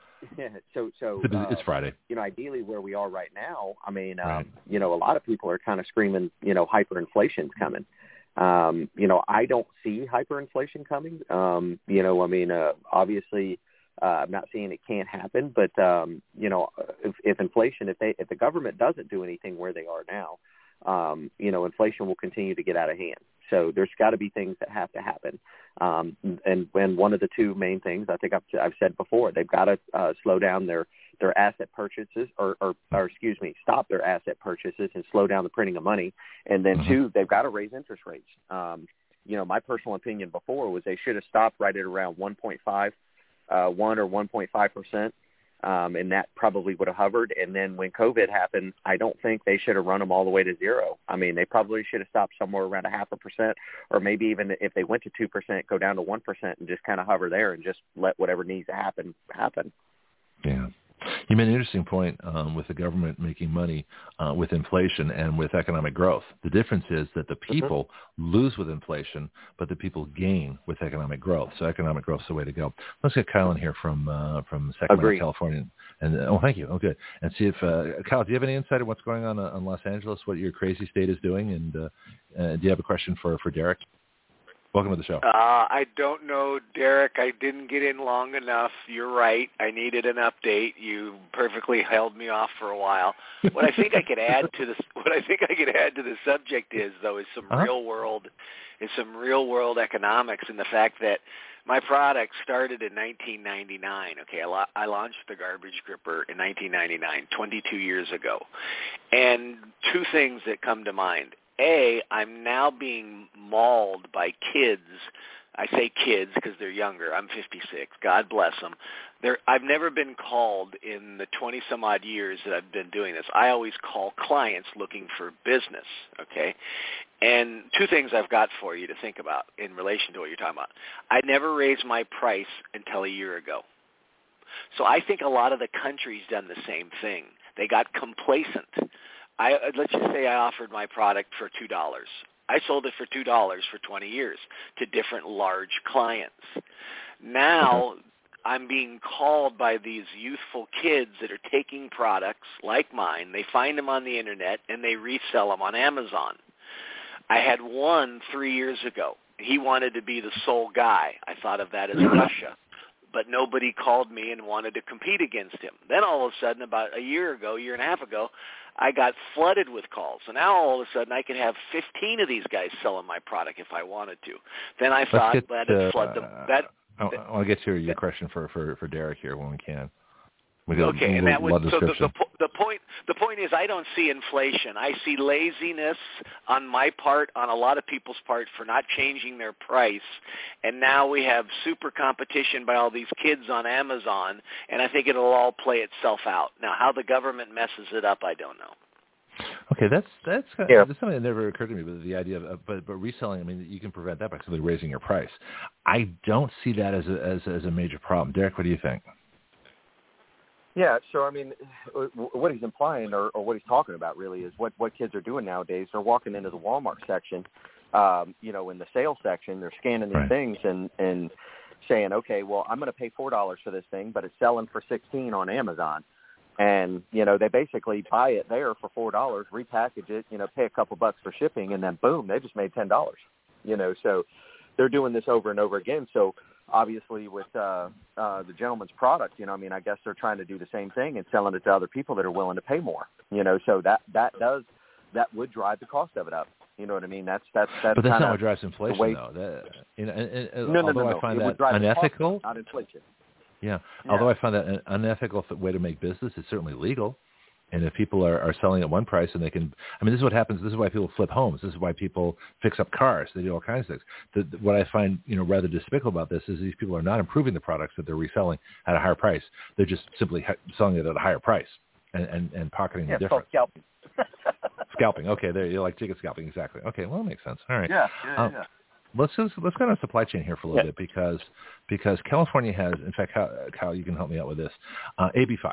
so, so uh, it's Friday. You know, ideally where we are right now, I mean, um, right. you know, a lot of people are kind of screaming, you know, hyperinflation's coming. Um, you know, I don't see hyperinflation coming. Um, you know, I mean, uh, obviously, uh, I'm not saying it can't happen, but um, you know, if, if inflation, if they, if the government doesn't do anything where they are now, um, you know, inflation will continue to get out of hand. So there's got to be things that have to happen. Um, and when one of the two main things, I think I've, I've said before, they've got to uh, slow down their, their asset purchases or, or, or, excuse me, stop their asset purchases and slow down the printing of money. And then, mm-hmm. two, they've got to raise interest rates. Um, you know, my personal opinion before was they should have stopped right at around one point five, uh, one or one point five percent. Um, and that probably would have hovered. And then when COVID happened, I don't think they should have run them all the way to zero. I mean, they probably should have stopped somewhere around a half a percent, or maybe even if they went to two percent, go down to one percent and just kind of hover there and just let whatever needs to happen, happen. Yeah. You made an interesting point um, with the government making money uh, with inflation and with economic growth. The difference is that the people mm-hmm. lose with inflation, but the people gain with economic growth. So economic growth is the way to go. Let's get Kyle in here from uh, from Sacramento, Agreed. California. And oh, thank you. Okay, and see if uh, Kyle, do you have any insight on what's going on uh, in Los Angeles? What your crazy state is doing? And uh, uh, do you have a question for for Derek? Welcome to the show. Uh, I don't know, Derek. I didn't get in long enough. You're right. I needed an update. You perfectly held me off for a while. What I think I could add to this, what I think I could add to the subject is, though, is some uh-huh. real world, is some real world economics, and the fact that my product started in nineteen ninety-nine. Okay, I, la- I launched the Garbage Gripper in nineteen ninety-nine, twenty-two years ago, and two things that come to mind. A, I'm now being mauled by kids. I say kids because they're younger. I'm fifty-six. God bless them. They're, I've never been called in the twenty-some-odd years that I've been doing this. I always call clients looking for business, okay? And two things I've got for you to think about in relation to what you're talking about. I never raised my price until a year ago. So I think a lot of the country's done the same thing. They got complacent. I, let's just say I offered my product for two dollars. I sold it for two dollars for twenty years to different large clients. Now I'm being called by these youthful kids that are taking products like mine. They find them on the Internet, and they resell them on Amazon. I had one three years ago. He wanted to be the sole guy. I thought of that as Russia. But nobody called me and wanted to compete against him. Then all of a sudden, about a year ago, year and a half ago, I got flooded with calls. So now all of a sudden I could have fifteen of these guys selling my product if I wanted to. Then I Let's thought get, that would uh, flood them. That, I, I want to get to your question for, for, for Derek here when we can. We got okay, a and that would, so the, the, the point the point is I don't see inflation. I see laziness on my part, on a lot of people's part, for not changing their price. And now we have super competition by all these kids on Amazon, and I think it'll all play itself out. Now, how the government messes it up, I don't know. Okay, that's that's, kind of, yeah. that's something that never occurred to me. But the idea of but but reselling, I mean, you can prevent that by simply raising your price. I don't see that as a, as as a major problem. Derek, what do you think? Yeah, so I mean, what he's implying or, or what he's talking about really is what, what kids are doing nowadays. They're walking into the Walmart section, um, you know, in the sales section. They're scanning these right. things and, and saying, okay, well, I'm going to pay four dollars for this thing, but it's selling for sixteen dollars on Amazon. And, you know, they basically buy it there for four dollars, repackage it, you know, pay a couple bucks for shipping, and then boom, they just made ten dollars. You know, so they're doing this over and over again. So obviously with uh, uh, the gentleman's product, you know, I mean, I guess they're trying to do the same thing and selling it to other people that are willing to pay more, you know, so that, that does, that would drive the cost of it up. You know what I mean? That's, that's, that's But that's kinda not what drives inflation, way, though. That, you know, and, and, no, no, although no, no. I find it that unethical, not inflation. Yeah. yeah. Although I find that an unethical way to make business, it's certainly legal. And if people are, are selling at one price and they can, I mean, this is what happens. This is why people flip homes. This is why people fix up cars. They do all kinds of things. The, the, what I find, you know, rather despicable about this is these people are not improving the products that they're reselling at a higher price. They're just simply ha- selling it at a higher price and, and, and pocketing yeah, the difference. Scalping. Scalping. Okay, there you like ticket scalping. Exactly. Okay, well, that makes sense. All right. Yeah, yeah, um, yeah. Let's just, let's go on supply chain here for a little yeah. bit because because California has, in fact, Kyle, Kyle, you can help me out with this, uh, A B five.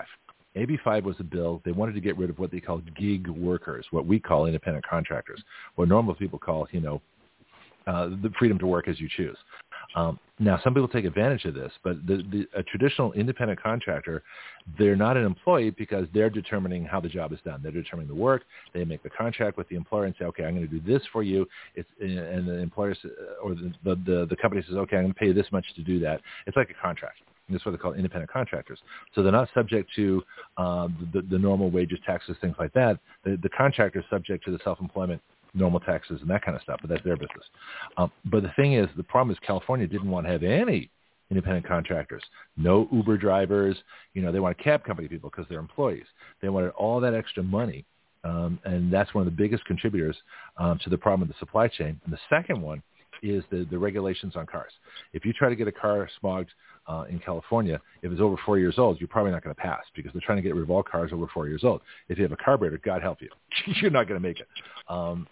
A B five was a bill. They wanted to get rid of what they call gig workers, what we call independent contractors, what normal people call, you know, uh, the freedom to work as you choose. Um, now, some people take advantage of this, but the, the, a traditional independent contractor, they're not an employee because they're determining how the job is done. They're determining the work. They make the contract with the employer and say, okay, I'm going to do this for you. It's, and the employer or the, the, the company says, okay, I'm going to pay you this much to do that. It's like a contract. That's what they call independent contractors. So they're not subject to um, the, the normal wages, taxes, things like that. The, the contractor is subject to the self-employment normal taxes and that kind of stuff, but that's their business. Um, but the thing is, the problem is California didn't want to have any independent contractors, no Uber drivers. You know, they want cab company people because they're employees. They wanted all that extra money, um, and that's one of the biggest contributors um, to the problem of the supply chain. And the second one is the, the regulations on cars. If you try to get a car smogged uh, in California, if it's over four years old, you're probably not going to pass because they're trying to get rid of all cars over four years old. If you have a carburetor, God help you, you're not going to make it. Um,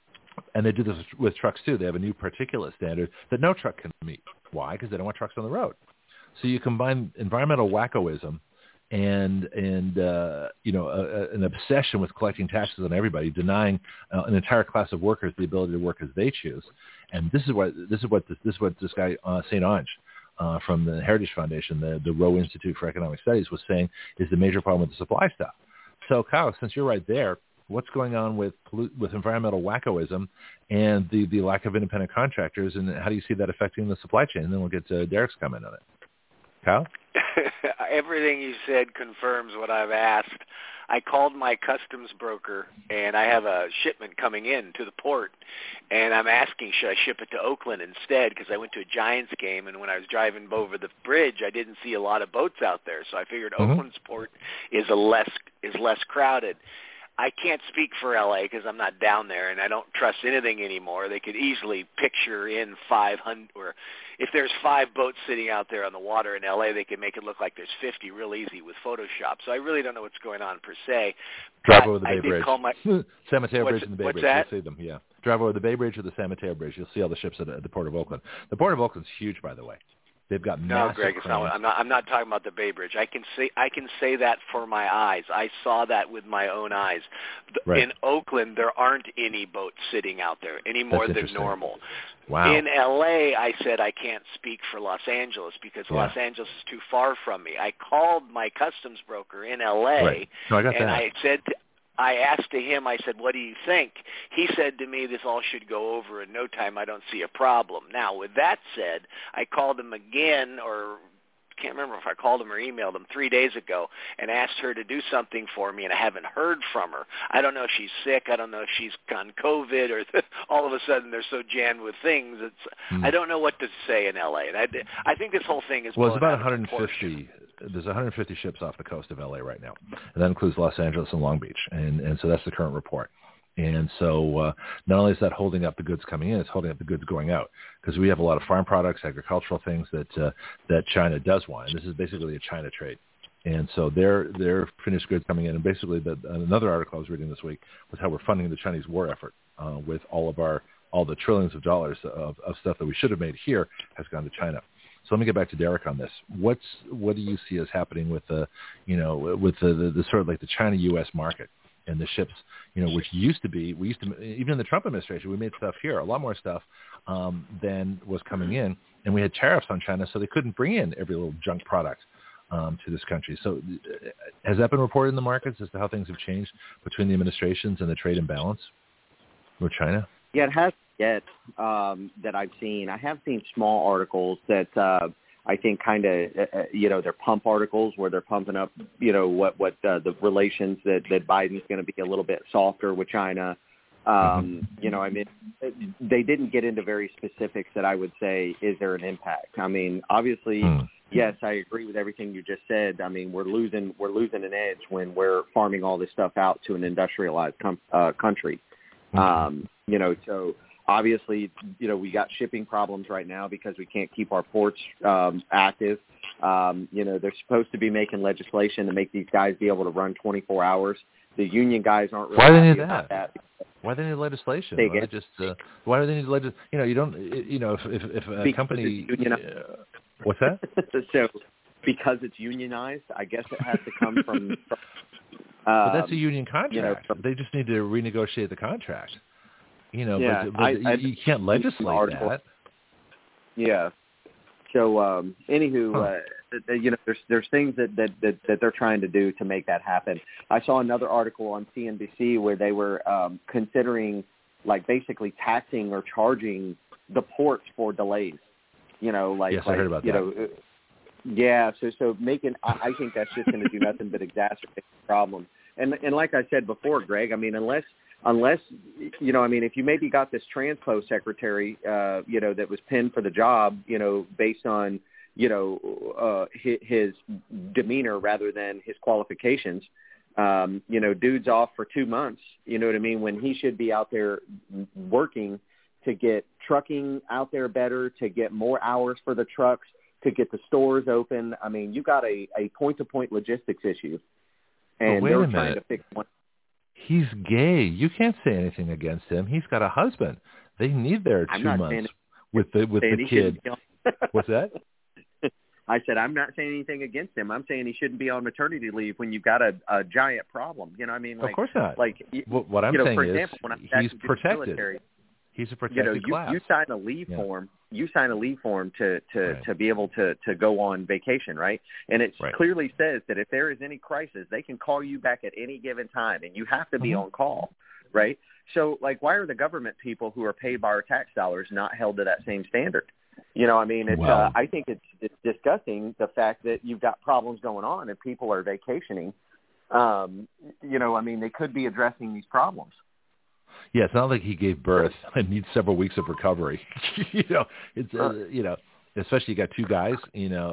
And they do this with trucks, too. They have a new particulate standard that no truck can meet. Why? Because they don't want trucks on the road. So you combine environmental wackoism and, and uh, you know, a, a, an obsession with collecting taxes on everybody, denying uh, an entire class of workers the ability to work as they choose. And this is what this is what this, this is what this guy uh, Saint Ange uh, from the Heritage Foundation, the, the Rowe Institute for Economic Studies, was saying is the major problem with the supply stuff. So, Kyle, since you're right there, what's going on with with environmental wackoism and the, the lack of independent contractors, and how do you see that affecting the supply chain? And then we'll get to Derek's comment on it. Kyle? Everything you said confirms what I've asked. I called my customs broker, and I have a shipment coming in to the port, and I'm asking, should I ship it to Oakland instead? Because I went to a Giants game, and when I was driving over the bridge, I didn't see a lot of boats out there, so I figured mm-hmm. Oakland's port is a less is less crowded. I can't speak for L A because I'm not down there, and I don't trust anything anymore. They could easily picture in five hundred, or if there's five boats sitting out there on the water in L A, they can make it look like there's fifty real easy with Photoshop. So I really don't know what's going on per se. Drive over the Bay Bridge. My, San Mateo Bridge and the Bay what's Bridge. That? You'll see them, yeah. Drive over the Bay Bridge or the San Mateo Bridge. You'll see all the ships at, at the Port of Oakland. The Port of Oakland's huge, by the way. They've got massive no, Greg. It's not, I'm not. I'm not talking about the Bay Bridge. I can say. I can say that for my eyes. I saw that with my own eyes. Right. In Oakland, there aren't any boats sitting out there any more than normal. Wow. In L A, I said I can't speak for Los Angeles because yeah. Los Angeles is too far from me. I called my customs broker in L A, right. no, I got and that. I said. To, I asked to him, I said, what do you think? He said to me, this all should go over in no time. I don't see a problem. Now, with that said, I called him again, or can't remember if I called him or emailed him three days ago and asked her to do something for me, and I haven't heard from her. I don't know if she's sick. I don't know if she's on COVID, or all of a sudden they're so jammed with things. It's mm. I don't know what to say in L A. And I, I think this whole thing is well, it's about one hundred fifty. There's one hundred fifty ships off the coast of L A right now, and that includes Los Angeles and Long Beach, and and so that's the current report. And so uh, not only is that holding up the goods coming in, it's holding up the goods going out, because we have a lot of farm products, agricultural things that uh, that China does want, and this is basically a China trade. And so their their finished goods coming in, and basically the, another article I was reading this week was how we're funding the Chinese war effort uh, with all of our all the trillions of dollars of, of stuff that we should have made here has gone to China. So let me get back to Derek on this. What's what do you see as happening with the, you know, with the, the, the sort of like the China U S market and the ships, you know, which used to be, we used to, even in the Trump administration, we made stuff here, a lot more stuff um, than was coming in, and we had tariffs on China, so they couldn't bring in every little junk product um, to this country. So has that been reported in the markets as to how things have changed between the administrations and the trade imbalance with China? Yeah, it has yet um, that I've seen. I have seen small articles that uh, I think kind of, uh, you know, they're pump articles where they're pumping up, you know, what, what uh, the relations that, that Biden's going to be a little bit softer with China. Um, mm-hmm. You know, I mean, they didn't get into very specifics that I would say, is there an impact? I mean, obviously, mm-hmm. yes, I agree with everything you just said. I mean, we're losing we're losing an edge when we're farming all this stuff out to an industrialized com- uh, country. Mm-hmm. Um, you know, so obviously, you know, we got shipping problems right now because we can't keep our ports um, active. Um, you know, they're supposed to be making legislation to make these guys be able to run twenty-four hours. The union guys aren't really Why do they happy need about that? that. Why do they need legislation? They why get, just uh, why do they need legislation? You know, you don't. You know, if if, if a company, union, uh, what's that? so because it's unionized, I guess it has to come from. from um, but that's a union contract. You know, from, they just need to renegotiate the contract. You know, yeah, but, but I, you, I, you can't legislate that. Yeah. So, um, anywho, huh. uh, you know, there's there's things that, that, that, that they're trying to do to make that happen. I saw another article on C N B C where they were um, considering, like, basically taxing or charging the ports for delays. You know, like, yes, like I heard about you that. know, yeah. So, so making, I, I think that's just going to do nothing but exacerbate the problem. And and like I said before, Greg, I mean, unless unless you know, I mean, if you maybe got this transpo secretary, uh, you know, that was pinned for the job, you know, based on you know uh, his, his demeanor rather than his qualifications. Um, you know, dude's off for two months. You know what I mean? When he should be out there working to get trucking out there better, to get more hours for the trucks, to get the stores open. I mean, you got a, a point-to-point logistics issue, and wait they're a minute. trying to fix one. He's gay. You can't say anything against him. He's got a husband. They need their two I'm not months saying, with the with the kid. What's that? I said I'm not saying anything against him. I'm saying he shouldn't be on maternity leave when you've got a, a giant problem. You know what I mean? Like, of course not. Like well, what I'm you know, saying for is example, when I he's protected. Military, he's a protected you know, you, class. you sign a leave yeah. form. You sign a leave form to to, right. to be able to, to go on vacation, right? And it right. clearly says that if there is any crisis, they can call you back at any given time, and you have to be mm-hmm. on call, right? So, like, why are the government people who are paid by our tax dollars not held to that same standard? You know, I mean, it's. Well, uh, I think it's it's disgusting the fact that you've got problems going on and people are vacationing. Um, you know, I mean, they could be addressing these problems. Yeah, it's not like he gave birth and needs several weeks of recovery. you know, it's uh, you know, especially you got two guys. You know,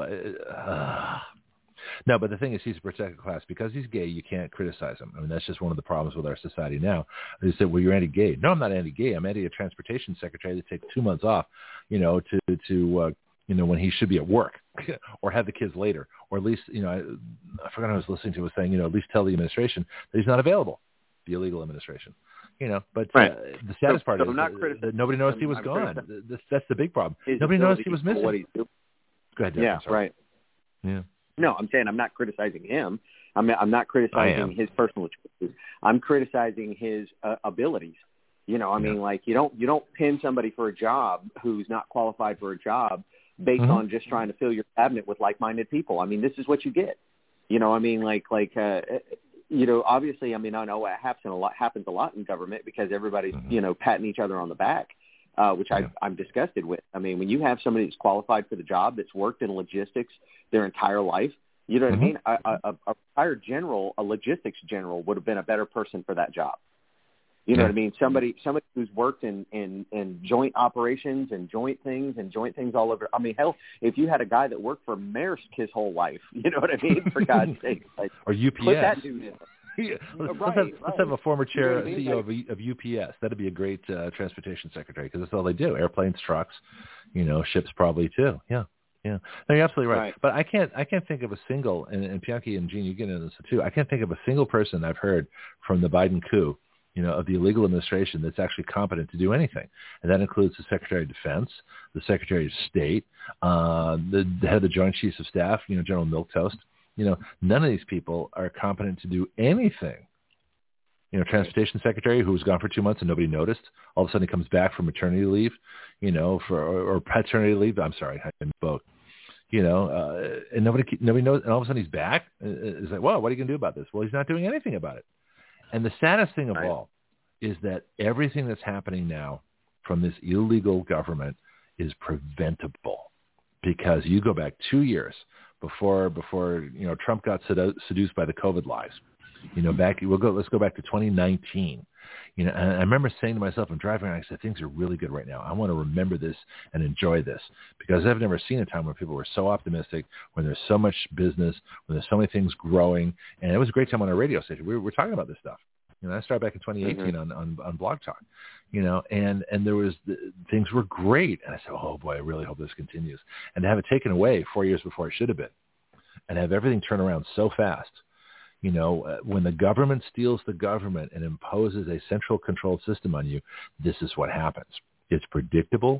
uh, no, but the thing is, he's a protected class because he's gay. You can't criticize him. I mean, that's just one of the problems with our society now. They say, "Well, you're anti-gay." No, I'm not anti-gay. I'm anti a transportation secretary that takes two months off. You know, to to uh, you know when he should be at work or have the kids later, or at least you know, I, I forgot who I was listening to was saying, you know, at least tell the administration that he's not available, the illegal administration. You know, but right. uh, the saddest so, part so is not that, that nobody noticed he was I'm gone. That's, that's the big problem. His Nobody noticed he was missing. What he's doing. Go ahead, Deb, yeah, right. Yeah. No, I'm saying I'm not criticizing him. I'm I'm not criticizing his personal choices. I'm criticizing his uh, abilities. You know, I mean, yeah. like you don't you don't pin somebody for a job who's not qualified for a job based mm-hmm. on just trying to fill your cabinet with like-minded people. I mean, this is what you get. You know, I mean, like like. Uh, You know, obviously, I mean, I know it happens a lot, happens a lot in government because everybody's, mm-hmm. you know, patting each other on the back, uh, which yeah. I, I'm disgusted with. I mean, when you have somebody that's qualified for the job, that's worked in logistics their entire life, you know what mm-hmm. I mean? A, a, a retired general, a logistics general would have been a better person for that job. You know yeah. what I mean? Somebody somebody who's worked in, in, in joint operations and joint things and joint things all over. I mean, hell, if you had a guy that worked for Maersk his whole life, you know what I mean? For God's sake. Like, or U P S. Put that dude in. Yeah. Let's, right, have, right. let's have a former chair, you know C E O of, of U P S. That'd be a great uh, transportation secretary because that's all they do: airplanes, trucks, you know, ships probably too. Yeah, yeah. No, you're absolutely right. right. But I can't, I can't think of a single. And, and Pianki and Gene, you get into this too. I can't think of a single person I've heard from the Biden coup, you know, of the illegal administration that's actually competent to do anything, and that includes the Secretary of Defense, the Secretary of State, uh, the, the head of the Joint Chiefs of Staff, you know, General Milquetoast. You know, none of these people are competent to do anything. You know, Transportation Secretary who was gone for two months and nobody noticed. All of a sudden he comes back from maternity leave, you know, for or, or paternity leave. I'm sorry, I misspoke. You know, uh, and nobody nobody knows. And all of a sudden he's back. It's like, well, what are you going to do about this? Well, he's not doing anything about it. And the saddest thing of right. all is that everything that's happening now from this illegal government is preventable, because you go back two years. Before, before you know, Trump got sedu- seduced by the COVID lies. You know, back we'll go. Let's go back to twenty nineteen. You know, and I remember saying to myself, I'm driving around. I said, things are really good right now. I want to remember this and enjoy this, because I've never seen a time where people were so optimistic, when there's so much business, when there's so many things growing, and it was a great time on our radio station. We were, we were talking about this stuff. You know, I started back in twenty eighteen mm-hmm. on, on on Blog Talk. You know, and and there was the, things were great, and I said, oh boy, I really hope this continues. And to have it taken away four years before it should have been, and have everything turn around so fast. You know, uh, when the government steals the government and imposes a central controlled system on you, this is what happens. It's predictable.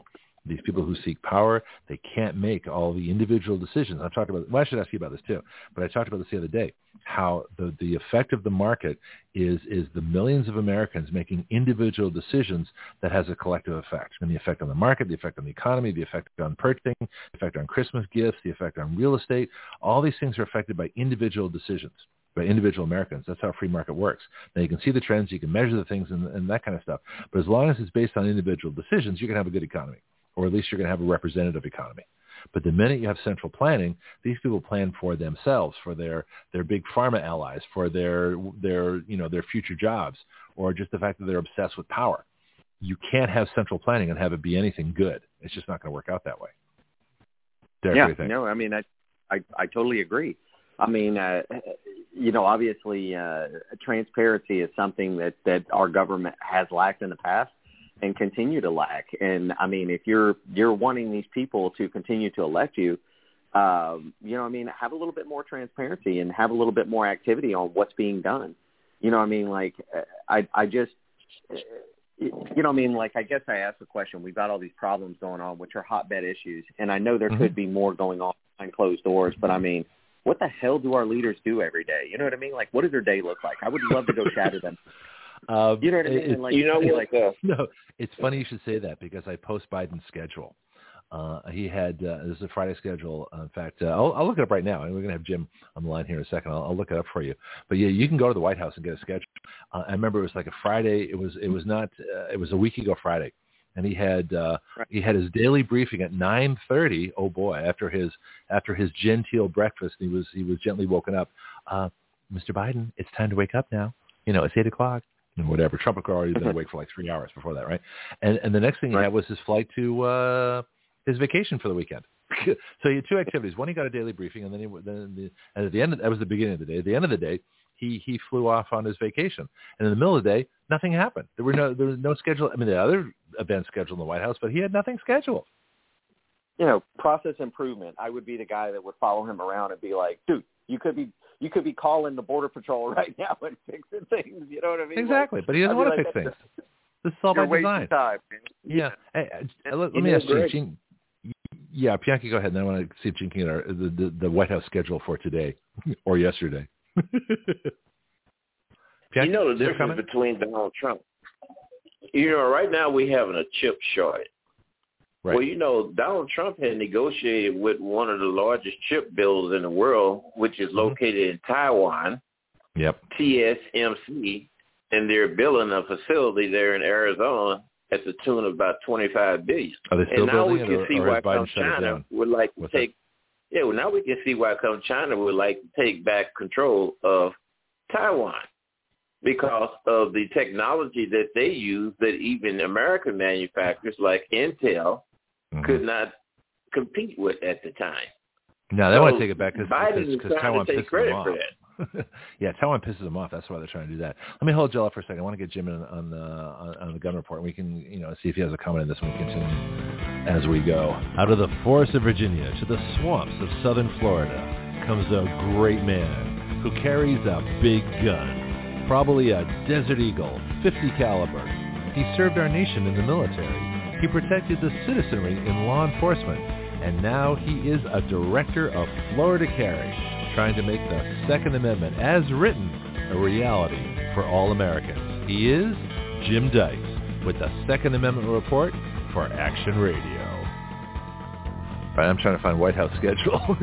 These people who seek power, they can't make all the individual decisions. I've talked about, well, I should ask you about this too, but I talked about this the other day, how the, the effect of the market is, is the millions of Americans making individual decisions that has a collective effect. And the effect on the market, the effect on the economy, the effect on purchasing, the effect on Christmas gifts, the effect on real estate. All these things are affected by individual decisions, by individual Americans. That's how free market works. Now you can see the trends, you can measure the things and, and that kind of stuff. But as long as it's based on individual decisions, you can have a good economy. Or at least you're going to have a representative economy. But the minute you have central planning, these people plan for themselves, for their, their big pharma allies, for their, their, you know, their future jobs, or just the fact that they're obsessed with power. You can't have central planning and have it be anything good. It's just not going to work out that way. Derek, yeah, what do you think? No, I mean, I, I, I totally agree. I mean, uh, you know, obviously uh, transparency is something that, that our government has lacked in the past and continue to lack. And I mean, if you're you're wanting these people to continue to elect you, um, you know, I mean, have a little bit more transparency and have a little bit more activity on what's being done. You know, I mean, like I I just, you know, I mean, like I guess I asked the question. We've got all these problems going on, which are hotbed issues, and I know there mm-hmm. could be more going on behind closed doors. But I mean, what the hell do our leaders do every day? You know what I mean? Like, what does their day look like? I would love to go chat with them. Um, you know what I mean? It, like, you know what? like, uh, no, it's funny you should say that because I post Biden's schedule. Uh, he had, uh, this is a Friday schedule. Uh, in fact, uh, I'll, I'll look it up right now. And we're going to have Jim on the line here in a second. I'll, I'll look it up for you. But yeah, you can go to the White House and get a schedule. Uh, I remember it was like a Friday. It was, it was not, uh, it was a week ago Friday. And he had, uh, right. he had his daily briefing at nine thirty. Oh boy. After his, after his genteel breakfast, he was, he was gently woken up. Uh, Mister Biden, it's time to wake up now. You know, it's eight o'clock. And whatever. Trump had already been awake for like three hours before that, right? And and the next thing he right. had was his flight to uh, his vacation for the weekend. So he had two activities. One, he got a daily briefing, and then he then the, and at the end of, that was the beginning of the day. At the end of the day, he he flew off on his vacation. And in the middle of the day, nothing happened. There were no there was no schedule. I mean, there were other events scheduled in the White House, but he had nothing scheduled. You know, process improvement. I would be the guy that would follow him around and be like, dude, you could be. You could be calling the Border Patrol right now and fixing things. You know what I mean? Exactly, like, but he doesn't want to like, fix things. This is all by design. Time, yeah. Hey, uh, let, let me ask you, Gene. Yeah, Bianchi, go ahead. And then I want to see if Gene can get our, the, the, the White House schedule for today or yesterday. You know the difference between Donald Trump. You know, right now we're having a chip shortage. Right. Well, you know, Donald Trump had negotiated with one of the largest chip builders in the world, which is located in Taiwan, yep. T S M C, and they're building a facility there in Arizona at the tune of about twenty-five billion dollars. Are they still and now we building can it, see or, or why come China would like to What's take. That? Yeah, well, now we can see why come China would like to take back control of Taiwan. Because of the technology that they use that even American manufacturers like Intel mm-hmm. could not compete with at the time. No, they so want to take it back because Taiwan to pisses them off. Yeah, Taiwan pisses them off. That's why they're trying to do that. Let me hold Jill up for a second. I want to get Jim in on the on, on the gun report. We can, you know, see if he has a comment on this when we continue as we go. Out of the forests of Virginia to the swamps of southern Florida comes a great man who carries a big gun. Probably a Desert Eagle, fifty caliber. He served our nation in the military. He protected the citizenry in law enforcement. And now he is a director of Florida Carry, trying to make the Second Amendment, as written, a reality for all Americans. He is Jim Dice with the Second Amendment Report for Action Radio. All right, I'm trying to find White House schedule. Let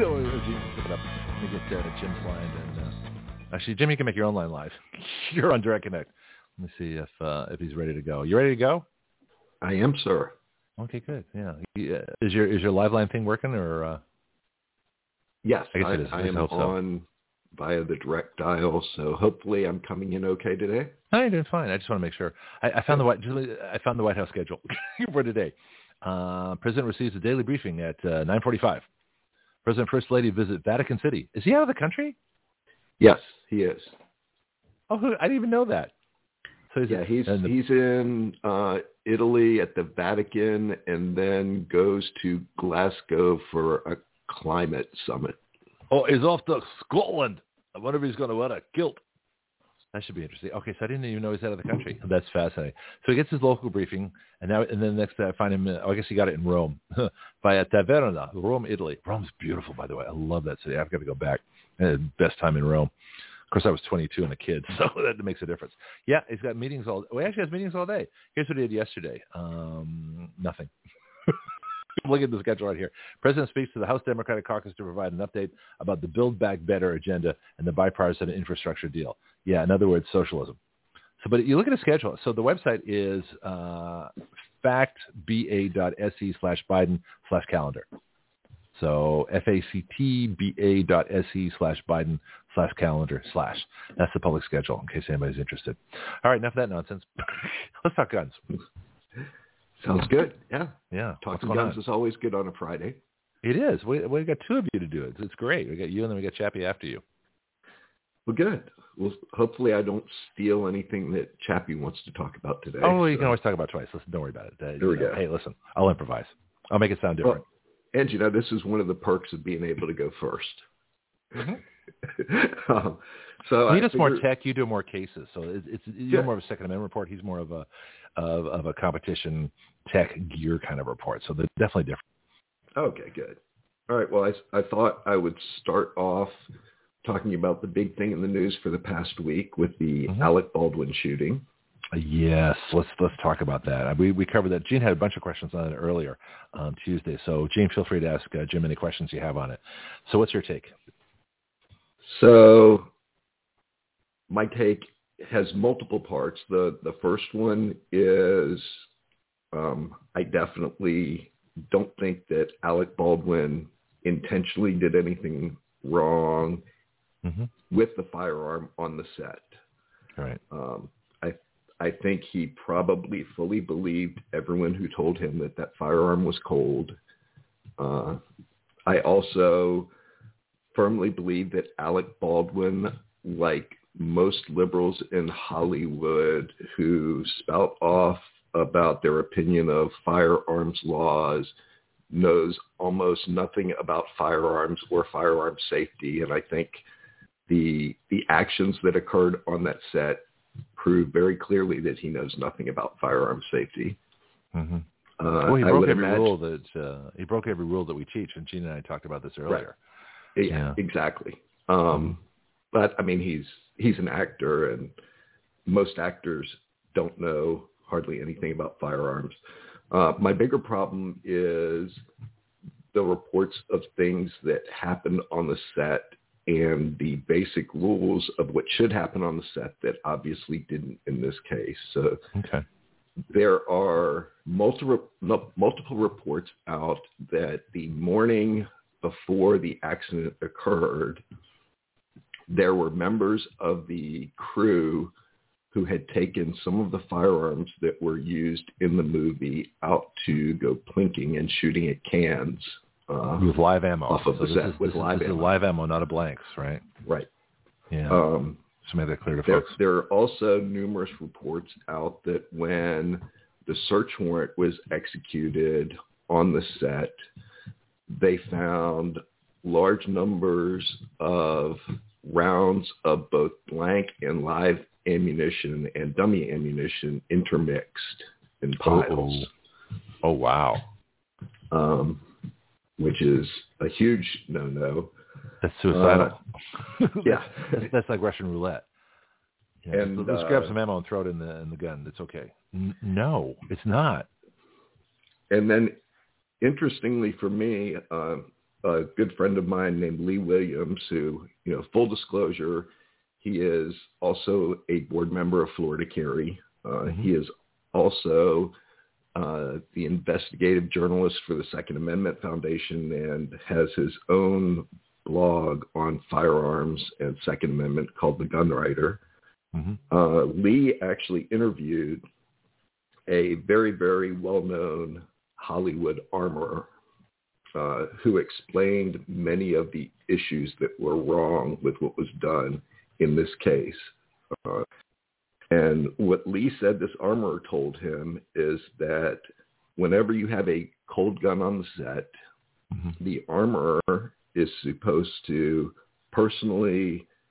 me get uh, Jim's line. And, uh, actually, Jim, you can make your own line live. You're on Direct Connect. Let me see if uh, if he's ready to go. You ready to go? I am, sir. Okay, good. Yeah. He, uh, is your is your live line thing working or? Uh... Yes, I guess I, it is. I am on so. via the direct dial, so hopefully I'm coming in okay today. No, you're doing fine. I just want to make sure. I, I found the White I found the White House schedule for today. Uh, President receives a daily briefing at uh, nine forty-five. President First Lady visit Vatican City. Is he out of the country? Yes, he is. Oh, I didn't even know that. So he's yeah, he's the, he's in uh, Italy at the Vatican, and then goes to Glasgow for a climate summit. Oh, he's off to Scotland. I wonder if he's going to wear a kilt. That should be interesting. Okay, so I didn't even know he's out of the country. That's fascinating. So he gets his local briefing, and now and then the next day I find him. Oh, I guess he got it in Rome, via Taverna, Rome, Italy. Rome's beautiful, by the way. I love that city. I've got to go back. I had the best time in Rome. Of course, I was twenty-two and a kid, so that makes a difference. Yeah, he's got meetings all. Well, he actually has meetings all day. Here's what he did yesterday. Um, nothing. Look at the schedule right here. President speaks to the House Democratic Caucus to provide an update about the Build Back Better agenda and the bipartisan infrastructure deal. Yeah, in other words, socialism. So, but you look at the schedule. So the website is uh, factba.se slash Biden slash calendar. So F-A-C-T-B-A dot S-E slash Biden slash calendar slash. That's the public schedule in case anybody's interested. All right, enough of that nonsense. Let's talk guns. Sounds good. Yeah. Yeah. Talking guns on? Is always good on a Friday. It is. We we got two of you to do it. It's great. We got you and then we got Chappie after you. Well, good. Well, hopefully I don't steal anything that Chappie wants to talk about today. Oh, well, you so. can always talk about twice. Listen, don't worry about it. Uh, there we know, go. Hey, listen, I'll improvise. I'll make it sound different. Well, and, you know, this is one of the perks of being able to go first. Mm-hmm. um, so he I does figure, more tech. You do more cases. So it's, it's you're yeah. more of a Second Amendment report. He's more of a of, of a competition tech gear kind of report. So they're definitely different. Okay, good. All right. Well, I, I thought I would start off talking about the big thing in the news for the past week with the mm-hmm. Alec Baldwin shooting. Yes, let's let's talk about that. We we covered that. Gene had a bunch of questions on it earlier on Tuesday. So, Gene, feel free to ask uh, Jim any questions you have on it. So, what's your take? So, my take has multiple parts. The the first one is um, I definitely don't think that Alec Baldwin intentionally did anything wrong mm-hmm. with the firearm on the set. All right. Um, I I think he probably fully believed everyone who told him that that firearm was cold. Uh, I also firmly believe that Alec Baldwin, like most liberals in Hollywood who spout off about their opinion of firearms laws, knows almost nothing about firearms or firearm safety. And I think the the actions that occurred on that set prove very clearly that he knows nothing about firearm safety. Mm-hmm. Uh, well, he broke every imagine, rule that uh, he broke every rule that we teach, and Gene and I talked about this earlier. Right. Yeah, yeah, exactly. Um, but I mean, he's he's an actor, and most actors don't know hardly anything about firearms. Uh, my bigger problem is the reports of things that happened on the set and the basic rules of what should happen on the set that obviously didn't in this case. So okay. There are multiple multiple reports out that the morning before the accident occurred, there were members of the crew who had taken some of the firearms that were used in the movie out to go plinking and shooting at cans. Uh, with live ammo. Off of so the this set is, with this live is, ammo. This is live ammo, not a blanks, right? Right. Yeah. Um, so make that clear to there, folks. there are also numerous reports out that when the search warrant was executed on the set, they found large numbers of rounds of both blank and live ammunition and dummy ammunition intermixed in piles. Oh, oh wow. Um, which is a huge no-no. That's suicidal. Uh, yeah. that's, that's like Russian roulette. Yeah, and, let's, let's uh, grab some ammo and throw it in the in the gun. It's okay. N- no, it's not. And then, interestingly for me, uh, a good friend of mine named Lee Williams, who, you know, full disclosure, he is also a board member of Florida Carry. Uh, mm-hmm. He is also uh, the investigative journalist for the Second Amendment Foundation and has his own blog on firearms and Second Amendment called The Gun Writer. Mm-hmm. Uh, Lee actually interviewed a very, very well-known Hollywood armorer uh, who explained many of the issues that were wrong with what was done in this case. Uh, and what Lee said this armorer told him is that whenever you have a cold gun on the set, mm-hmm. the armorer is supposed to personally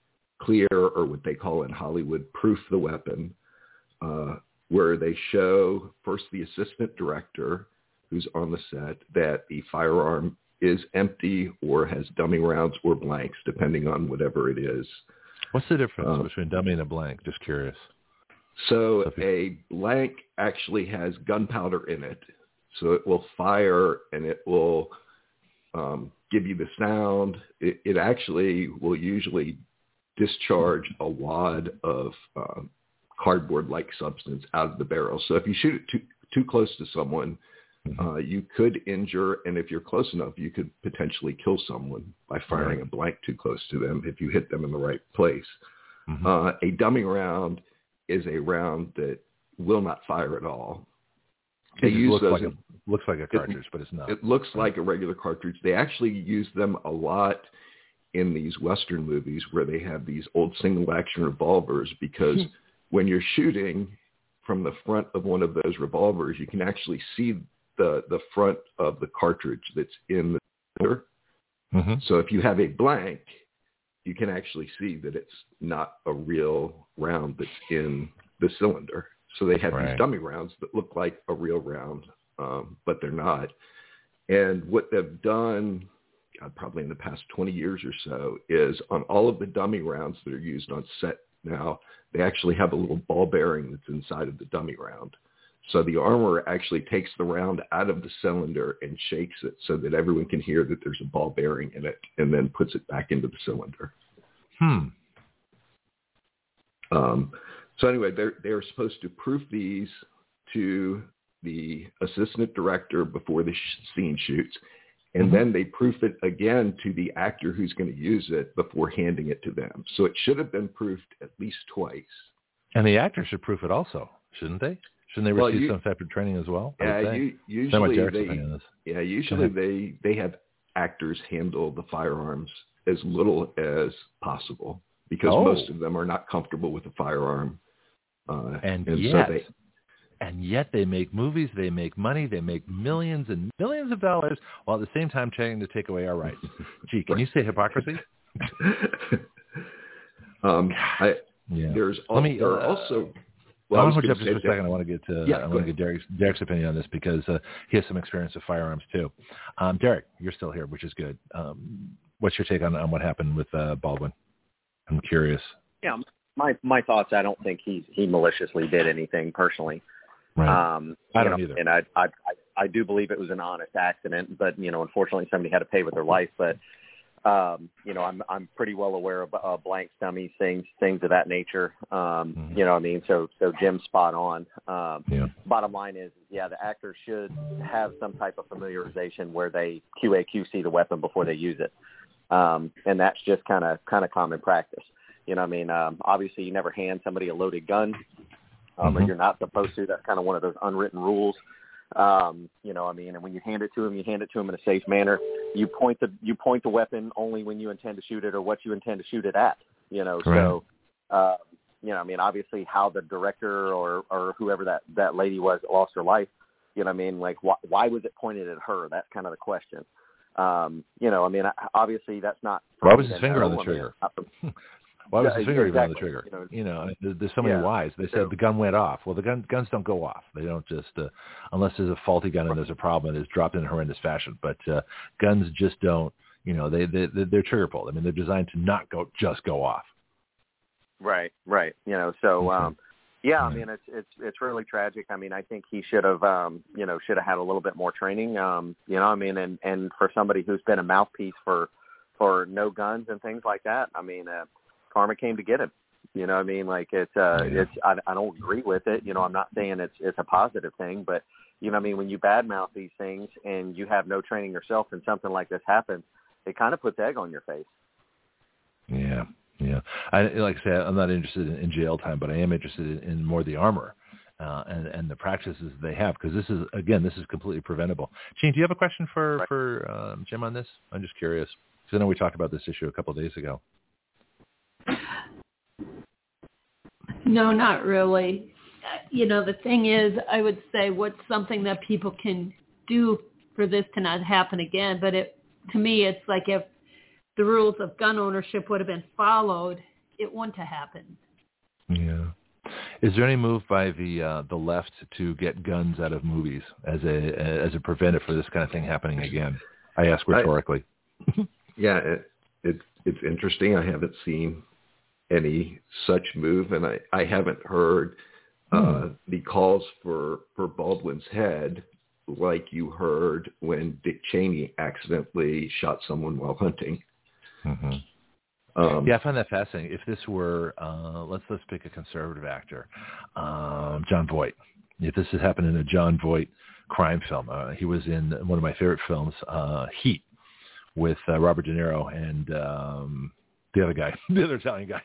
clear, or what they call in Hollywood, proof the weapon, uh, where they show first the assistant director who's on the set that the firearm is empty or has dummy rounds or blanks, depending on whatever it is. What's the difference um, between dummy and a blank? Just curious. So a blank actually has gunpowder in it, so it will fire and it will um, give you the sound. It, it actually will usually discharge a wad of um, cardboard-like substance out of the barrel. So if you shoot it too, too close to someone, mm-hmm. uh, you could injure, and if you're close enough, you could potentially kill someone by firing right. a blank too close to them if you hit them in the right place. Mm-hmm. Uh, a dummy round is a round that will not fire at all. They it use looks, those, like a, looks like a cartridge, it, but it's not. It looks like a regular cartridge. They actually use them a lot in these Western movies where they have these old single-action revolvers, because when you're shooting from the front of one of those revolvers, you can actually see the, the front of the cartridge that's in the cylinder. Mm-hmm. So if you have a blank, you can actually see that it's not a real round that's in the cylinder. So they have right. these dummy rounds that look like a real round, um, but they're not. And what they've done, God, probably in the past twenty years or so, is on all of the dummy rounds that are used on set now, they actually have a little ball bearing that's inside of the dummy round. So the armorer actually takes the round out of the cylinder and shakes it so that everyone can hear that there's a ball bearing in it, and then puts it back into the cylinder. Hmm. Um, so anyway, they're, they're supposed to proof these to the assistant director before the sh- scene shoots, and mm-hmm. then they proof it again to the actor who's going to use it before handing it to them. So it should have been proofed at least twice. And the actor should proof it also, shouldn't they? Shouldn't they receive well, you, some type of training as well? Yeah, you, usually they. Yeah, usually they they have actors handle the firearms as little as possible, because oh. most of them are not comfortable with the firearm. Uh, and, and yet, so they, and yet they make movies, they make money, they make millions and millions of dollars, while at the same time trying to take away our rights. Gee, can right. you say hypocrisy? um, I, yeah. There's all, Let me, there are uh, also. Well, I want to jump just for a second. I want to get to yeah, I want to get Derek's, Derek's opinion on this, because uh, he has some experience with firearms too. Um, Derek, you're still here, which is good. Um, what's your take on, on what happened with uh, Baldwin? I'm curious. Yeah, my my thoughts. I don't think he he maliciously did anything personally. Right. Um, I don't know, either. And I, I I do believe it was an honest accident, but you know, unfortunately, somebody had to pay with their life. But Um, you know, I'm I'm pretty well aware of uh, blank dummies, things things of that nature. Um, mm-hmm. You know what I mean? So so Jim's spot on. Um, yeah. Bottom line is, yeah, the actor should have some type of familiarization where they Q A Q C the weapon before they use it, um, and that's just kind of kind of common practice. You know what I mean? Um, obviously, you never hand somebody a loaded gun, um, mm-hmm. or you're not supposed to. That's kind of one of those unwritten rules. Um, you know, I mean, and when you hand it to him, you hand it to him in a safe manner. You point the you point the weapon only when you intend to shoot it or what you intend to shoot it at. You know, right. so uh, you know, I mean, obviously, how the director or or whoever that that lady was that lost her life. You know, what I mean, like why why was it pointed at her? That's kind of the question. Um, you know, I mean, obviously, that's not. Why was his finger on the trigger? I mean, Why was yeah, his finger exactly. even on the trigger? You know, you know, there's so many yeah, whys. They said so, the gun went off. Well, the gun guns don't go off. They don't just, uh, unless there's a faulty gun and there's a problem, and it's dropped in a horrendous fashion. But uh, guns just don't, you know, they, they, they're trigger pulled. I mean, they're designed to not go, just go off. Right, right. You know, so, um, yeah, I mean, it's, it's, it's really tragic. I mean, I think he should have, um, you know, should have had a little bit more training, um, you know, I mean, and, and for somebody who's been a mouthpiece for, for no guns and things like that, I mean, uh, karma came to get him. You know what I mean? Like it's, uh, yeah. it's, I, I don't agree with it. You know, I'm not saying it's, it's a positive thing, but you know what I mean? When you badmouth these things and you have no training yourself and something like this happens, it kind of puts egg on your face. Yeah. Yeah. I, like I said, I'm not interested in, in jail time, but I am interested in, in more the armor, uh, and, and the practices they have. Cause this is, again, this is completely preventable. Gene, do you have a question for, right. for, um, Jim on this? I'm just curious. Cause I know we talked about this issue a couple of days ago. No, not really. You know, the thing is, I would say what's something that people can do for this to not happen again. But it, to me, it's like if the rules of gun ownership would have been followed, it wouldn't have happened. Yeah. Is there any move by the uh, the left to get guns out of movies as a as a preventive for this kind of thing happening again? I ask rhetorically. I, yeah, it, it, it's interesting. I haven't seen any such move, and I, I haven't heard uh, hmm. the calls for, for Baldwin's head like you heard when Dick Cheney accidentally shot someone while hunting. Mm-hmm. Um, yeah, I find that fascinating. If this were, uh, let's let's pick a conservative actor, um, Jon Voight. If this had happened in a Jon Voight crime film, uh, he was in one of my favorite films, uh, Heat, with uh, Robert De Niro and um, the other guy, the other Italian guy.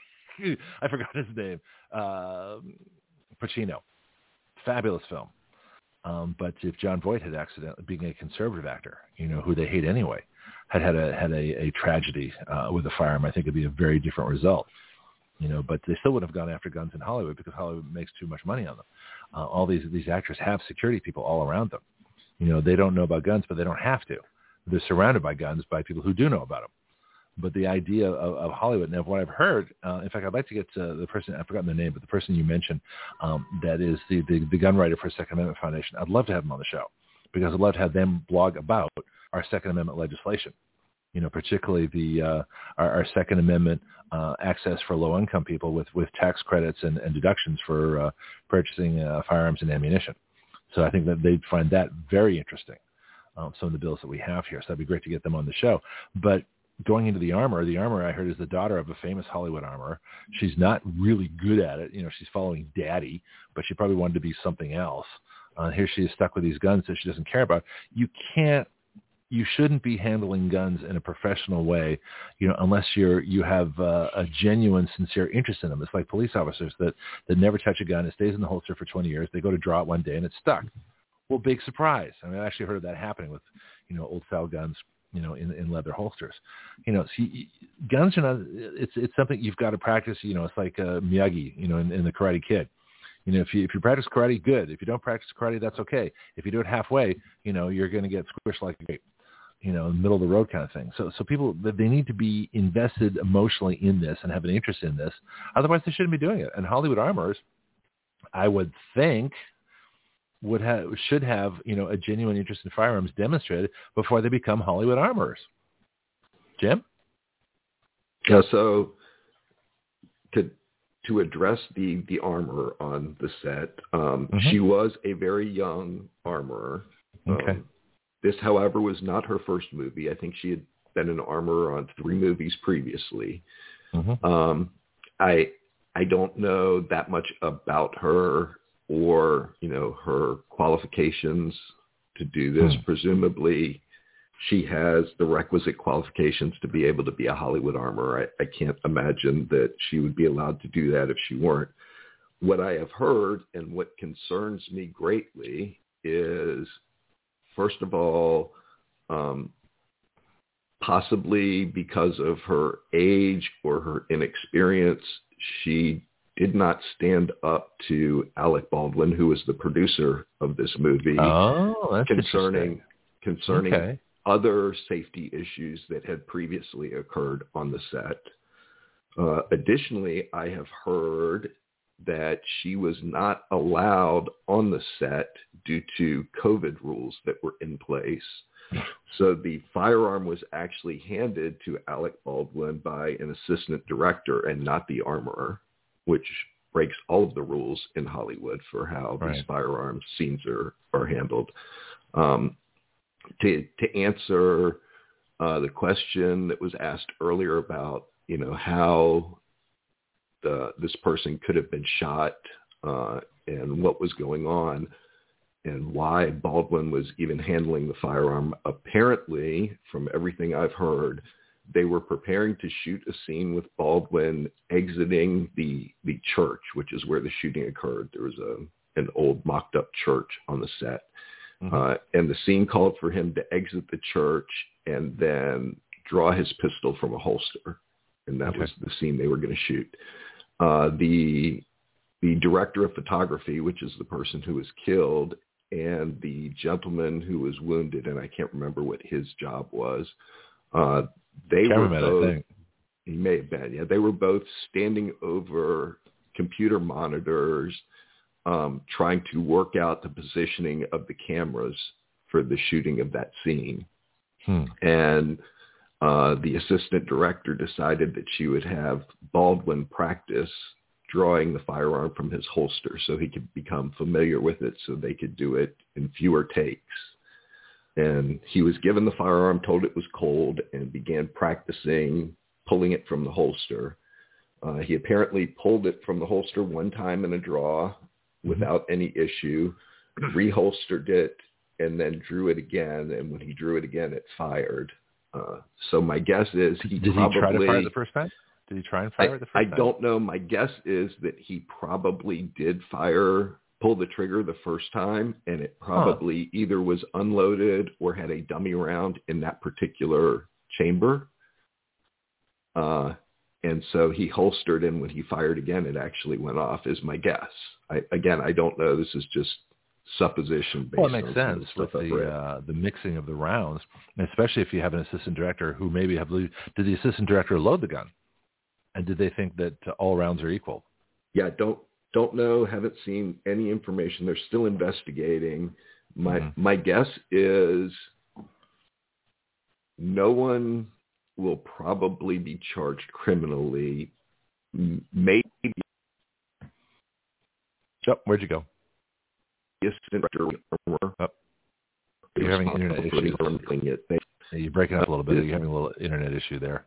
I forgot his name. Uh, Pacino. Fabulous film. Um, but if Jon Voight had accidentally, being a conservative actor, you know, who they hate anyway, had had a had a, a tragedy uh, with a firearm, I think it'd be a very different result. You know, but they still would have gone after guns in Hollywood because Hollywood makes too much money on them. Uh, all these these actors have security people all around them. You know, they don't know about guns, but they don't have to. They're surrounded by guns by people who do know about them. But the idea of, of Hollywood, and of what I've heard, uh, in fact, I'd like to get to the person, I've forgotten their name, but the person you mentioned, um, that is the, the, the gun writer for Second Amendment Foundation. I'd love to have them on the show because I'd love to have them blog about our Second Amendment legislation. You know, particularly the uh, our, our Second Amendment uh, access for low-income people with, with tax credits and, and deductions for uh, purchasing uh, firearms and ammunition. So I think that they'd find that very interesting, um, some of the bills that we have here. So that'd be great to get them on the show. But going into the armor, the armor I heard is the daughter of a famous Hollywood armorer. She's not really good at it. You know, she's following daddy, but she probably wanted to be something else. Uh, here she is stuck with these guns that she doesn't care about. You can't, you shouldn't be handling guns in a professional way, you know, unless you're, you have uh, a genuine, sincere interest in them. It's like police officers that, that never touch a gun. It stays in the holster for twenty years. They go to draw it one day and it's stuck. Well, big surprise. I mean, I actually heard of that happening with, you know, old style guns, you know, in, in leather holsters. You know, see, guns are not, it's it's something you've got to practice. You know, it's like uh, Miyagi, you know, in, in The Karate Kid. You know, if you if you practice karate, good. If you don't practice karate, that's okay. If you do it halfway, you know, you're going to get squished like a grape, you know, middle of the road kind of thing. So so people, they need to be invested emotionally in this and have an interest in this. Otherwise, they shouldn't be doing it. And Hollywood armorers, I would think, would have should have you know a genuine interest in firearms demonstrated before they become Hollywood armorers. Jim? Yeah. So to to address the the armorer on the set, um, mm-hmm. she was a very young armorer. Okay. Um, this, however, was not her first movie. I think she had been an armorer on three movies previously. Mm-hmm. Um, I I don't know that much about her or, you know, her qualifications to do this. Hmm. Presumably she has the requisite qualifications to be able to be a Hollywood armorer. I, I can't imagine that she would be allowed to do that if she weren't. What I have heard and what concerns me greatly is, first of all, um, possibly because of her age or her inexperience, she did not stand up to Alec Baldwin, who was the producer of this movie, oh, that's concerning concerning okay. other safety issues that had previously occurred on the set. Uh, additionally, I have heard that she was not allowed on the set due to COVID rules that were in place. So the firearm was actually handed to Alec Baldwin by an assistant director and not the armorer, which breaks all of the rules in Hollywood for how right. these firearms scenes are, are handled. Um, to to answer uh, the question that was asked earlier about, you know, how the this person could have been shot uh, and what was going on and why Baldwin was even handling the firearm, apparently, from everything I've heard, they were preparing to shoot a scene with Baldwin exiting the the church, which is where the shooting occurred. There was a an old mocked up church on the set. Mm-hmm. Uh, and the scene called for him to exit the church and then draw his pistol from a holster. And that okay. was the scene they were going to shoot. Uh, the the director of photography, which is the person who was killed, and the gentleman who was wounded, and I can't remember what his job was, uh, they Cameraman, were both, I think. He may have been. Yeah, they were both standing over computer monitors, um, trying to work out the positioning of the cameras for the shooting of that scene. Hmm. And uh, the assistant director decided that she would have Baldwin practice drawing the firearm from his holster so he could become familiar with it so they could do it in fewer takes. And he was given the firearm, told it was cold, and began practicing pulling it from the holster. Uh, he apparently pulled it from the holster one time in a draw without mm-hmm. any issue, reholstered it, and then drew it again. And when he drew it again, it fired. Uh, so my guess is he Did probably... he try to fire the first time? Did he try and fire I, it the first I time? I don't know. My guess is that he probably did fire, pull the trigger the first time, and it probably huh. either was unloaded or had a dummy round in that particular chamber. Uh, and so he holstered, and when he fired again, it actually went off, is my guess. I, again, I don't know. This is just supposition based well, it makes on sense with the uh, the mixing of the rounds, and especially if you have an assistant director who maybe have did the assistant director load the gun, and did they think that uh, all rounds are equal? Yeah, don't don't know. Haven't seen any information. They're still investigating. My mm-hmm. my guess is no one will probably be charged criminally. Maybe. Oh, where'd you go? Oh, you're having internet issues. Yeah, you're breaking up a little bit. You're having a little internet issue there.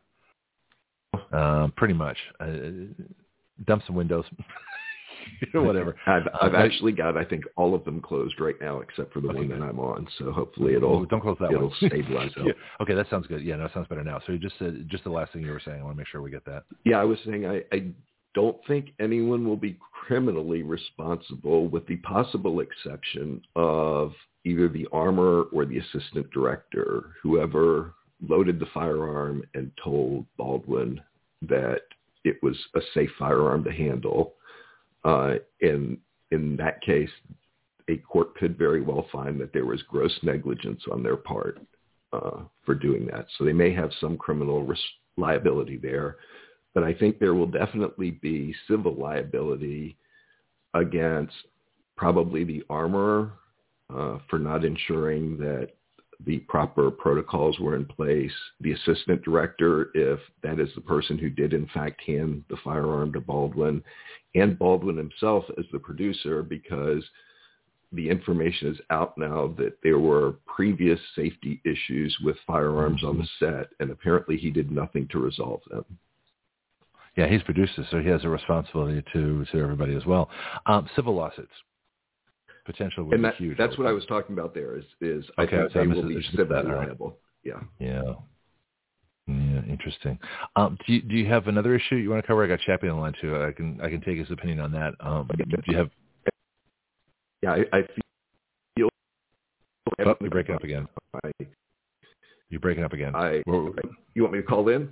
Um, pretty much. Uh, dump some windows. Whatever. I've, I've uh, actually got, I think, all of them closed right now except for the okay, one that I'm on. So hopefully it'll, don't close that it'll one. stabilize out. Yeah. Okay, that sounds good. Yeah, no, it sounds better now. So you just said, just the last thing you were saying. I want to make sure we get that. Yeah, I was saying I, I don't think anyone will be criminally responsible with the possible exception of either the armorer or the assistant director, whoever loaded the firearm and told Baldwin that it was a safe firearm to handle. Uh, in in that case, a court could very well find that there was gross negligence on their part uh, for doing that. So they may have some criminal res- liability there, but I think there will definitely be civil liability against probably the armorer uh, for not ensuring that the proper protocols were in place, the assistant director, if that is the person who did in fact hand the firearm to Baldwin, and Baldwin himself as the producer, because the information is out now that there were previous safety issues with firearms on the set, and apparently he did nothing to resolve them. Yeah, he's producer, so he has a responsibility to, to everybody as well. Um, civil lawsuits. Potential would and that, be huge. That's what I was talking about there is, is okay, I think so they I will be civilly liable. Yeah. Yeah. Yeah, interesting. Um, do you do you have another issue you want to cover? I got Chappie on the line too. I can I can take his opinion on that. Um, do you have? Yeah, I, I feel. Oh, you're breaking up again. I, you're breaking up again. I, you want me to call in?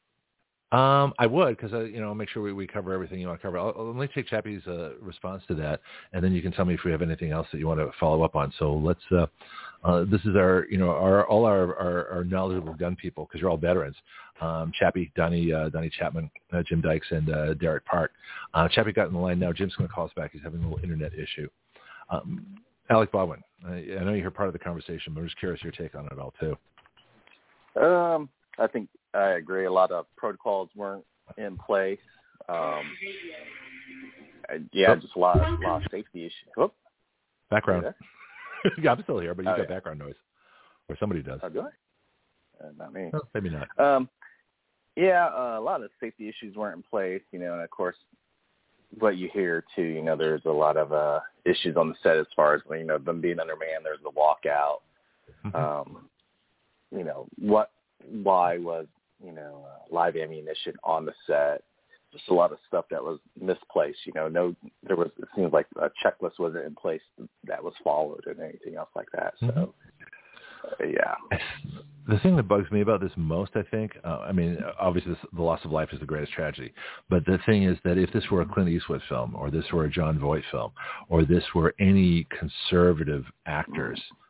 Um, I would, because I, you know, make sure we, we cover everything you want to cover. I'll, I'll, let me take Chappie's uh, response to that, and then you can tell me if we have anything else that you want to follow up on. So let's. Uh, uh, this is our, you know, our all our our, our knowledgeable gun people, because you're all veterans. Um, Chappie, Donnie, uh, Donnie Chapman, uh, Jim Dykes, and uh, Derek Park. Uh, Chappie got in the line now. Jim's going to call us back. He's having a little internet issue. Um, Alec Baldwin, I, I know you heard part of the conversation, but I'm just curious your take on it all too. Um, I think I agree. A lot of protocols weren't in place. Um, yeah, oh. just a lot, a lot of safety issues. Whoop. Background. Yeah, I'm still here, but you've oh, got yeah. background noise. Or somebody does. Oh, do I? Uh, not me. Oh, maybe not. Um, yeah, uh, a lot of safety issues weren't in place, you know, and of course, what you hear too, you know, there's a lot of uh, issues on the set as far as, you know, them being undermanned. There's the walkout. Mm-hmm. Um, you know, what, why was, you know, uh, live ammunition on the set? Just a lot of stuff that was misplaced. You know, no, there was, it seems like a checklist wasn't in place that was followed and anything else like that. So, mm-hmm. uh, yeah. The thing that bugs me about this most, I think, uh, I mean, obviously this, the loss of life is the greatest tragedy, but the thing is that if this were a Clint Eastwood film, or this were a John Voight film, or this were any conservative actors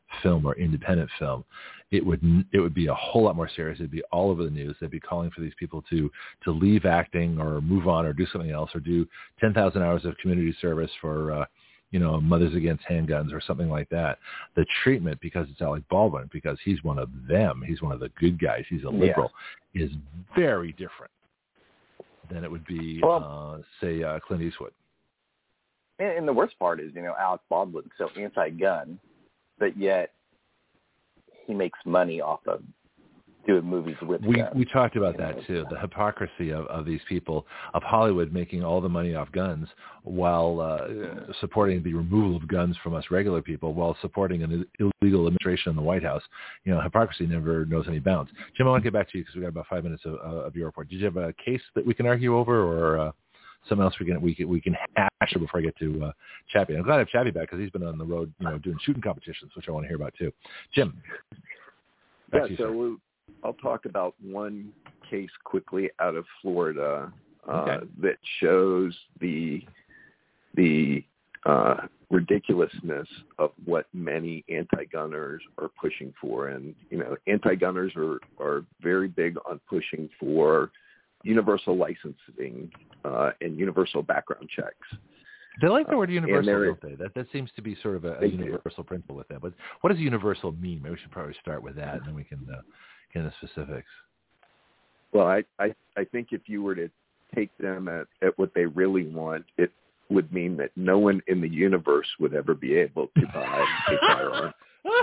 film or independent film, it would it would be a whole lot more serious. It'd be all over the news. They'd be calling for these people to to leave acting or move on or do something else or do ten thousand hours of community service for, uh, you know, Mothers Against Handguns or something like that. The treatment, because it's Alec Baldwin, because he's one of them, he's one of the good guys, he's a liberal, yeah. is very different than it would be, well, uh, say, uh, Clint Eastwood. And, and the worst part is, you know, Alec Baldwin's so anti-gun, but yet he makes money off of doing movies with we guns. we talked about that too, the hypocrisy of, of these people, of Hollywood making all the money off guns while uh, supporting the removal of guns from us regular people, while supporting an illegal administration in the White House. You know, hypocrisy never knows any bounds. Jim, I want to get back to you because we got about five minutes of, uh, of your report. Did you have a case that we can argue over, or uh, something else we can we can we can hash before I get to uh, Chappie? I'm glad I have Chappie back because he's been on the road, you know, doing shooting competitions, which I want to hear about too. Jim. Yeah, you, so we'll, I'll talk about one case quickly out of Florida uh, okay. that shows the the uh, ridiculousness of what many anti-gunners are pushing for. And, you know, anti-gunners are, are very big on pushing for universal licensing uh, and universal background checks. They like the word universal, don't they? That that seems to be sort of a, a universal do. principle with that. But what does universal mean? Maybe we should probably start with that, and then we can uh, get into specifics. Well, I, I, I think if you were to take them at, at what they really want, it would mean that no one in the universe would ever be able to buy a firearm.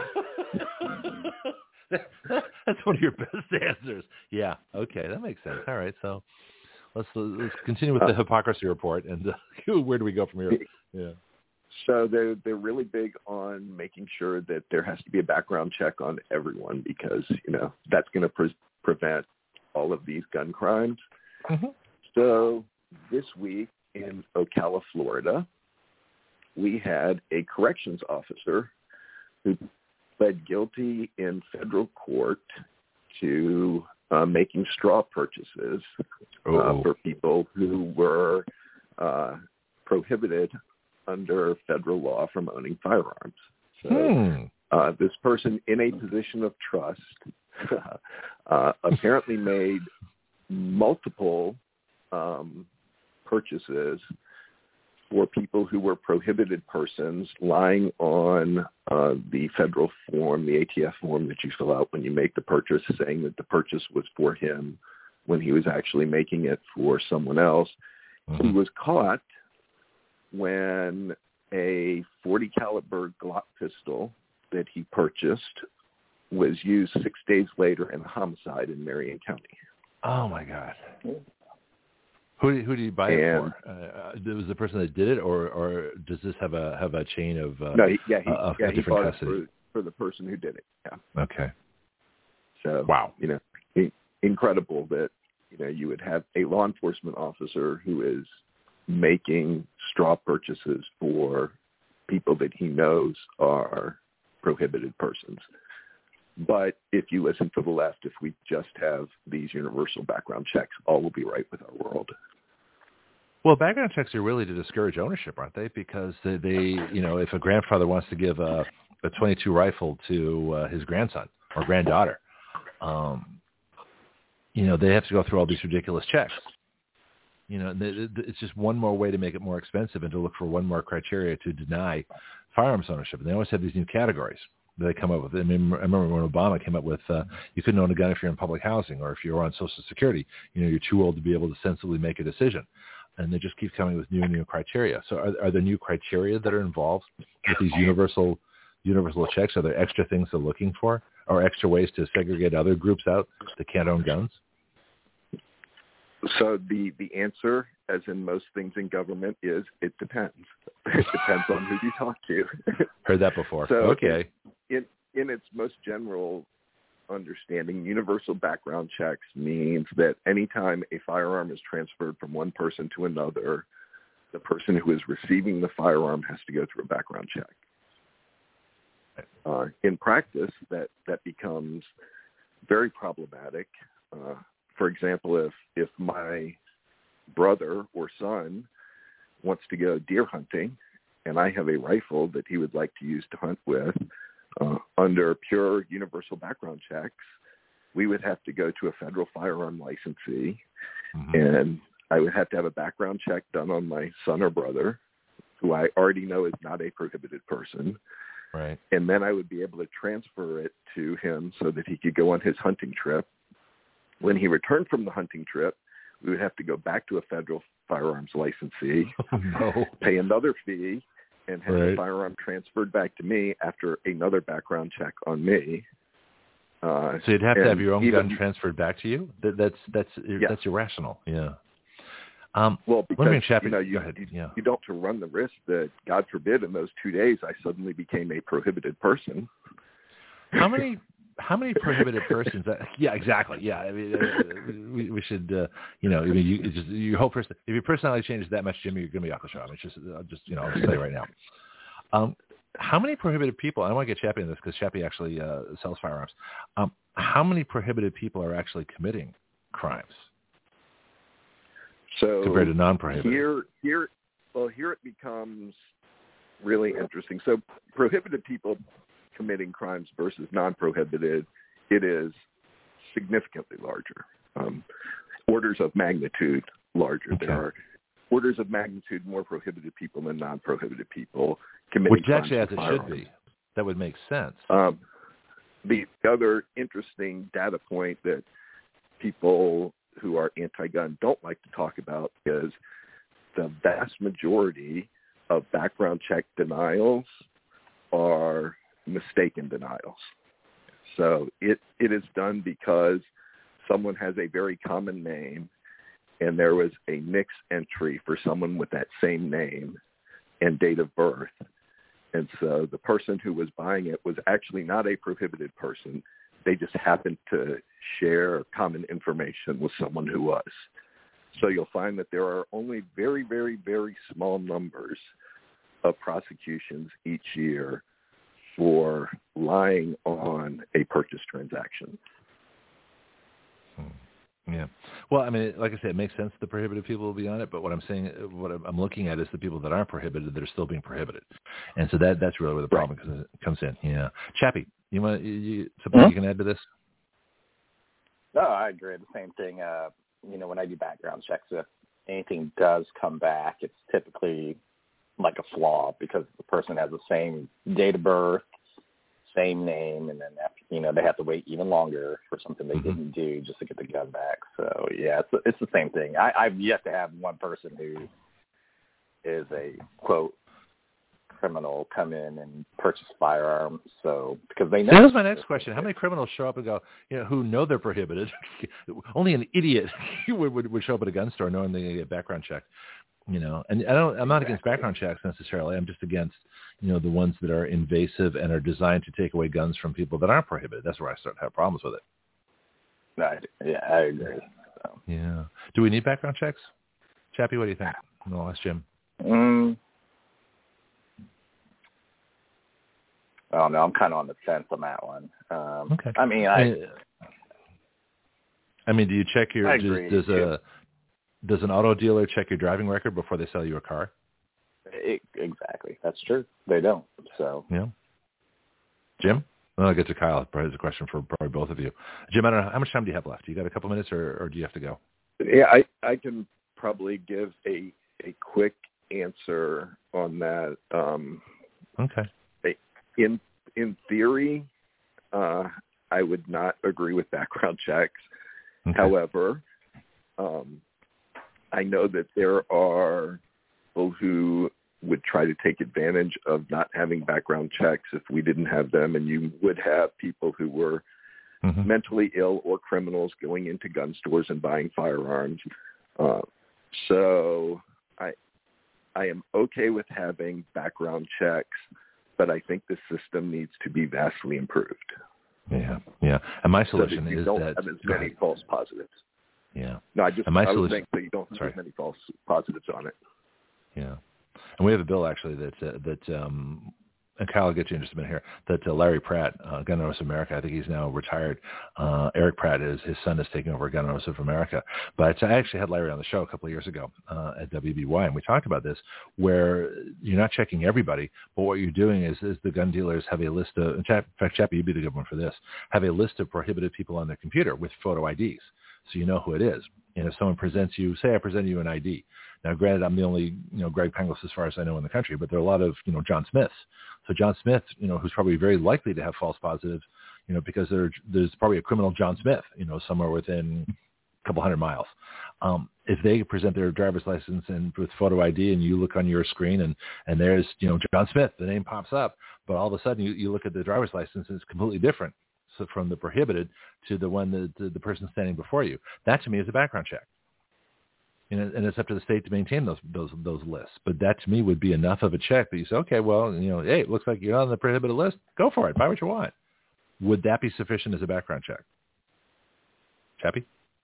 That's one of your best answers. Yeah. Okay, that makes sense. All right, so let's let's continue with the hypocrisy report, and uh, where do we go from here? Yeah. So they're they're really big on making sure that there has to be a background check on everyone because you know that's going to pre- prevent all of these gun crimes. Mm-hmm. So this week in Ocala, Florida, we had a corrections officer who pled guilty in federal court to uh, making straw purchases uh, for people who were uh, prohibited under federal law from owning firearms. So hmm. uh, this person in a position of trust uh, apparently made multiple um, purchases for people who were prohibited persons, lying on uh, the federal form, the A T F form that you fill out when you make the purchase, saying that the purchase was for him when he was actually making it for someone else. Mm-hmm. He was caught when a forty caliber Glock pistol that he purchased was used six days later in a homicide in Marion County. Oh my God. Who did, who did you buy and, it for? Uh, was the person that did it, or, or does this have a have a chain of uh, no? He, yeah, he, uh, yeah, he bought custody? it for, for the person who did it. Yeah. Okay. So wow, you know, in, incredible that you know you would have a law enforcement officer who is making straw purchases for people that he knows are prohibited persons. But if you listen to the left, if we just have these universal background checks, all will be right with our world. Well, background checks are really to discourage ownership, aren't they? Because they, they you know, if a grandfather wants to give a, a twenty-two rifle to uh, his grandson or granddaughter, um, you know, they have to go through all these ridiculous checks. You know, it's just one more way to make it more expensive and to look for one more criteria to deny firearms ownership. And they always have these new categories that they come up with. I mean, I remember when Obama came up with uh, you couldn't own a gun if you're in public housing or if you're on Social Security. You know, you're too old to be able to sensibly make a decision. And they just keep coming with new and new criteria. So are, are there new criteria that are involved with these universal universal checks? Are there extra things they're looking for or extra ways to segregate other groups out that can't own guns? So the, the answer, as in most things in government, is it depends. It depends on who you talk to. Heard that before. So okay. In, in its most general understanding, universal background checks means that anytime a firearm is transferred from one person to another, the person who is receiving the firearm has to go through a background check. Uh, in practice, that, that becomes very problematic. Uh, For example, if, if my brother or son wants to go deer hunting and I have a rifle that he would like to use to hunt with, Uh, under pure universal background checks, we would have to go to a federal firearm licensee, mm-hmm. and I would have to have a background check done on my son or brother, who I already know is not a prohibited person. Right. And then I would be able to transfer it to him so that he could go on his hunting trip. When he returned from the hunting trip, we would have to go back to a federal firearms licensee, oh, no. pay another fee, and have right. the firearm transferred back to me after another background check on me. Uh, so you'd have to have your own even, gun transferred back to you? That, that's that's yeah. that's irrational. Yeah. Um, well, because you know, you, you, yeah. you don't to run the risk that, God forbid, in those two days, I suddenly became a prohibited person. How many how many prohibited persons? Uh, yeah, exactly. Yeah, I mean, uh, we, we should, uh, you know, I mean, you, it's just, you hope for, if your personality changes that much, Jimmy, you're going to be off the show. I mean, it's just, I'll just, you know, I'll just tell you right now. Um, how many prohibited people? I want to get Chappie in this because Chappie actually uh, sells firearms. Um, how many prohibited people are actually committing crimes? So compared to non-prohibited. Here, here, well, here it becomes really interesting. So prohibited people committing crimes versus non-prohibited, it is significantly larger, um, orders of magnitude larger. Okay. There are orders of magnitude more prohibited people than non-prohibited people committing Which crimes actually, as it firearms. should be, that would make sense. Um, the other interesting data point that people who are anti-gun don't like to talk about is the vast majority of background check denials are mistaken denials. So it, it is done because someone has a very common name and there was a NICS entry for someone with that same name and date of birth. And so the person who was buying it was actually not a prohibited person. They just happened to share common information with someone who was. So you'll find that there are only very, very, very small numbers of prosecutions each year for lying on a purchase transaction. Yeah. Well, I mean, like I said, it makes sense the prohibited people will be on it, but what I'm saying, what I'm looking at is the people that aren't prohibited that are still being prohibited. And so that that's really where the problem right. comes in. Yeah. Chappie, you want you, you, something mm-hmm. you can add to this? No, I agree. The same thing. Uh, you know, when I do background checks, if anything does come back, it's typically like a flaw because the person has the same date of birth, same name, and then you know they have to wait even longer for something they mm-hmm. didn't do just to get the gun back. So yeah, it's it's the same thing. I, I've yet to have one person who is a quote criminal come in and purchase firearms. So because they know. That was my next question. How many criminals show up and go, you know, who know they're prohibited? Only an idiot would, would would show up at a gun store knowing they're going to get background checked. You know, and I don't. I'm not against background checks necessarily. I'm just against, you know, the ones that are invasive and are designed to take away guns from people that aren't prohibited. That's where I start to have problems with it. Right. Yeah, I agree. So. Yeah. Do we need background checks? Chappie, what do you think? No, ask Jim. Mm. I don't know. I'm kind of on the fence on that one. Um, okay. I mean, I. I mean, do you check your? I agree. Does, does a Does an auto dealer check your driving record before they sell you a car? It, exactly. That's true. They don't. So yeah. Jim? Well, I'll get to Kyle. Probably a question for probably both of you. Jim, I don't know. How much time do you have left? You got a couple minutes or, or do you have to go? Yeah, I, I can probably give a, a quick answer on that. Um, okay. In, in theory, uh, I would not agree with background checks. Okay. However, um, I know that there are people who would try to take advantage of not having background checks if we didn't have them, and you would have people who were mm-hmm. mentally ill or criminals going into gun stores and buying firearms. Uh, so I I am okay with having background checks, but I think the system needs to be vastly improved. Yeah, yeah. And my solution so that you is don't that have as many false positives. Yeah. No, I just and my I solution, was saying that you don't have sorry. as many false positives on it. Yeah. And we have a bill actually that uh, that um, and Kyle will get you in just a minute here, that uh, Larry Pratt, uh, Gun Owners of America, I think he's now retired. Uh, Eric Pratt, is his son, is taking over Gun Owners of America. But I actually had Larry on the show a couple of years ago uh, at W B Y, and we talked about this, where you're not checking everybody, but what you're doing is, is the gun dealers have a list of, in fact, Chappie, you'd be the good one for this, have a list of prohibited people on their computer with photo I Ds, so you know who it is. And if someone presents you, say I present you an I D. Now, granted, I'm the only, you know, Greg Penglis as far as I know in the country, but there are a lot of, you know, John Smiths. So John Smith, you know, who's probably very likely to have false positives, you know, because there, there's probably a criminal John Smith, you know, somewhere within a couple hundred miles. Um, if they present their driver's license and with photo I D and you look on your screen and, and there's, you know, John Smith, the name pops up, but all of a sudden you, you look at the driver's license and it's completely different. So from the prohibited to the one that the, the person standing before you, that to me is a background check. And, and it's up to the state to maintain those those those lists. But that to me would be enough of a check that you say, okay, well, you know, hey, it looks like you're on the prohibited list. Go for it. Buy what you want. Would that be sufficient as a background check? Chappie?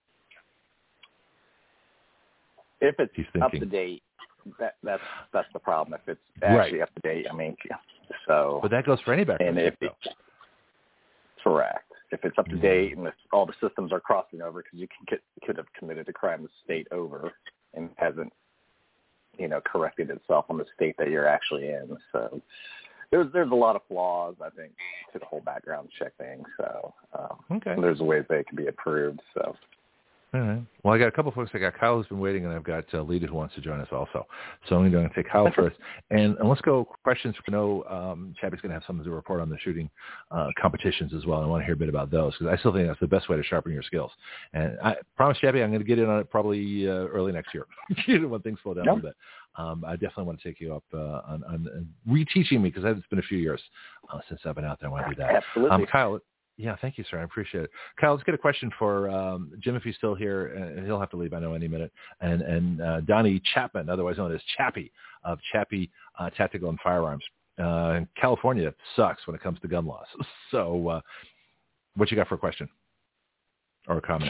If it's up to date, that, that's that's the problem. If it's actually right. up to date, I mean, so. But that goes for any background check, though. Correct. If it's up to date and if all the systems are crossing over, because you can get, could have committed a crime the state over and hasn't, you know, corrected itself on the state that you're actually in. So there's there's a lot of flaws, I think, to the whole background check thing. So um, okay. there's ways they can be approved. So. All right. Well, I got a couple of folks. I got Kyle who's been waiting, and I've got uh, Lita who wants to join us also. So I'm going to take Kyle first. And, and let's go questions. For no, um, Chappie's going to have something to report on the shooting uh, competitions as well. I want to hear a bit about those because I still think that's the best way to sharpen your skills. And I promise, Chappie, I'm going to get in on it probably uh, early next year when things slow down yep. a little bit. Um, I definitely want to take you up uh, on, on reteaching me because it's been a few years uh, since I've been out there. I want to do that. Absolutely. Um, Kyle. Yeah, thank you, sir. I appreciate it. Kyle, let's get a question for um, Jim if he's still here, and he'll have to leave, I know, any minute. And and uh, Donnie Chapman, otherwise known as Chappie, of Chappie uh, Tactical and Firearms. Uh, California sucks when it comes to gun laws. So uh, what you got for a question or a comment?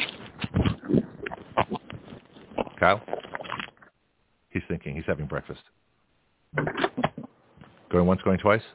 Kyle? He's thinking. He's having breakfast. Going once, going twice?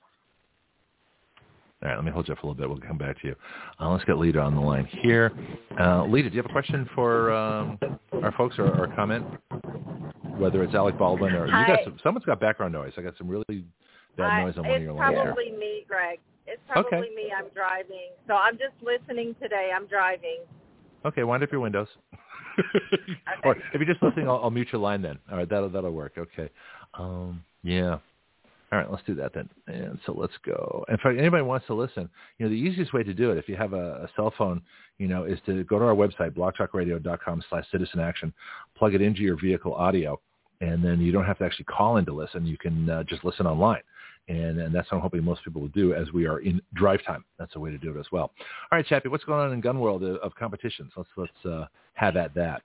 All right, let me hold you up for a little bit. We'll come back to you. Uh, let's get Lita on the line here. Uh, Lita, do you have a question for um, our folks or, or a comment? Whether it's Alec Baldwin or Hi. you got some, someone's got background noise. I got some really bad noise on I, one of your lines. It's probably here. me, Greg. It's probably okay. me. I'm driving, so I'm just listening today. I'm driving. Okay, wind up your windows. okay. Or if you're just listening, I'll, I'll mute your line then. All right, that'll that'll work. Okay. Um, yeah. All right, let's do that then. And so let's go. And if anybody wants to listen, you know, the easiest way to do it, if you have a, a cell phone, you know, is to go to our website, blogtalkradio.com slash citizen action, plug it into your vehicle audio, and then you don't have to actually call in to listen. You can uh, just listen online. And, and that's what I'm hoping most people will do as we are in drive time. That's a way to do it as well. All right, Chappie, what's going on in gun world of, of competitions? Let's let's uh, have at that.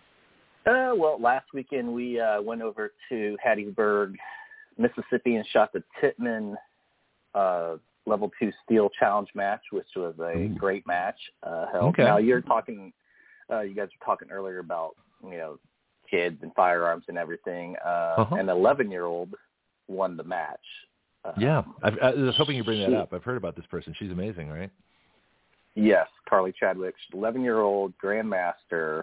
Uh, well, last weekend we uh, went over to Hattiesburg, Mississippi, and shot the Tittman uh, Level two Steel Challenge match, which was a Ooh. great match. Uh, held. Okay. Now you're talking, uh, you guys were talking earlier about, you know, kids and firearms and everything. Uh, uh-huh. An eleven-year-old won the match. Uh, yeah, I've, I was hoping you bring that up. I've heard about this person. She's amazing, right? Yes, Carly Chadwick, eleven-year-old grandmaster,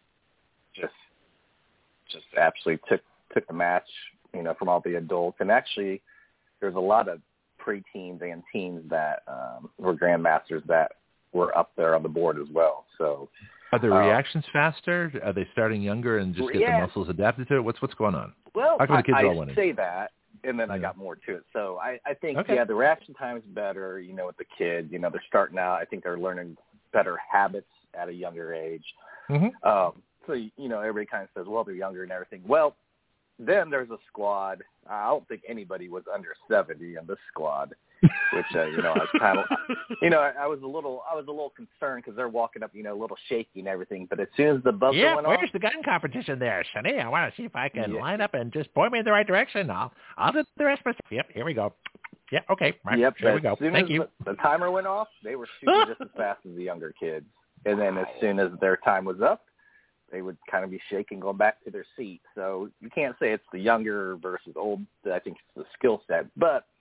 just just absolutely took took the match, you know, from all the adults. And actually, there's a lot of preteens and teens that um, were grandmasters that were up there on the board as well. So, are their um, reactions faster? Are they starting younger and just get yeah. the muscles adapted to it? What's what's going on? Well, How come the kids I, all I winning? say that, and then yeah. I got more to it. So I, I think, okay. yeah, the reaction time is better, you know, with the kids. You know, they're starting out. I think they're learning better habits at a younger age. Mm-hmm. Um, so, you know, everybody kind of says, well, they're younger and everything. Well, then there's a squad. I don't think anybody was under seventy in this squad, which, uh, you know, I was kind of, you know, I, I was a little, I was a little concerned because they're walking up, you know, a little shaky and everything. But as soon as the buzzer yeah, went where's off, the gun competition there, Sonny? I want to see if I can yeah. line up and just point me in the right direction. I'll, I'll do the rest myself. Yep, here we go. Yeah, okay. Right, yep, here we go. As soon Thank as you. The, the timer went off, they were shooting just as fast as the younger kids. And then as soon as their time was up, they would kind of be shaking, going back to their seat. So you can't say it's the younger versus old. I think it's the skill set. But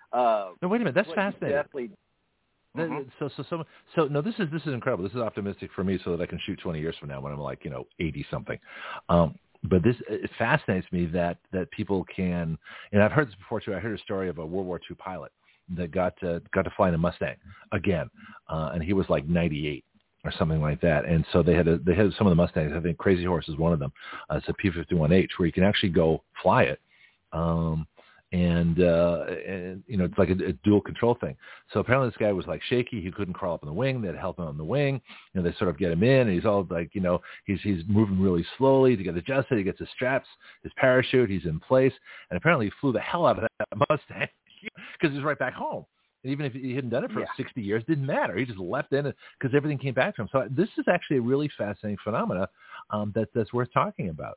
Uh, no, wait a minute. That's fascinating. Definitely. Mm-hmm. So, so, so, so, no. This is this is incredible. This is optimistic for me, so that I can shoot twenty years from now when I'm like, you know, eighty something. Um, but this it fascinates me that that people can, and I've heard this before too. I heard a story of a World War Two pilot that got to, got to fly in a Mustang again, uh, and he was like ninety-eight or something like that. And so they had a, they had some of the Mustangs. I think Crazy Horse is one of them. Uh, it's a P fifty-one H where you can actually go fly it. Um, And, uh, and, you know, it's like a, a dual control thing. So apparently this guy was like shaky. He couldn't crawl up in the wing. They had to help him on the wing. You know, they sort of get him in and he's all like, you know, he's, he's moving really slowly to get adjusted. He gets his straps, his parachute, he's in place. And apparently he flew the hell out of that Mustang because he's right back home. And even if he hadn't done it for yeah. sixty years, didn't matter. He just left in because everything came back to him. So this is actually a really fascinating phenomena um, that, that's worth talking about.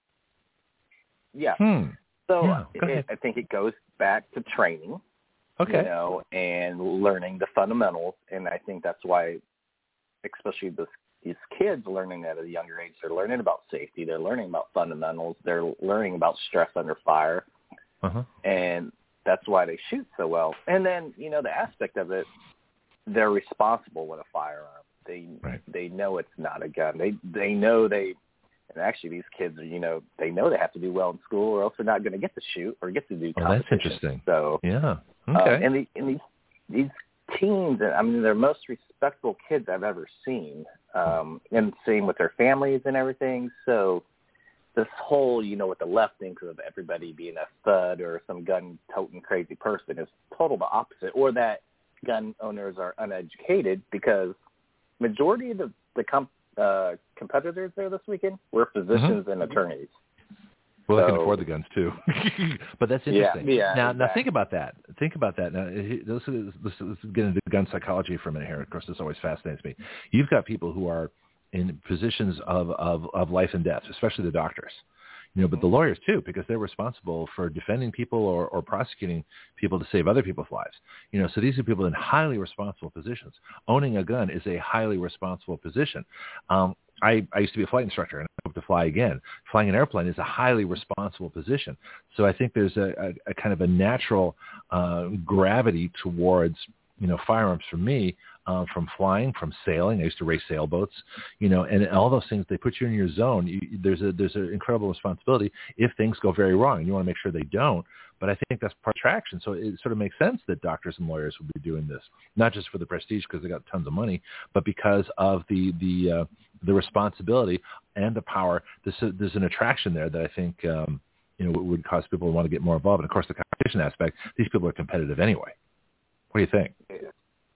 Yeah. Hmm. So yeah, it, I think it goes back to training, okay. you know, and learning the fundamentals. And I think that's why, especially this, these kids learning at a younger age, they're learning about safety. They're learning about fundamentals. They're learning about stress under fire. Uh-huh. And that's why they shoot so well. And then, you know, the aspect of it, they're responsible with a firearm. They right. they know it's not a gun. They they know they And actually, these kids are, you know, they know they have to do well in school, or else they're not going to get to shoot or get to do competition. Oh, that's interesting. So, yeah, okay. Uh, and, the, and these these teens, I mean, they're most respectful kids I've ever seen, um, and same with their families and everything. So, this whole, you know, what the left thinks of everybody being a thug or some gun-toting crazy person is total the opposite, or that gun owners are uneducated, because majority of the the comp- Uh, competitors there this weekend were physicians mm-hmm. and attorneys. Well, so, they can afford the guns too. But that's interesting. Yeah, yeah, now, exactly. now think about that. Think about that. Now, this is, this is getting into gun psychology for a minute here. Of course, this always fascinates me. You've got people who are in positions of, of, of life and death, especially the doctors. You know, but the lawyers too, because they're responsible for defending people or, or prosecuting people to save other people's lives. You know, so these are people in highly responsible positions. Owning a gun is a highly responsible position. Um, I, I used to be a flight instructor, and I hope to fly again. Flying an airplane is a highly responsible position. So I think there's a, a, a kind of a natural uh, gravity towards, you know, firearms for me. Uh, from flying, from sailing. I used to race sailboats, you know, and all those things, they put you in your zone. You, there's a there's an incredible responsibility if things go very wrong, and you want to make sure they don't. But I think that's part of attraction. So it sort of makes sense that doctors and lawyers would be doing this, not just for the prestige because they got tons of money, but because of the the uh, the responsibility and the power. There's a, there's an attraction there that I think um, you know would cause people to want to get more involved. And of course, the competition aspect. These people are competitive anyway. What do you think? Yeah.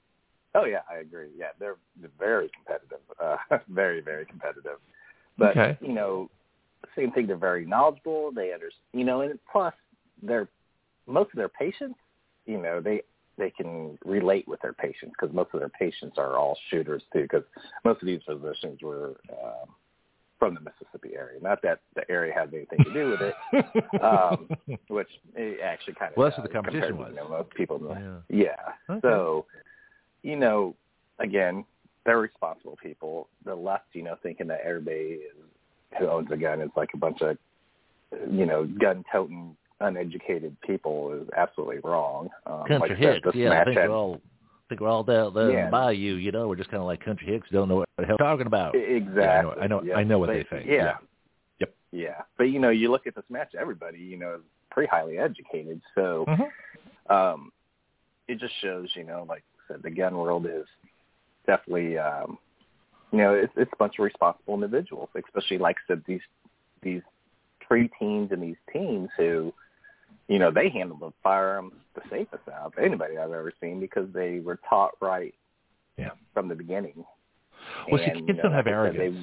Oh, yeah, I agree. Yeah, they're very competitive, uh, very, very competitive. But, okay. you know, same thing, they're very knowledgeable. They understand, you know, and plus, they're, most of their patients, you know, they they can relate with their patients because most of their patients are all shooters, too, because most of these physicians were um, from the Mississippi area. Not that the area had anything to do with it, um, which it actually kind of Well, that's uh, what the competition was. You know, most people, yeah. yeah. Okay. So, you know, again, they're responsible people. The left, you know, thinking that everybody is, who owns a gun is like a bunch of, you know, gun-toting, uneducated people is absolutely wrong. Um, country like hicks, the, yeah. I think had, we're all, think we're all down there yeah. in the bayou, you know. We're just kind of like country hicks, don't know what the hell we're talking about. Exactly. Yeah, I know. I know, yep. I know what but, they think. Yeah. yeah. Yep. Yeah. But, you know, you look at this match, everybody, you know, is pretty highly educated. So mm-hmm. um, it just shows, you know, like I said, the gun world is definitely, um, you know, it's, it's a bunch of responsible individuals, especially, like I said, these these preteens and these teens who, you know, they handle the firearms the safest out of anybody I've ever seen because they were taught right yeah. from the beginning. Well, and, see, kids you know, don't have like arrogance.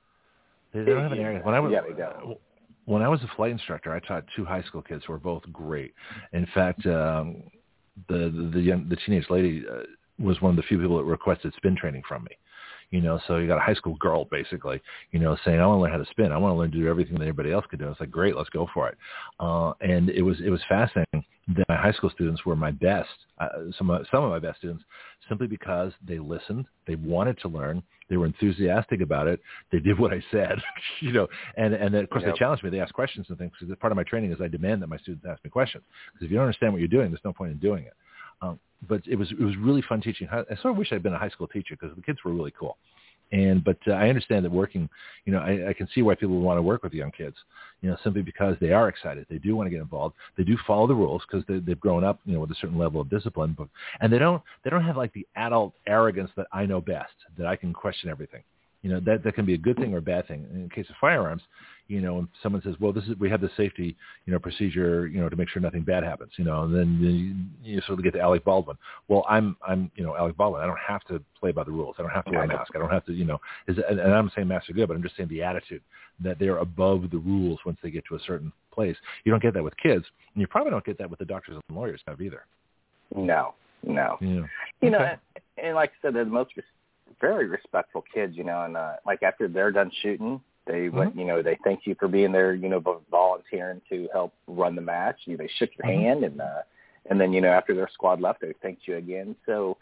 They, they don't have an arrogance. When I was, yeah, they don't. When I was a flight instructor, I taught two high school kids who were both great. In fact, um, the the the, young, the teenage lady, uh, was one of the few people that requested spin training from me. You know, so you got a high school girl basically, you know, saying, I want to learn how to spin. I want to learn to do everything that everybody else could do. It's like, great, let's go for it. Uh, and it was it was fascinating that my high school students were my best, uh, some of, some of my best students, simply because they listened, they wanted to learn, they were enthusiastic about it, they did what I said, you know, and and then, of course yep. they challenged me. They asked questions and things. Because part of my training is I demand that my students ask me questions. Because if you don't understand what you're doing, there's no point in doing it. Um, but it was it was really fun teaching. I sort of wish I'd been a high school teacher because the kids were really cool. And but uh, I understand that working, you know, I, I can see why people would want to work with young kids, you know, simply because they are excited. They do want to get involved. They do follow the rules because they, they've grown up, you know, with a certain level of discipline. But and they don't they don't have like the adult arrogance that I know best, that I can question everything. You know, that, that can be a good thing or a bad thing. In the case of firearms, you know, when someone says, well, this is, we have the safety, you know, procedure, you know, to make sure nothing bad happens, you know, and then you, you sort of get to Alec Baldwin. Well, I'm, I'm, you know, Alec Baldwin. I don't have to play by the rules. I don't have to wear a mask. I don't have to, you know, is, and I'm saying masks are good, but I'm just saying the attitude that they're above the rules once they get to a certain place. You don't get that with kids, and you probably don't get that with the doctors and lawyers have either. No, no. Yeah. You okay. know, and, and like I said, they're the most very respectful kids, you know, and uh, like after they're done shooting, they mm-hmm. went, you know, they thank you for being there, you know, volunteering to help run the match. You know, they shook your mm-hmm. hand, and uh, and then, you know, after their squad left, they thanked you again. So,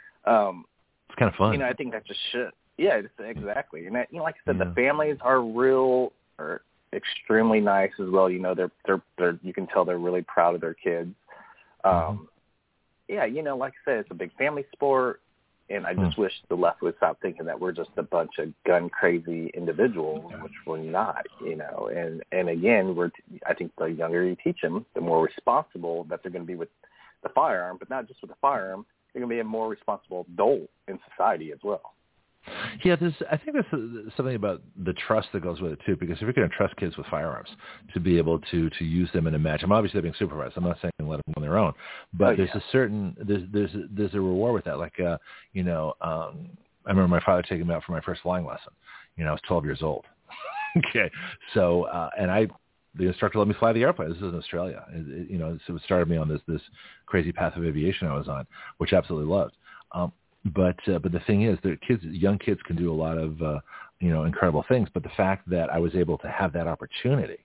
um, it's kind of fun. You know, I think that just should, yeah, it's, exactly. And that, you know, like I said, yeah. the families are real, are extremely nice as well. You know, they're they're they're you can tell they're really proud of their kids. Um, mm-hmm. Yeah, you know, like I said, it's a big family sport. And I just mm. wish the left would stop thinking that we're just a bunch of gun-crazy individuals, which we're not, you know. And, and again, we're I think the younger you teach them, the more responsible that they're going to be with the firearm, but not just with the firearm. They're going to be a more responsible adult in society as well. Yeah, there's, I think there's something about the trust that goes with it, too, because if you're going to trust kids with firearms to be able to, to use them in a match, I'm obviously they're being supervised. I'm not saying let them on their own, but oh, there's yeah. a certain, there's, there's, there's a reward with that. Like, uh, you know, um, I remember my father taking me out for my first flying lesson. You know, I was twelve years old. okay. So, uh, and I, the instructor let me fly the airplane. This is in Australia. It, it, you know, so it started me on this, this crazy path of aviation I was on, which I absolutely loved. Um, But uh, but the thing is that kids, young kids can do a lot of, uh, you know, incredible things. But the fact that I was able to have that opportunity,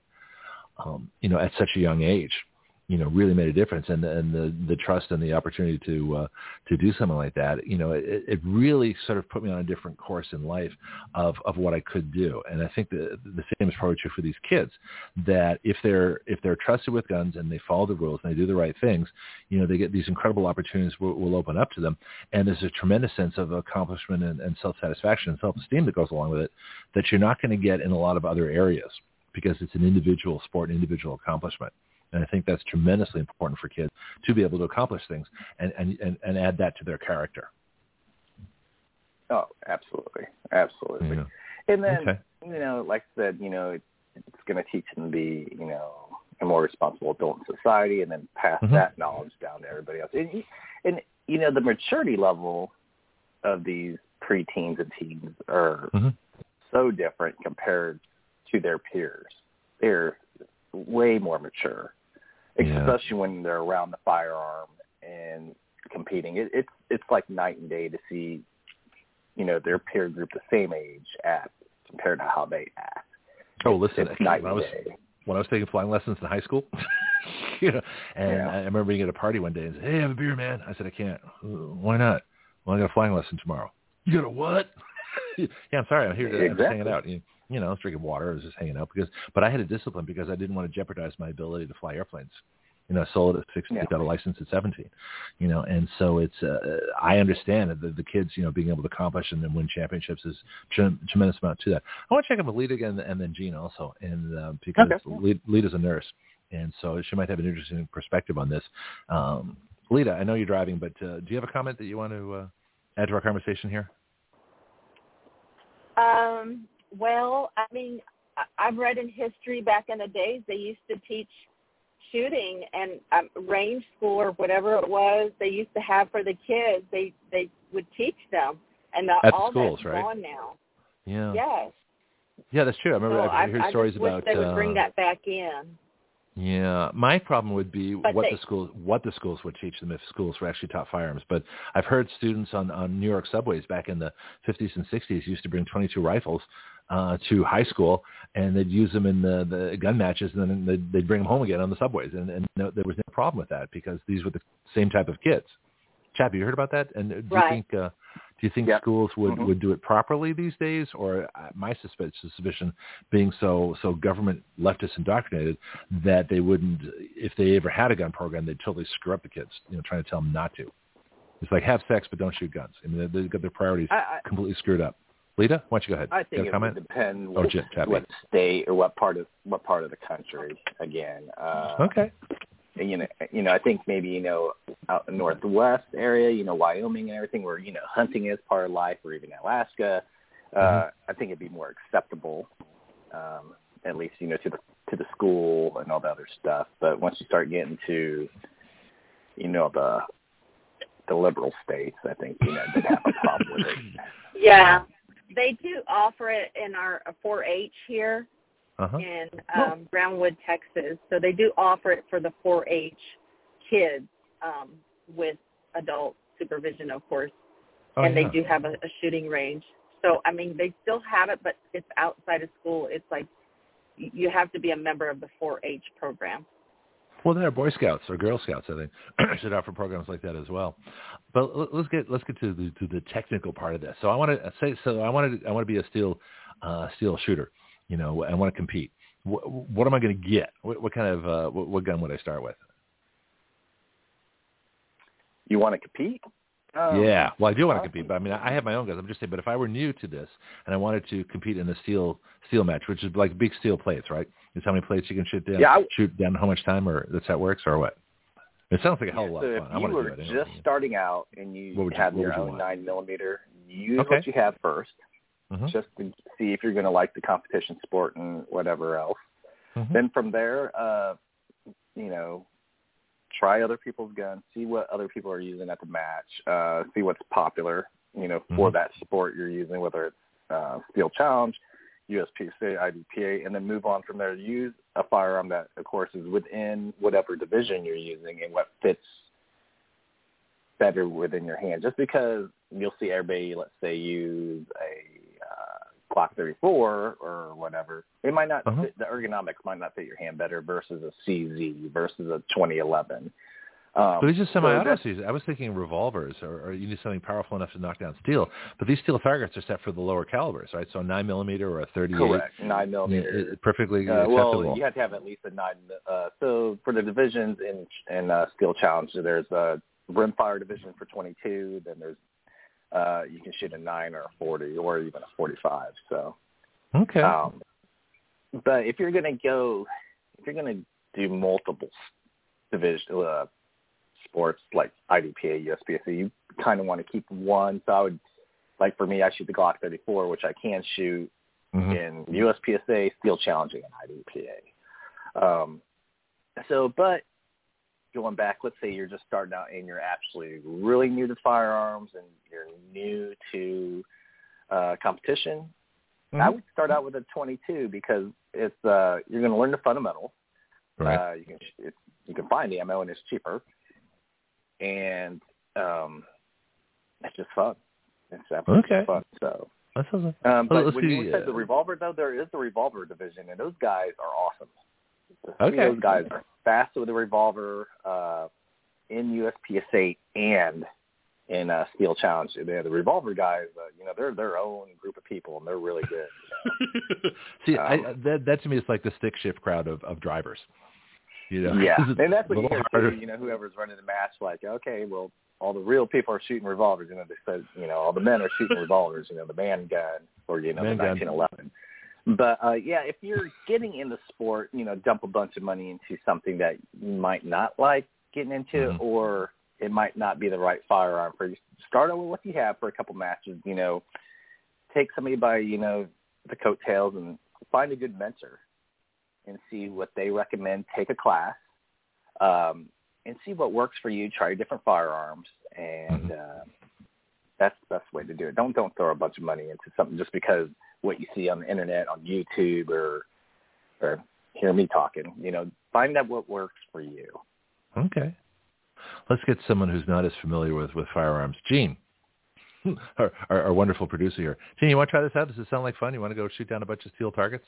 um, you know, at such a young age, you know, really made a difference. And, and the, the trust and the opportunity to uh, to do something like that, you know, it, it really sort of put me on a different course in life of, of what I could do. And I think the the same is probably true for these kids, that if they're if they're trusted with guns and they follow the rules and they do the right things, you know, they get these incredible opportunities will, will open up to them. And there's a tremendous sense of accomplishment and, and self-satisfaction and self-esteem that goes along with it that you're not going to get in a lot of other areas, because it's an individual sport, an individual accomplishment. And I think that's tremendously important for kids to be able to accomplish things and, and, and, and add that to their character. Oh, absolutely. Absolutely. Yeah. And then, okay. you know, like I said, you know, it, it's going to teach them to be, you know, a more responsible adult in society, and then pass mm-hmm. that knowledge down to everybody else. And, and, you know, the maturity level of these preteens and teens are mm-hmm. so different compared to their peers. They're way more mature. Especially yeah. when they're around the firearm and competing. It, it's it's like night and day to see, you know, their peer group the same age act compared to how they act. Oh, listen, it's night when, and I was, day. when I was taking flying lessons in high school, you know, and yeah. I remember being at a party one day and said, "Hey, have a beer, man." I said, "I can't." "Why not?" "Well, I got a flying lesson tomorrow." "You got a what?" "Yeah, I'm sorry. I'm here to exactly. hang it out." You, you know, I was drinking water. I was just hanging out because, but I had a discipline because I didn't want to jeopardize my ability to fly airplanes. You know, I sold at sixteen, yeah. got a license at seventeen, you know, and so it's, uh, I understand that the, the kids, you know, being able to accomplish and then win championships is tre- tremendous amount to that. I want to check in with Lita again and then Jean also, and uh, because okay. Lita's a nurse, and so she might have an interesting perspective on this. Um, Lita, I know you're driving, but uh, do you have a comment that you want to uh, add to our conversation here? Um. Well, I mean, I've read in history back in the days they used to teach shooting and um, range school or whatever it was they used to have for the kids. They they would teach them, and the, At all schools, that's right? gone now. Yeah. Yes. Yeah, that's true. I remember so I, I heard I, stories I just about. Wish they would uh, bring that back in. Yeah, my problem would be But what they, the schools what the schools would teach them if schools were actually taught firearms. But I've heard students on, on New York subways back in the fifties and sixties used to bring twenty-two rifles uh, to high school, and they'd use them in the, the gun matches, and then they'd, they'd bring them home again on the subways. And, and no, there was no problem with that because these were the same type of kids. Chap, you heard about that? And do right. you think uh, do you think yeah. schools would, mm-hmm. would do it properly these days? Or uh, my suspicion being so so government leftist indoctrinated that they wouldn't, if they ever had a gun program, they'd totally screw up the kids, you know, trying to tell them not to. It's like have sex but don't shoot guns. I mean, they've got their priorities I, I, completely screwed up. Lita, why don't you go ahead? I think you it comment? would depend oh, what, Jim, what state or what part of what part of the country. Again, uh, okay. And, you know, you know, I think maybe you know, out in the Northwest area, you know, Wyoming and everything, where you know, hunting is part of life, or even Alaska. Uh, mm-hmm. I think it'd be more acceptable, um, at least you know, to the to the school and all the other stuff. But once you start getting to, you know, the the liberal states, I think you know they'd have a problem with it. Yeah, they do offer it in our four H here. Uh-huh. in um, Brownwood, Texas. So they do offer it for the four H kids um, with adult supervision, of course. Oh, and yeah. they do have a, a shooting range. So, I mean, they still have it, but it's outside of school. It's like you have to be a member of the four H program. Well, there are Boy Scouts or Girl Scouts, I think, should offer programs like that as well. But let's get let's get to the to the technical part of this. So I want to say, so I want to I want to be a steel uh, steel shooter. You know, I want to compete. What, what am I going to get? What, what kind of uh, what, what gun would I start with? You want to compete? Um, yeah, well, I do want to compete, but I mean, I have my own guns. I'm just saying, but if I were new to this and I wanted to compete in a steel steel match, which is like big steel plates, right? Is how many plates you can shoot down? Yeah, I, shoot down how much time, or that's how it works, or what? It sounds like a hell of a lot so of fun. if I you want were to do it just anyway. starting out and you, you have your you own want? nine millimeter, use okay. what you have first, mm-hmm. just to see if you're going to like the competition sport and whatever else. Mm-hmm. Then from there, uh, you know, try other people's guns, see what other people are using at the match, uh, see what's popular, you know, for mm-hmm. that sport you're using, whether it's uh, Steel Challenge, U S P S A, I D P A, and then move on from there. Use a firearm that, of course, is within whatever division you're using and what fits better within your hand. Just because you'll see everybody, let's say, use a uh, Glock thirty-four or whatever, it might not uh-huh. fit, the ergonomics might not fit your hand better versus a C Z versus a twenty eleven. Um, but these are semi-auto so seasons. I was thinking revolvers, or, or you need something powerful enough to knock down steel. But these steel targets are set for the lower calibers, right? So a nine millimeter or a thirty-eight. Correct, nine millimeter. It, it, perfectly uh, acceptable. Well, you have to have at least a nine. Uh, so for the divisions in in uh, Steel Challenge, there's a rimfire division for twenty-two. Then there's uh, you can shoot a nine or a forty or even a forty-five. So okay. Um, but if you're going to go, if you're going to do multiple division uh, sports like I D P A, U S P S A, you kind of want to keep one. So I would, like for me, I shoot the Glock thirty-four, which I can shoot mm-hmm. in U S P S A, Steel Challenging, and I D P A. Um, so, but going back, let's say you're just starting out and you're actually really new to firearms and you're new to uh, competition, mm-hmm. I would start out with a twenty-two because it's uh, you're going to learn the fundamentals. Right. Uh, you can it's, you can find ammo and it's cheaper, and um, it's just fun. It's absolutely okay. fun. So, that sounds um, well, but when see, you said uh, the revolver, though, there is the revolver division, and those guys are awesome. Okay. Those guys are fast with the revolver uh, in U S P S A and in uh, Steel Challenge. They're the revolver guys, uh, you know, they're their own group of people, and they're really good. You know? See, um, I, that that to me is like the stick shift crowd of, of drivers. You know, yeah, and that's what you hear harder. too. You know, whoever's running the match, like, okay, well, all the real people are shooting revolvers. You know, they said, you know, all the men are shooting revolvers. You know, the man gun or you know, man the nineteen eleven. But uh, yeah, if you're getting into sport, you know, dump a bunch of money into something that you might not like getting into, mm-hmm. or it might not be the right firearm for you. Start out with what you have for a couple matches. You know, take somebody by you know the coattails and find a good mentor and see what they recommend. Take a class um, and see what works for you. Try different firearms, and uh, that's the best way to do it. Don't don't throw a bunch of money into something just because what you see on the internet, on YouTube, or or hear me talking. You know, find out what works for you. Okay. Let's get someone who's not as familiar with, with firearms. Gene, our, our, our wonderful producer here. Gene, you want to try this out? Does it sound like fun? You want to go shoot down a bunch of steel targets?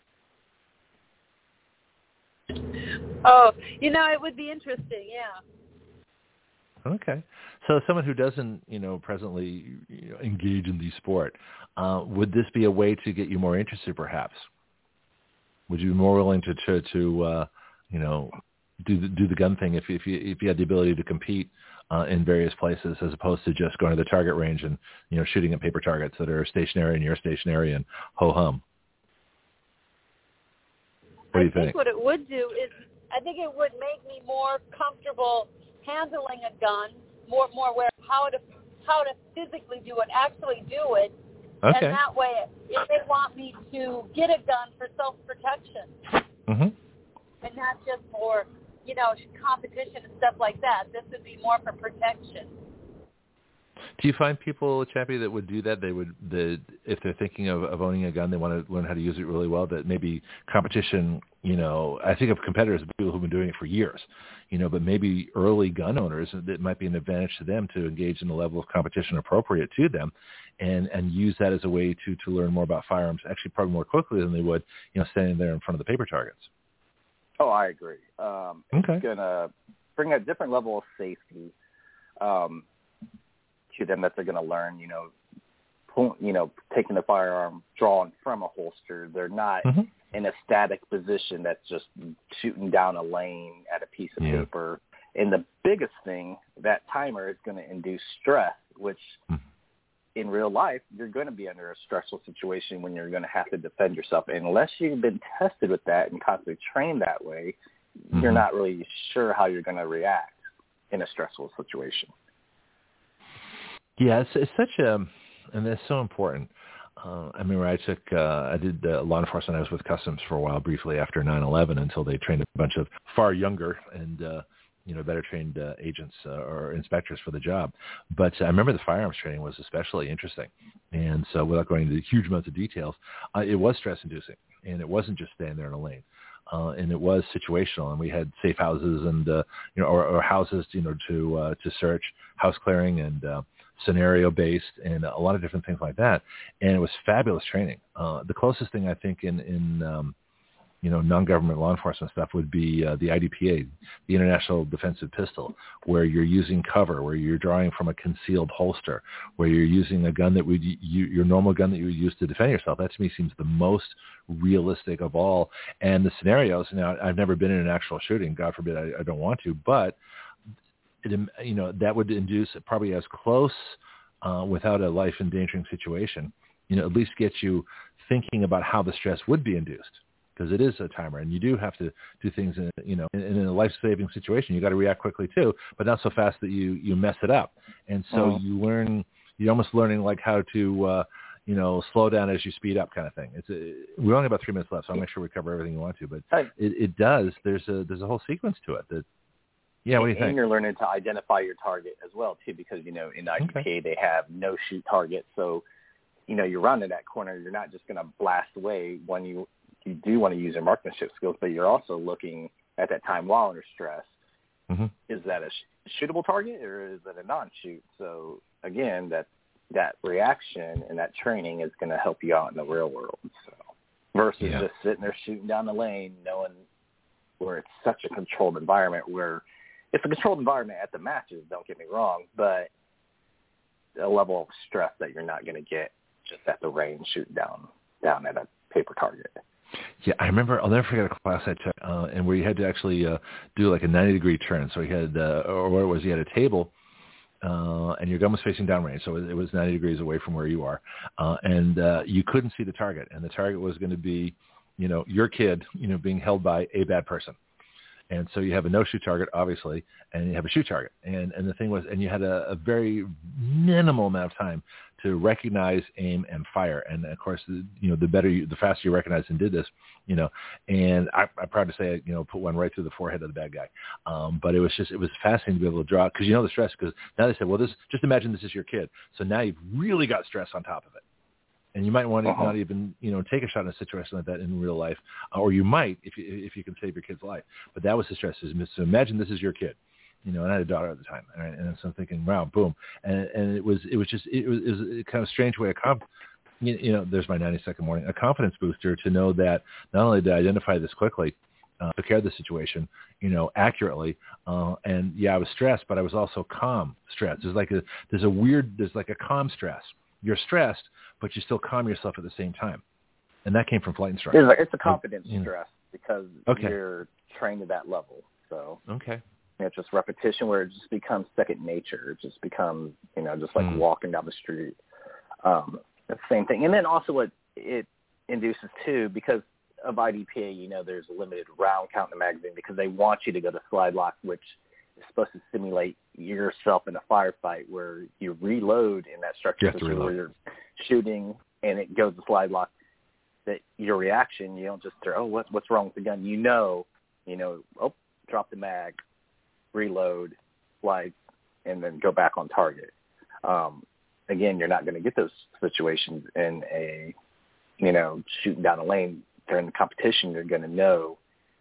Oh, you know, it would be interesting, yeah. Okay. So someone who doesn't, you know, presently you know, engage in the sport, uh, would this be a way to get you more interested, perhaps? Would you be more willing to, to, to uh, you know, do the, do the gun thing if, if, you, if you had the ability to compete uh, in various places as opposed to just going to the target range and, you know, shooting at paper targets that are stationary and you're stationary and ho-hum? What do you I think, think? what it would do is, I think it would make me more comfortable handling a gun, more more aware of how to how to physically do it, actually do it, okay. And that way, if they want me to get a gun for self-protection, mm-hmm. and not just for, you know, competition and stuff like that, this would be more for protection. Do you find people, Chappie, that would do that? They would, that if they're thinking of, of owning a gun, they want to learn how to use it really well. That maybe competition, you know, I think of competitors, people who've been doing it for years, you know, but maybe early gun owners, it might be an advantage to them to engage in a level of competition appropriate to them, and and use that as a way to to learn more about firearms, actually probably more quickly than they would, you know, standing there in front of the paper targets. Oh, I agree. Um, okay. It's gonna bring a different level of safety. Um, to them that they're going to learn, you know, pull, you know, taking the firearm drawn from a holster. They're not mm-hmm. in a static position that's just shooting down a lane at a piece of yeah. paper. And the biggest thing, that timer is going to induce stress, which mm-hmm. in real life, you're going to be under a stressful situation when you're going to have to defend yourself. And unless you've been tested with that and constantly trained that way, mm-hmm. you're not really sure how you're going to react in a stressful situation. Yeah, it's, it's such a, and that's so important. Uh, I remember I took, uh, I did uh, law enforcement. I was with Customs for a while, briefly after nine eleven, until they trained a bunch of far younger and, uh, you know, better trained uh, agents uh, or inspectors for the job. But I remember the firearms training was especially interesting. And so without going into huge amounts of details, uh, it was stress-inducing, and it wasn't just standing there in a lane. Uh, and it was situational, and we had safe houses and, uh, you know, or, or houses, you know, to, uh, to search, house clearing and, uh, scenario based and a lot of different things like that. And it was fabulous training. Uh, the closest thing I think in, in, um, you know, non-government law enforcement stuff would be uh, the I D P A, the International Defensive Pistol, where you're using cover, where you're drawing from a concealed holster, where you're using a gun that would, you, your normal gun that you would use to defend yourself. That to me seems the most realistic of all. And the scenarios, now I've never been in an actual shooting, God forbid I, I don't want to, but It, you know, that would induce probably as close uh, without a life-endangering situation, you know, at least get you thinking about how the stress would be induced, because it is a timer, and you do have to do things in, you know, in, in a life-saving situation. You got to react quickly too, but not so fast that you, you mess it up. And so uh-huh. you learn, you're almost learning like how to, uh, you know, slow down as you speed up kind of thing. It's a, we're only about three minutes left, so I'll make sure we cover everything you want to, but right. it, it does, there's a, there's a whole sequence to it that, yeah, what do you think? And you're learning to identify your target as well, too, because, you know, in I D P A okay. they have no-shoot targets. So, you know, you're rounding that corner. You're not just going to blast away when you, you do want to use your marksmanship skills, but you're also looking at that time while under stress. Mm-hmm. Is that a sh- shootable target or is it a non-shoot? So, again, that that reaction and that training is going to help you out in the real world. So, versus yeah. just sitting there shooting down the lane, knowing where it's such a controlled environment where it's a controlled environment at the matches, don't get me wrong, but a level of stress that you're not going to get just at the range shooting down down at a paper target. Yeah, I remember, I'll never forget a class I took, uh, and where you had to actually uh, do like a ninety-degree turn. So you had, uh, or what it was, you had a table, uh, and your gun was facing downrange, so it was ninety degrees away from where you are, uh, and uh, you couldn't see the target, and the target was going to be, you know, your kid, you know, being held by a bad person. And so you have a no-shoot target, obviously, and you have a shoot target. And and the thing was, and you had a, a very minimal amount of time to recognize, aim, and fire. And of course, the, you know, the better, you, the faster you recognized and did this, you know. And I, I'm proud to say, you know, put one right through the forehead of the bad guy. Um, but it was just, it was fascinating to be able to draw, because you know the stress. Because now they said, well, this, just imagine this is your kid. So now you've really got stress on top of it. And you might want to uh-huh. not even, you know, take a shot in a situation like that in real life, or you might if you if you can save your kid's life. But that was the stress. So imagine this is your kid, you know, and I had a daughter at the time, right? And so I'm thinking, wow, boom, and and it was it was just it was, it was a kind of strange way of comp. You, you know, there's my ninety-second morning, a confidence booster to know that not only did I identify this quickly, uh, took care of the situation, you know, accurately, uh, and yeah, I was stressed, but I was also calm stressed. There's like a there's a weird there's like a calm stress. You're stressed, but you still calm yourself at the same time, and that came from flight instruction. It's a, it's a confidence uh, stress because okay. you're trained to that level. So okay, you know, it's just repetition where it just becomes second nature. It just becomes, you know, just like mm. walking down the street. Um, the same thing, and then also what it induces too, because of I D P A, you know, there's a limited round count in the magazine because they want you to go to slide lock, which is supposed to simulate yourself in a firefight where you reload in that structure you system where you're shooting and it goes to slide lock. That your reaction, you don't just say, oh, what's what's wrong with the gun? You know, you know, oh, drop the mag, reload, slide, and then go back on target. Um, again, you're not going to get those situations in a, you know, shooting down a lane during the competition. You're going to know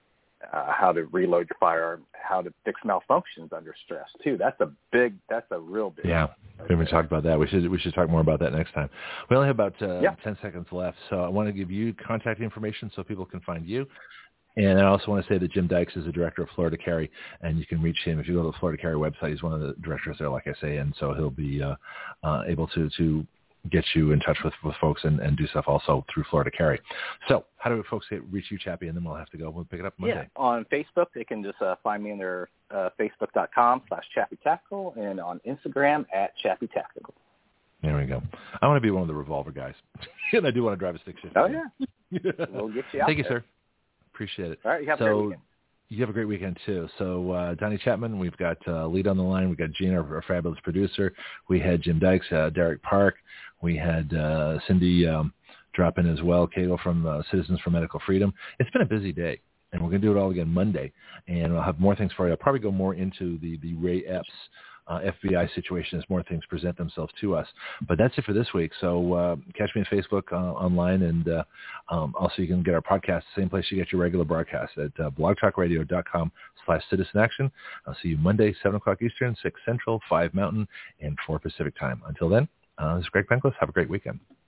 uh, how to reload your firearm, how to fix malfunctions under stress too. That's a big, that's a real big. Yeah, we haven't talked about that. We should we should talk more about that next time. We only have about uh, yeah. ten seconds left, so I want to give you contact information so people can find you. And I also want to say that Jim Dykes is the director of Florida Carry, and you can reach him if you go to the Florida Carry website. He's one of the directors there, like I say, and so he'll be uh, uh, able to to get you in touch with, with folks and, and do stuff also through Florida Carry. So how do folks get, reach you, Chappie? And then we'll have to go. We'll pick it up Monday. Yeah, on Facebook, they can just uh, find me in their uh, facebook.com slash Chappie Tactical and on Instagram at Chappie Tactical. There we go. I want to be one of the revolver guys. And I do want to drive a stick shift. Oh, yeah. We'll get you out Thank you, there. sir. Appreciate it. All right, you have so, a great weekend. You have a great weekend, too. So, uh, Donnie Chapman, we've got uh, Lead on the line. We've got Gina, our, our fabulous producer. We had Jim Dykes, uh, Derek Park. We had uh, Cindy um, drop in as well, Cagle from uh, Citizens for Medical Freedom. It's been a busy day, and we're going to do it all again Monday. And I'll have more things for you. I'll probably go more into the, the Ray Epps uh, F B I situation as more things present themselves to us. But that's it for this week. So uh, catch me on Facebook uh, online, and uh, um, also you can get our podcast, the same place you get your regular broadcast at uh, blogtalkradio.com slash citizen action. I'll see you Monday, seven o'clock Eastern, six Central, five Mountain, and four Pacific time. Until then, uh, this is Greg Pencliffe. Have a great weekend.